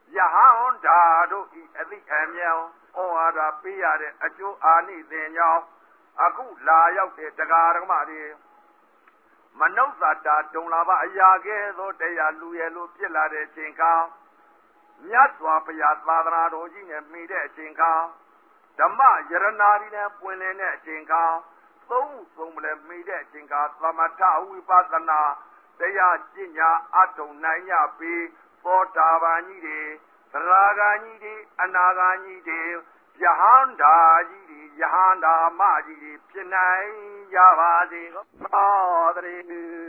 ယဟန်ဓာတို့ဤအသိအမြင်ဩဝါဒပေးရတဲ့အကျိုးအာနိသင်ကြောင့်အခုလာရောက်တဲ့တရားဓမ္မတွေမနုဿတာဒုံလာဘအရာကဲသောတရားလူရဲ့လို့ဖြစ်လာတဲ့အချိန်ခါမြတ်စွာဘုရားသာသနာတော်ကြီးနဲ့မိတဲ့အချိန်ခါဓမ္မယရနာရီနဲ့ပွင့်လင်းတဲ့အချိန်ခါသုံးသုံးမလဲမိတဲ့အချိန်ခါသမထဝိပဿနာတရားကျင့်ညာအထုံနိုင်ရပြီးသောတာပန်ကြီးတွေသရဂန်ကြီးတွေအနာဂန်ကြီးတွေယဟန္တာကြီးတွေယဟန္တာမကြီးတွေဖြစ်နိုင်ကြပါစေသောတည်း